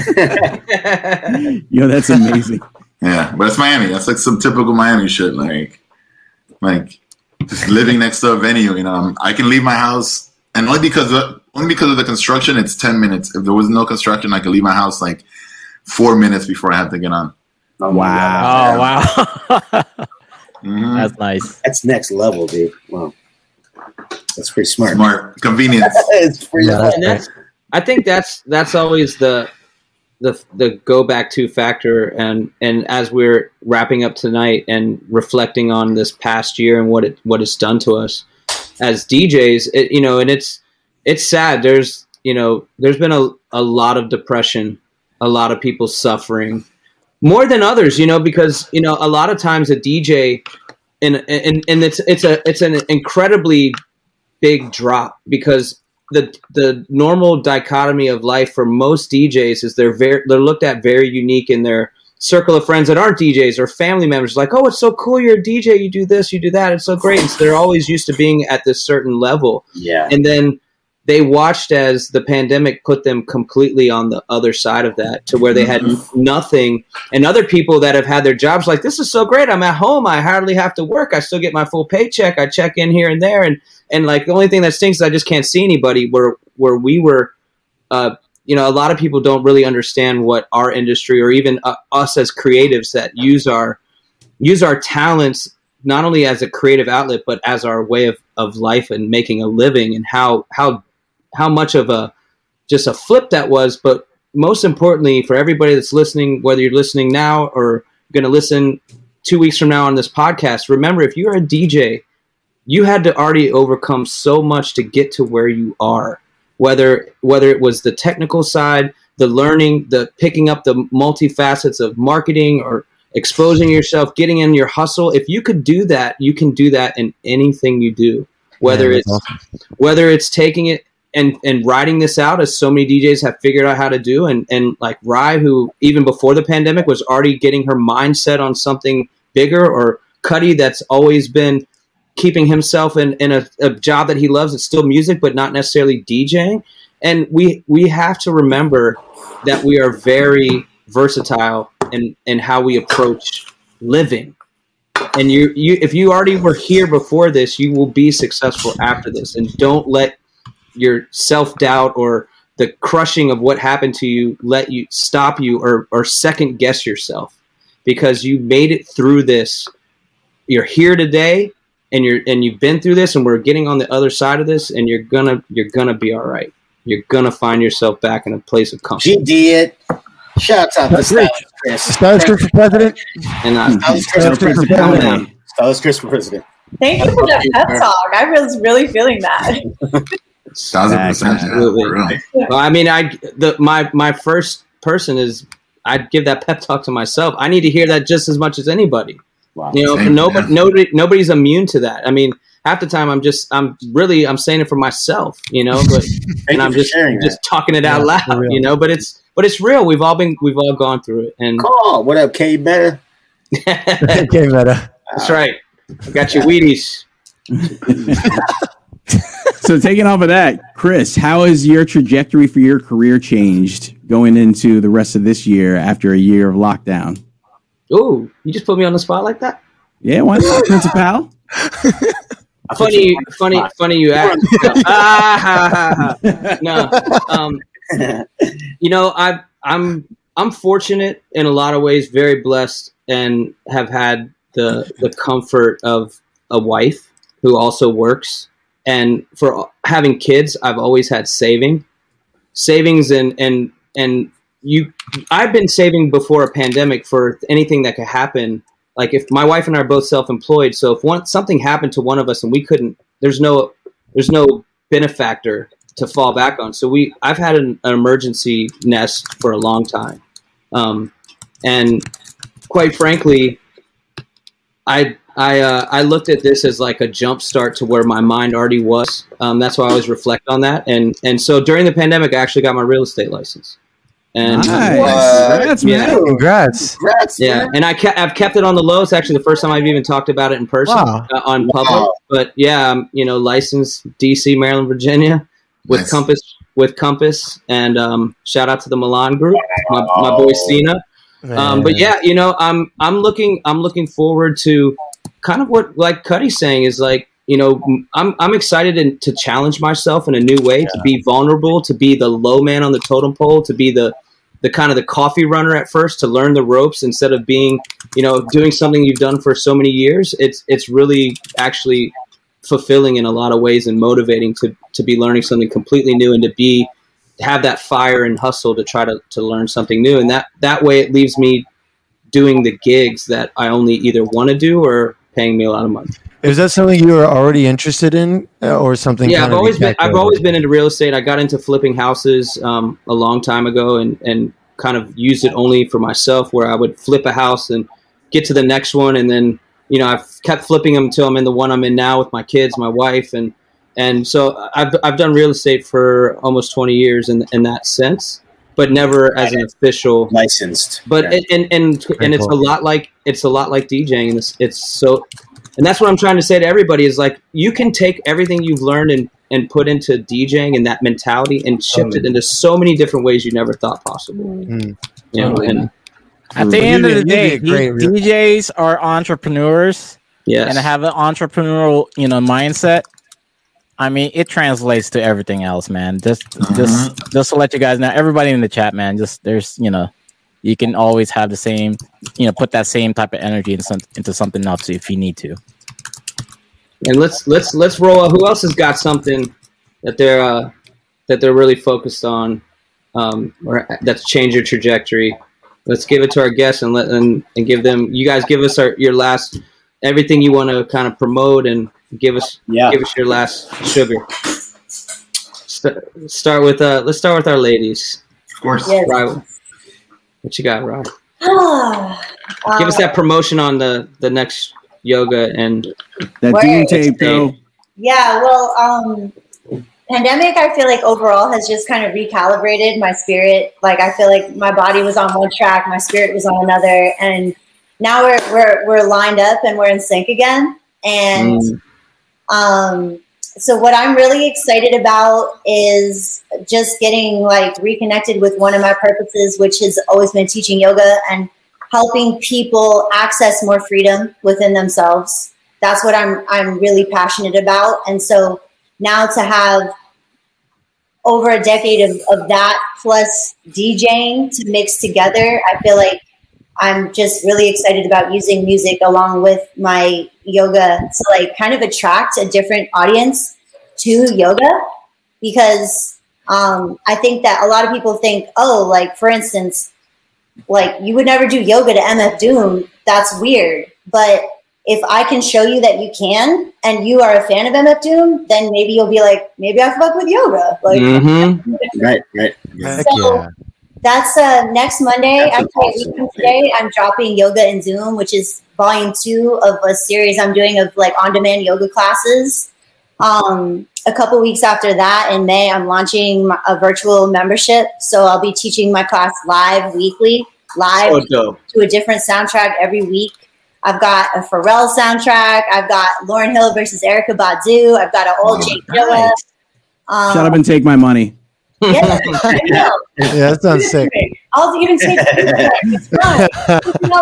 Yo, that's amazing. Yeah, but it's Miami. That's like some typical Miami shit, like like just living next to a venue. You know, I can leave my house, and only because of, only because of the construction, it's ten minutes. If there was no construction, I could leave my house like four minutes before I have to get on. Oh, my Oh God. wow, Mhm. that's nice. That's next level, dude. Wow. That's pretty smart. Smart convenience. it's pretty Yeah, that's And that's, I think that's that's always the the the go back to factor. And and as we're wrapping up tonight and reflecting on this past year and what it what it's done to us as D Js, it, you know, and it's it's sad. There's you know there's been a a lot of depression, a lot of people suffering. More than others, you know, because you know a lot of times a D J, and and and it's it's a it's an incredibly big drop because the the normal dichotomy of life for most D Js is they're very they're looked at very unique in their circle of friends that aren't D Js or family members. Like, oh, it's so cool, you're a D J, you do this, you do that, it's so great. And so they're always used to being at this certain level, Yeah. and then they watched as the pandemic put them completely on the other side of that to where they had nothing. And other people that have had their jobs like, this is so great. I'm at home. I hardly have to work. I still get my full paycheck. I check in here and there. And, and like, the only thing that stinks is I just can't see anybody where, where we were, uh, you know, a lot of people don't really understand what our industry or even uh, us as creatives that use our, use our talents not only as a creative outlet, but as our way of, of life and making a living, and how, how, how much of a just a flip that was. But most importantly, for everybody that's listening, whether you're listening now or going to listen two weeks from now on this podcast, remember, if you're a D J, you had to already overcome so much to get to where you are, whether whether it was the technical side, the learning, the picking up the multifacets of marketing or exposing yourself, getting in your hustle. If you could do that, you can do that in anything you do, whether Yeah, it's that's awesome. whether it's taking it and and writing this out, as so many D Js have figured out how to do, and and like Rye, who even before the pandemic was already getting her mindset on something bigger, or Cuddy, that's always been keeping himself in, in a, a job that he loves. It's still music, but not necessarily DJing. And we we have to remember that we are very versatile in, in how we approach living. And you, you if you already were here before this, you will be successful after this. And don't let your self-doubt or the crushing of what happened to you let you stop you or, or second guess yourself, because you made it through this. You're here today, and you're and you've been through this, and we're getting on the other side of this, and you're gonna you're gonna be all right. You're gonna find yourself back in a place of comfort. G D it. Shouts out to Stylist Chris. Stylist Chris for president. And I, Stylist Chris for Chris for president. president. Stylist Chris for president. Thank you for that pep talk. I was really feeling that. Thousand percent. Absolutely. Yeah, really. well, I mean, I the my my first person is I'd give that pep talk to myself. I need to hear that just as much as anybody. Wow. You know, Same, nobody, yeah. nobody, nobody's immune to that. I mean, half the time I'm just, I'm really, I'm saying it for myself, you know, but and you I'm for just, sharing just talking it out Yeah, for loud, real. you know. But it's, but it's real. We've all been, we've all gone through it, and Call. What up, K? Better. that's Okay, Meta. right. I got your Wheaties. So taking off of that, Chris, how has your trajectory for your career changed going into the rest of this year after a year of lockdown? Ooh, you just put me on the spot like that? Yeah, why not, Principal? funny, funny, funny you asked. No. ah, ha, ha, ha. no. Um, you know, I, I'm I'm fortunate in a lot of ways, very blessed, and have had the the comfort of a wife who also works. And for having kids, I've always had saving, savings, and and and you. I've been saving before a pandemic for anything that could happen. Like if my wife and I are both self-employed, so if one something happened to one of us and we couldn't, there's no there's no benefactor to fall back on. So we, I've had an, an emergency nest for a long time, um, and quite frankly, I I uh, I looked at this as like a jump start to where my mind already was. Um, that's why I always reflect on that, and and so during the pandemic, I actually got my real estate license. And nice. uh, Congrats, yeah. man. Congrats. Congrats, Yeah, man. and I ke- I've kept it on the low. It's actually the first time I've even talked about it in person Wow. uh, on public. Wow. But yeah, I'm, you know, licensed D C, Maryland, Virginia with Nice. Compass with Compass, and um, shout out to the Milan Group, my, my boy Cena. Um, but yeah, you know, I'm I'm looking I'm looking forward to kind of what like Cuddy's saying is like, you know, I'm I'm excited in, to challenge myself in a new way, to be vulnerable, to be the low man on the totem pole, to be the the kind of the coffee runner at first, to learn the ropes instead of being, you know, doing something you've done for so many years. It's it's really actually fulfilling in a lot of ways and motivating to to be learning something completely new and to be have that fire and hustle to try to, to learn something new. And that, that way it leaves me doing the gigs that I only either want to do or paying me a lot of money. Is that something you were already interested in, uh, or something? Yeah, kind I've of always been, I've calculated? always been into real estate. I got into flipping houses um, a long time ago and, and kind of used it only for myself, where I would flip a house and get to the next one. And then, you know, I've kept flipping them until I'm in the one I'm in now with my kids, my wife. And, and so I've, I've done real estate for almost twenty years in, in that sense, but never as an official licensed. But, Yeah. and, and, and, and it's a lot like, it's a lot like DJing. And it's, it's so, and that's what I'm trying to say to everybody is like, you can take everything you've learned and, and put into DJing and that mentality and shift it into so many different ways you never thought possible. Mm. You know, and At the You'd end be- of the you'd day, be a great real- D Js are entrepreneurs yes. and have an entrepreneurial, you know, mindset. I mean, it translates to everything else, man. Just, just, just to let you guys know, everybody in the chat, man. Just there's, you know, you can always have the same, you know, put that same type of energy in some, into something else if you need to. And let's let's let's roll out. Who else has got something that they're uh, that they're really focused on, um, or that's changed your trajectory? Let's give it to our guests and let and, and give them. You guys give us our, your last everything you want to kind of promote and give us Yeah. give us your last sugar. St- start with uh, let's start with our ladies. Of course. Yes. Right. What you got, Rob? Ah, Give us um, that promotion on the the next yoga and That Word. Dean tape, though. Yeah, well, um, pandemic, I feel like overall has just kind of recalibrated my spirit. Like, I feel like my body was on one track, my spirit was on another, and now we're we're we're lined up and we're in sync again. And Mm. um, so, what I'm really excited about is just getting like reconnected with one of my purposes, which has always been teaching yoga and helping people access more freedom within themselves. That's what I'm I'm really passionate about. And so now to have over a decade of, of that plus DJing to mix together, I feel like I'm just really excited about using music along with my yoga to like kind of attract a different audience to yoga, because um, I think that a lot of people think, oh, like for instance, like you would never do yoga to M F Doom. That's weird. But if I can show you that you can, and you are a fan of M F Doom, then maybe you'll be like, maybe I fuck with yoga. Like, mm-hmm. Right, right. Heck so yeah. that's uh, next Monday. That's Actually, a week awesome. from today, I'm dropping Yoga in Zoom, which is volume two of a series I'm doing of like on-demand yoga classes. Um, a couple weeks after that, in May, I'm launching my- a virtual membership. So I'll be teaching my class live weekly, live So dope. to a different soundtrack every week. I've got a Pharrell soundtrack. I've got Lauryn Hill versus Erykah Badu. I've got an old Jake Dilla. Um, Shut up and take my money. Yeah, I know. Yeah, that sounds sick. I'll even take it. It's fun. We'll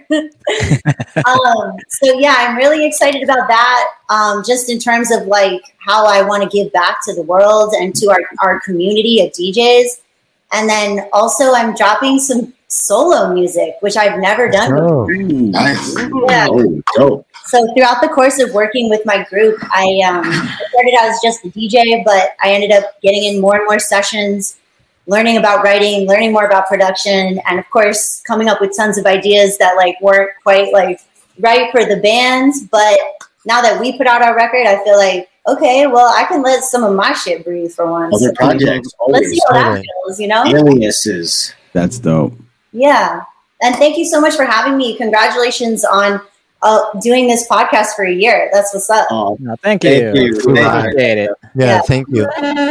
later. um, so yeah, I'm really excited about that. Um, just in terms of like how I want to give back to the world and to our, our community of D Js. And then also I'm dropping some solo music, which I've never done Oh. before. Nice. Yeah. Oh, dope. So throughout the course of working with my group, I um, started out as just a D J, but I ended up getting in more and more sessions, learning about writing, learning more about production, and of course, coming up with tons of ideas that like weren't quite like right for the bands. But now that we put out our record, I feel like, okay, well, I can let some of my shit breathe for once. Other projects. Let's see how that Totally. feels, you know? Aliases. That's dope. Yeah. And thank you so much for having me. Congratulations on uh, doing this podcast for a year. That's what's up. Oh, No, thank thank you. you. Thank you. Appreciate it. Yeah, Yeah. thank you.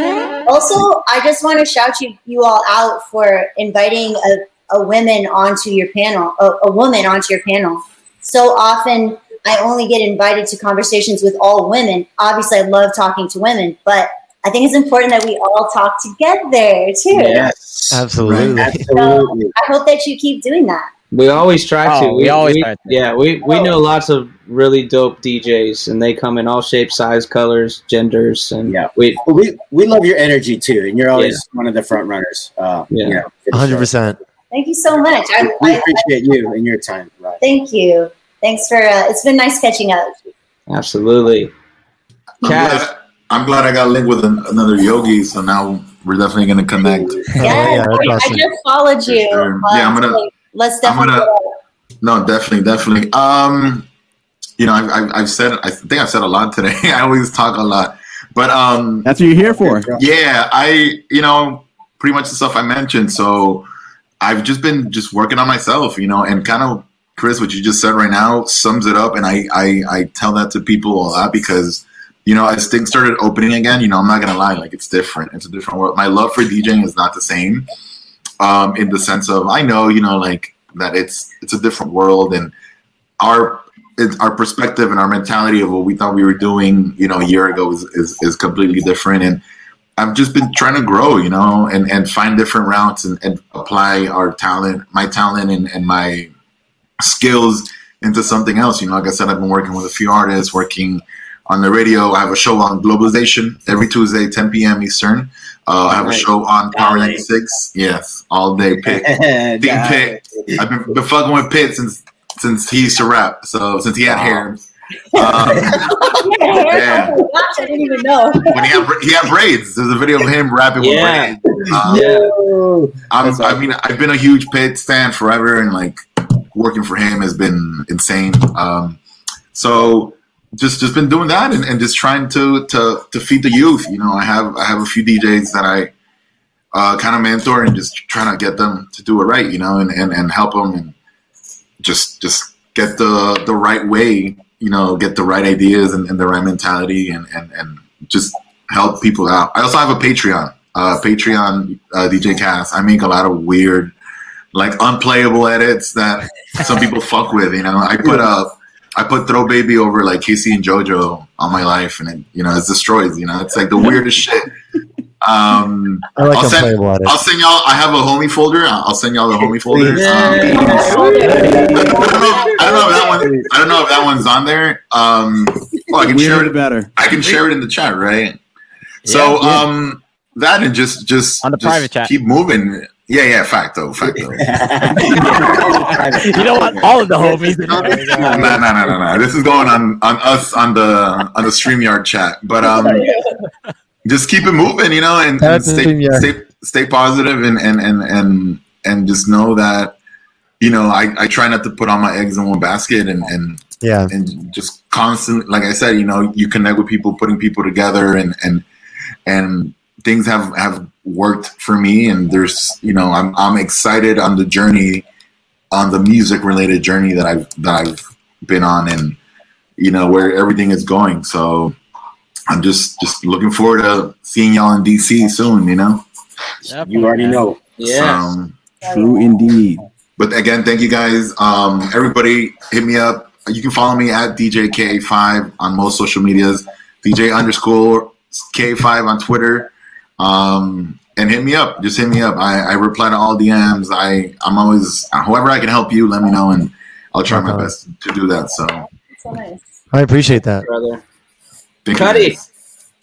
Also, I just want to shout you, you all out for inviting a, a woman onto your panel, a, a woman onto your panel. So often I only get invited to conversations with all women. Obviously, I love talking to women, but I think it's important that we all talk together too. Yes. Absolutely. Absolutely. I hope that you keep doing that. We always try to. Oh, we always try to. Yeah, we, we know lots of really dope D Js, and they come in all shapes, size, colors, genders, and Yeah. we Well, we we love your energy too, and you're always one of the front runners. Uh, Yeah. you know, for the one hundred show. percent. Thank you so much. I, We I, appreciate you and your time. Right. thank you. Thanks for. Uh, it's been nice catching up. absolutely. I'm Kaz. glad, I'm glad I got linked with an, another yogi, so now we're definitely going to connect. Yes, yeah, that's I, awesome. I just followed you. For sure. Yeah, I'm gonna- like, let's I'm definitely. gonna- go out. No, definitely, definitely. Um, you know, I've, I've, I've said, I think I've said a lot today. I always talk a lot, but um, That's what you're here for. yeah, I, you know, pretty much the stuff I mentioned. So I've just been just working on myself, you know, and kind of, Chris, what you just said right now sums it up. And I, I, I tell that to people a lot because, you know, as things started opening again, you know, I'm not going to lie, like it's different. It's a different world. My love for DJing is not the same um, in the sense of, I know, you know, like that it's, it's a different world and our, it's our perspective and our mentality of what we thought we were doing, you know, a year ago is, is, is completely different. And I've just been trying to grow, you know, and, and find different routes and, and apply our talent, my talent and, and my skills into something else. You know, like I said, I've been working with a few artists, working on the radio. I have a show on Globalization every Tuesday, ten p.m. Eastern. Uh, I have a show on Power ninety-six. Yes, all day. Pitt. Team Pitt. I've been, been fucking with Pitt since since he used to rap. So since he had hair. Um, Yeah. Oh my gosh, I didn't even know. when he had he had braids. There's a video of him rapping Yeah. with braids. Um, Yeah. I'm, I mean, I've been a huge Pitt stan forever, and like working for him has been insane. Um, so just just been doing that, and, and just trying to, to to feed the youth. You know, I have I have a few D Js that I uh, kind of mentor, and just trying to get them to do it right. You know, and, and, and help them, and just just get the the right way. You know, get the right ideas and, and the right mentality, and, and, and just help people out. I also have a Patreon, uh, Patreon uh, D J Cast. I make a lot of weird, like unplayable edits that some people fuck with. You know, I put a, I put Throw Baby over like Casey and JoJo all my life, and it, you know, it's destroyed. You know, it's like the weirdest shit. Um, I like I'll send, unplayable edits. I'll send y'all. I have a homie folder. I'll I'll send y'all the homie folder. Please. Um, I don't know. I don't know if that one. I don't know if that one's on there. Um, well, I can share Weird it. better. I can share it in the chat, right? So, Yeah. um, that and just just On the just private chat. keep moving. Yeah, yeah, facto, facto. You know what? All of the homies. no, no, no, no, no. This is going on on us on the on the StreamYard chat, but um, just keep it moving, you know, and, and That's stay, StreamYard. stay stay positive and and and and and just know that, you know, I, I try not to put all my eggs in one basket, and and Yeah. and just constant, like I said, you know, you connect with people, putting people together, and and and things have have worked for me, and there's, you know, I'm I'm excited on the journey, on the music related journey that I've that I've been on, and you know where everything is going. So I'm just just looking forward to seeing y'all in D C soon, you know. You already know. Yeah. Um, True indeed. But again, thank you guys. Um, everybody, hit me up. You can follow me at D J K A five on most social medias. D J underscore K A five on Twitter. Um, and hit me up. Just hit me up. I, I reply to all D Ms. I I'm always however I can help you. Let me know, and I'll try my best to do that. So, So nice. I appreciate that, brother. thank Cuddy. you guys.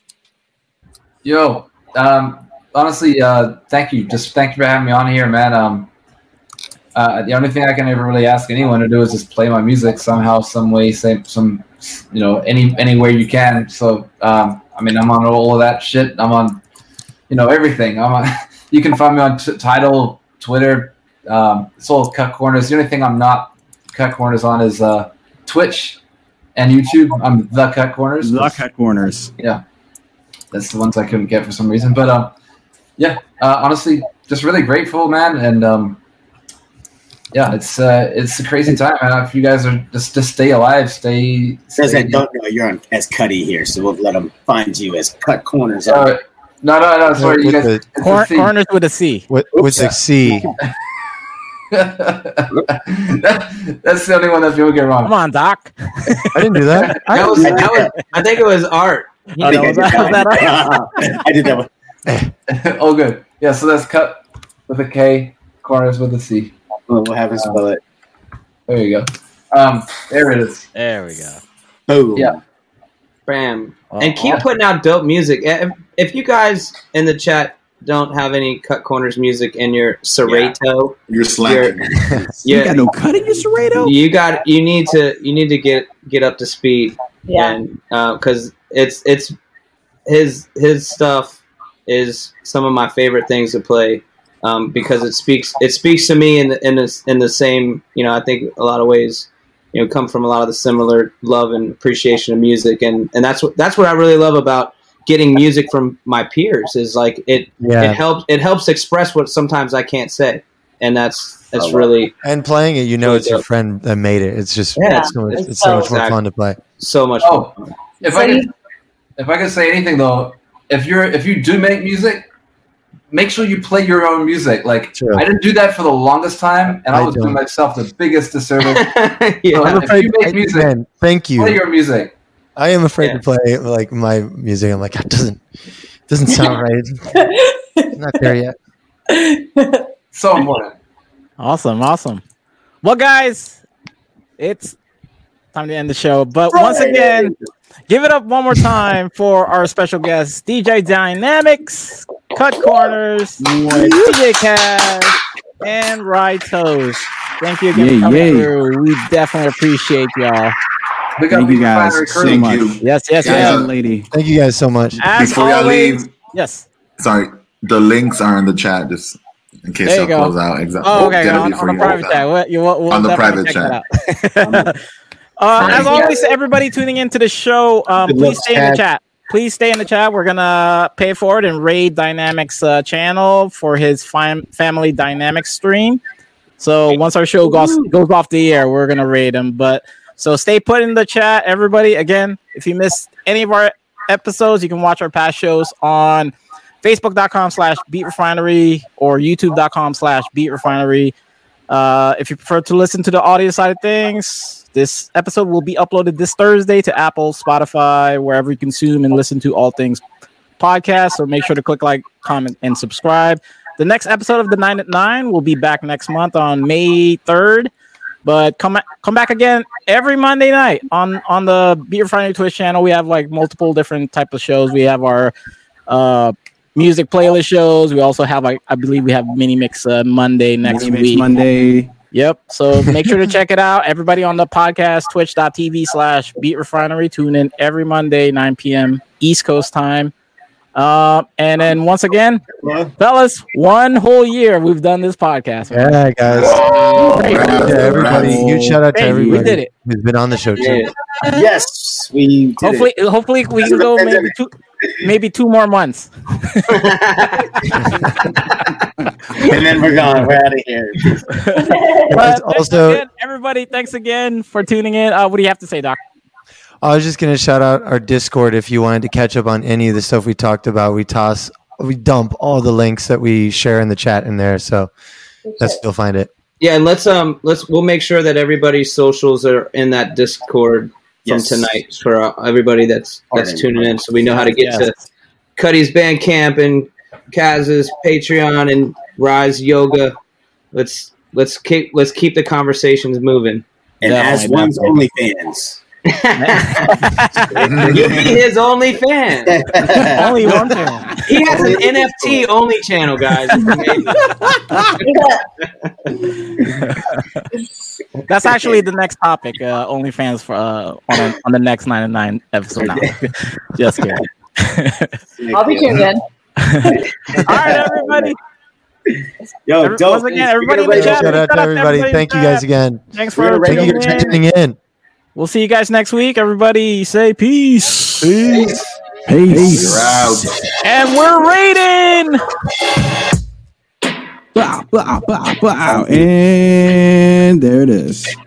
Yo, um, honestly, uh, thank you. Just thank you for having me on here, man. Um, uh, the only thing I can ever really ask anyone to do is just play my music somehow, some way, say some, you know, any anywhere you can. So, um, I mean, I'm on all of that shit. I'm on, you know, everything. I'm on. You can find me on t- Tidal, Twitter. Um, it's all Cut Corners. The only thing I'm not Cut Corners on is uh, Twitch and YouTube. I'm the Cut Corners. The Cut Corners. Yeah. That's the ones I couldn't get for some reason. But um, yeah, uh, honestly, just really grateful, man. And um, yeah, it's uh, it's a crazy time, man. If you guys are just just stay alive, stay. Those stay that don't know, you're on as Cuddy here, so we'll let them find you as Cut Corners. Uh, no, no, no. Sorry, you With guys. the- it's a Cor- C. corners with a C. with, with the C. that, that's the only one that people get wrong. Come on, Doc. I didn't do that. I That was, that was, I think it was Art. Oh, that was- that was that- I did that one. Oh, good. Yeah, so that's Cut with a K, Corners with a C. We'll we'll have him spell it. There you go. Um, there it is. There we go. Boom. Yeah. Bam. Oh, And keep awesome. putting out dope music. If, if you guys in the chat don't have any Cut Corners music in your Serato, You're slacking. You yeah, got no cut in your Serrato? you got you need to you need to get get up to speed. Yeah. And because it's it's his his stuff is some of my favorite things to play, um, because it speaks it speaks to me in the in the in the same, you know, I think a lot of ways, you know, come from a lot of the similar love and appreciation of music, and and that's what that's what I really love about getting music from my peers is like it Yeah. it helps it helps express what sometimes I can't say, and that's that's Oh, wow. really And playing it, you know, Really it's your dope. friend that made it. It's just Yeah. it's so much, It's it's so much so- more fun to play. so much Oh, fun. if So I could, you- if I could say anything though, if you're if you do make music, make sure you play your own music. Like True. I didn't do that for the longest time, and I, I was doing don't. myself the biggest disservice. Yeah. I'm if afraid. you make I- music, man, thank you. play your music. I am afraid Yeah. to play like my music. I'm like, that doesn't doesn't sound right. It's not there yet. So important. Awesome, awesome. Well, guys, it's time to end the show. But once again, give it up one more time for our special guests, D J Dynamics, Cut Corners, D J Cash, and Rye Toast. Thank you again Yay, for coming yay. through. We definitely appreciate y'all. We got Thank you Beat guys Refinery so Crew. Thank much. you. Yes, yes, Yeah. yes. Young lady. Thank you guys so much. As Before y'all always, leave, yes. sorry, the links are in the chat just in case There y'all you go. close out. Exactly. Oh, okay. Get it On, before on the you private close chat. out. We'll, you, we'll, we'll On the definitely private check that out. uh, as always, everybody tuning into the show, um, Good please luck, stay in the Chad. chat. Please stay in the chat. We're gonna pay it forward and raid Dynamics uh, channel for his fam- family Dynamics stream. So once our show goes goes off the air, we're gonna raid him. But so stay put in the chat, everybody. Again, if you missed any of our episodes, you can watch our past shows on Facebook.com slash Beat Refinery or YouTube.com slash Beat Refinery. Uh, if you prefer to listen to the audio side of things, this episode will be uploaded this Thursday to Apple, Spotify, wherever you consume and listen to all things podcast. So make sure to click like, comment, and subscribe. The next episode of the Nine at Nine will be back next month on May third. But come come back again every Monday night on on the Beat Refinery Twitch channel. We have like multiple different type of shows. We have our uh, music playlist shows. We also have like I believe we have mini mix uh, Monday next Mini Mix week. Monday. Yep. So make sure to check it out. Everybody on the podcast, twitch.tv slash Beat Refinery. Tune in every Monday, nine p.m. East Coast time. Uh, and then once again, fellas, one whole year we've done this podcast. man. Yeah, guys. Great. Yeah, everybody, huge shout out to Hey, we everybody did it. who's been on the show too. Yeah. Yes, we did Hopefully, it. hopefully we can go maybe two, maybe two more months. And then we're gone. We're out of here. But thanks also- again, everybody, thanks again for tuning in. Uh, what do you have to say, Doc? I was just gonna shout out our Discord if you wanted to catch up on any of the stuff we talked about. We toss, we dump all the links that we share in the chat in there, so that's you'll find it. Yeah, and let's um let's we'll make sure that everybody's socials are in that Discord from Yes. tonight for uh, everybody that's that's Pardon. tuning in, so we know how to get Yes. to Cuddy's Bandcamp and Kaz's Patreon and Rise Yoga. Let's let's keep let's keep the conversations moving. And as one's OnlyFans. You'll be his only fan. Only one fan. He has an N F T only channel, guys. That's actually the next topic. Uh, OnlyFans for uh, on a, on the next nine and nine episode. Now, just kidding. I'll be tuned in. All right, everybody. Yo, Every- dope. once again, everybody in the chat. Shout out to everybody. Thank you guys again. Thanks We're for gonna rate Thank you tuning guys for in. tuning in. We'll see you guys next week. Everybody say peace. Peace. Peace. You're out. And we're rating. Bow, bow, bow, bow. And there it is.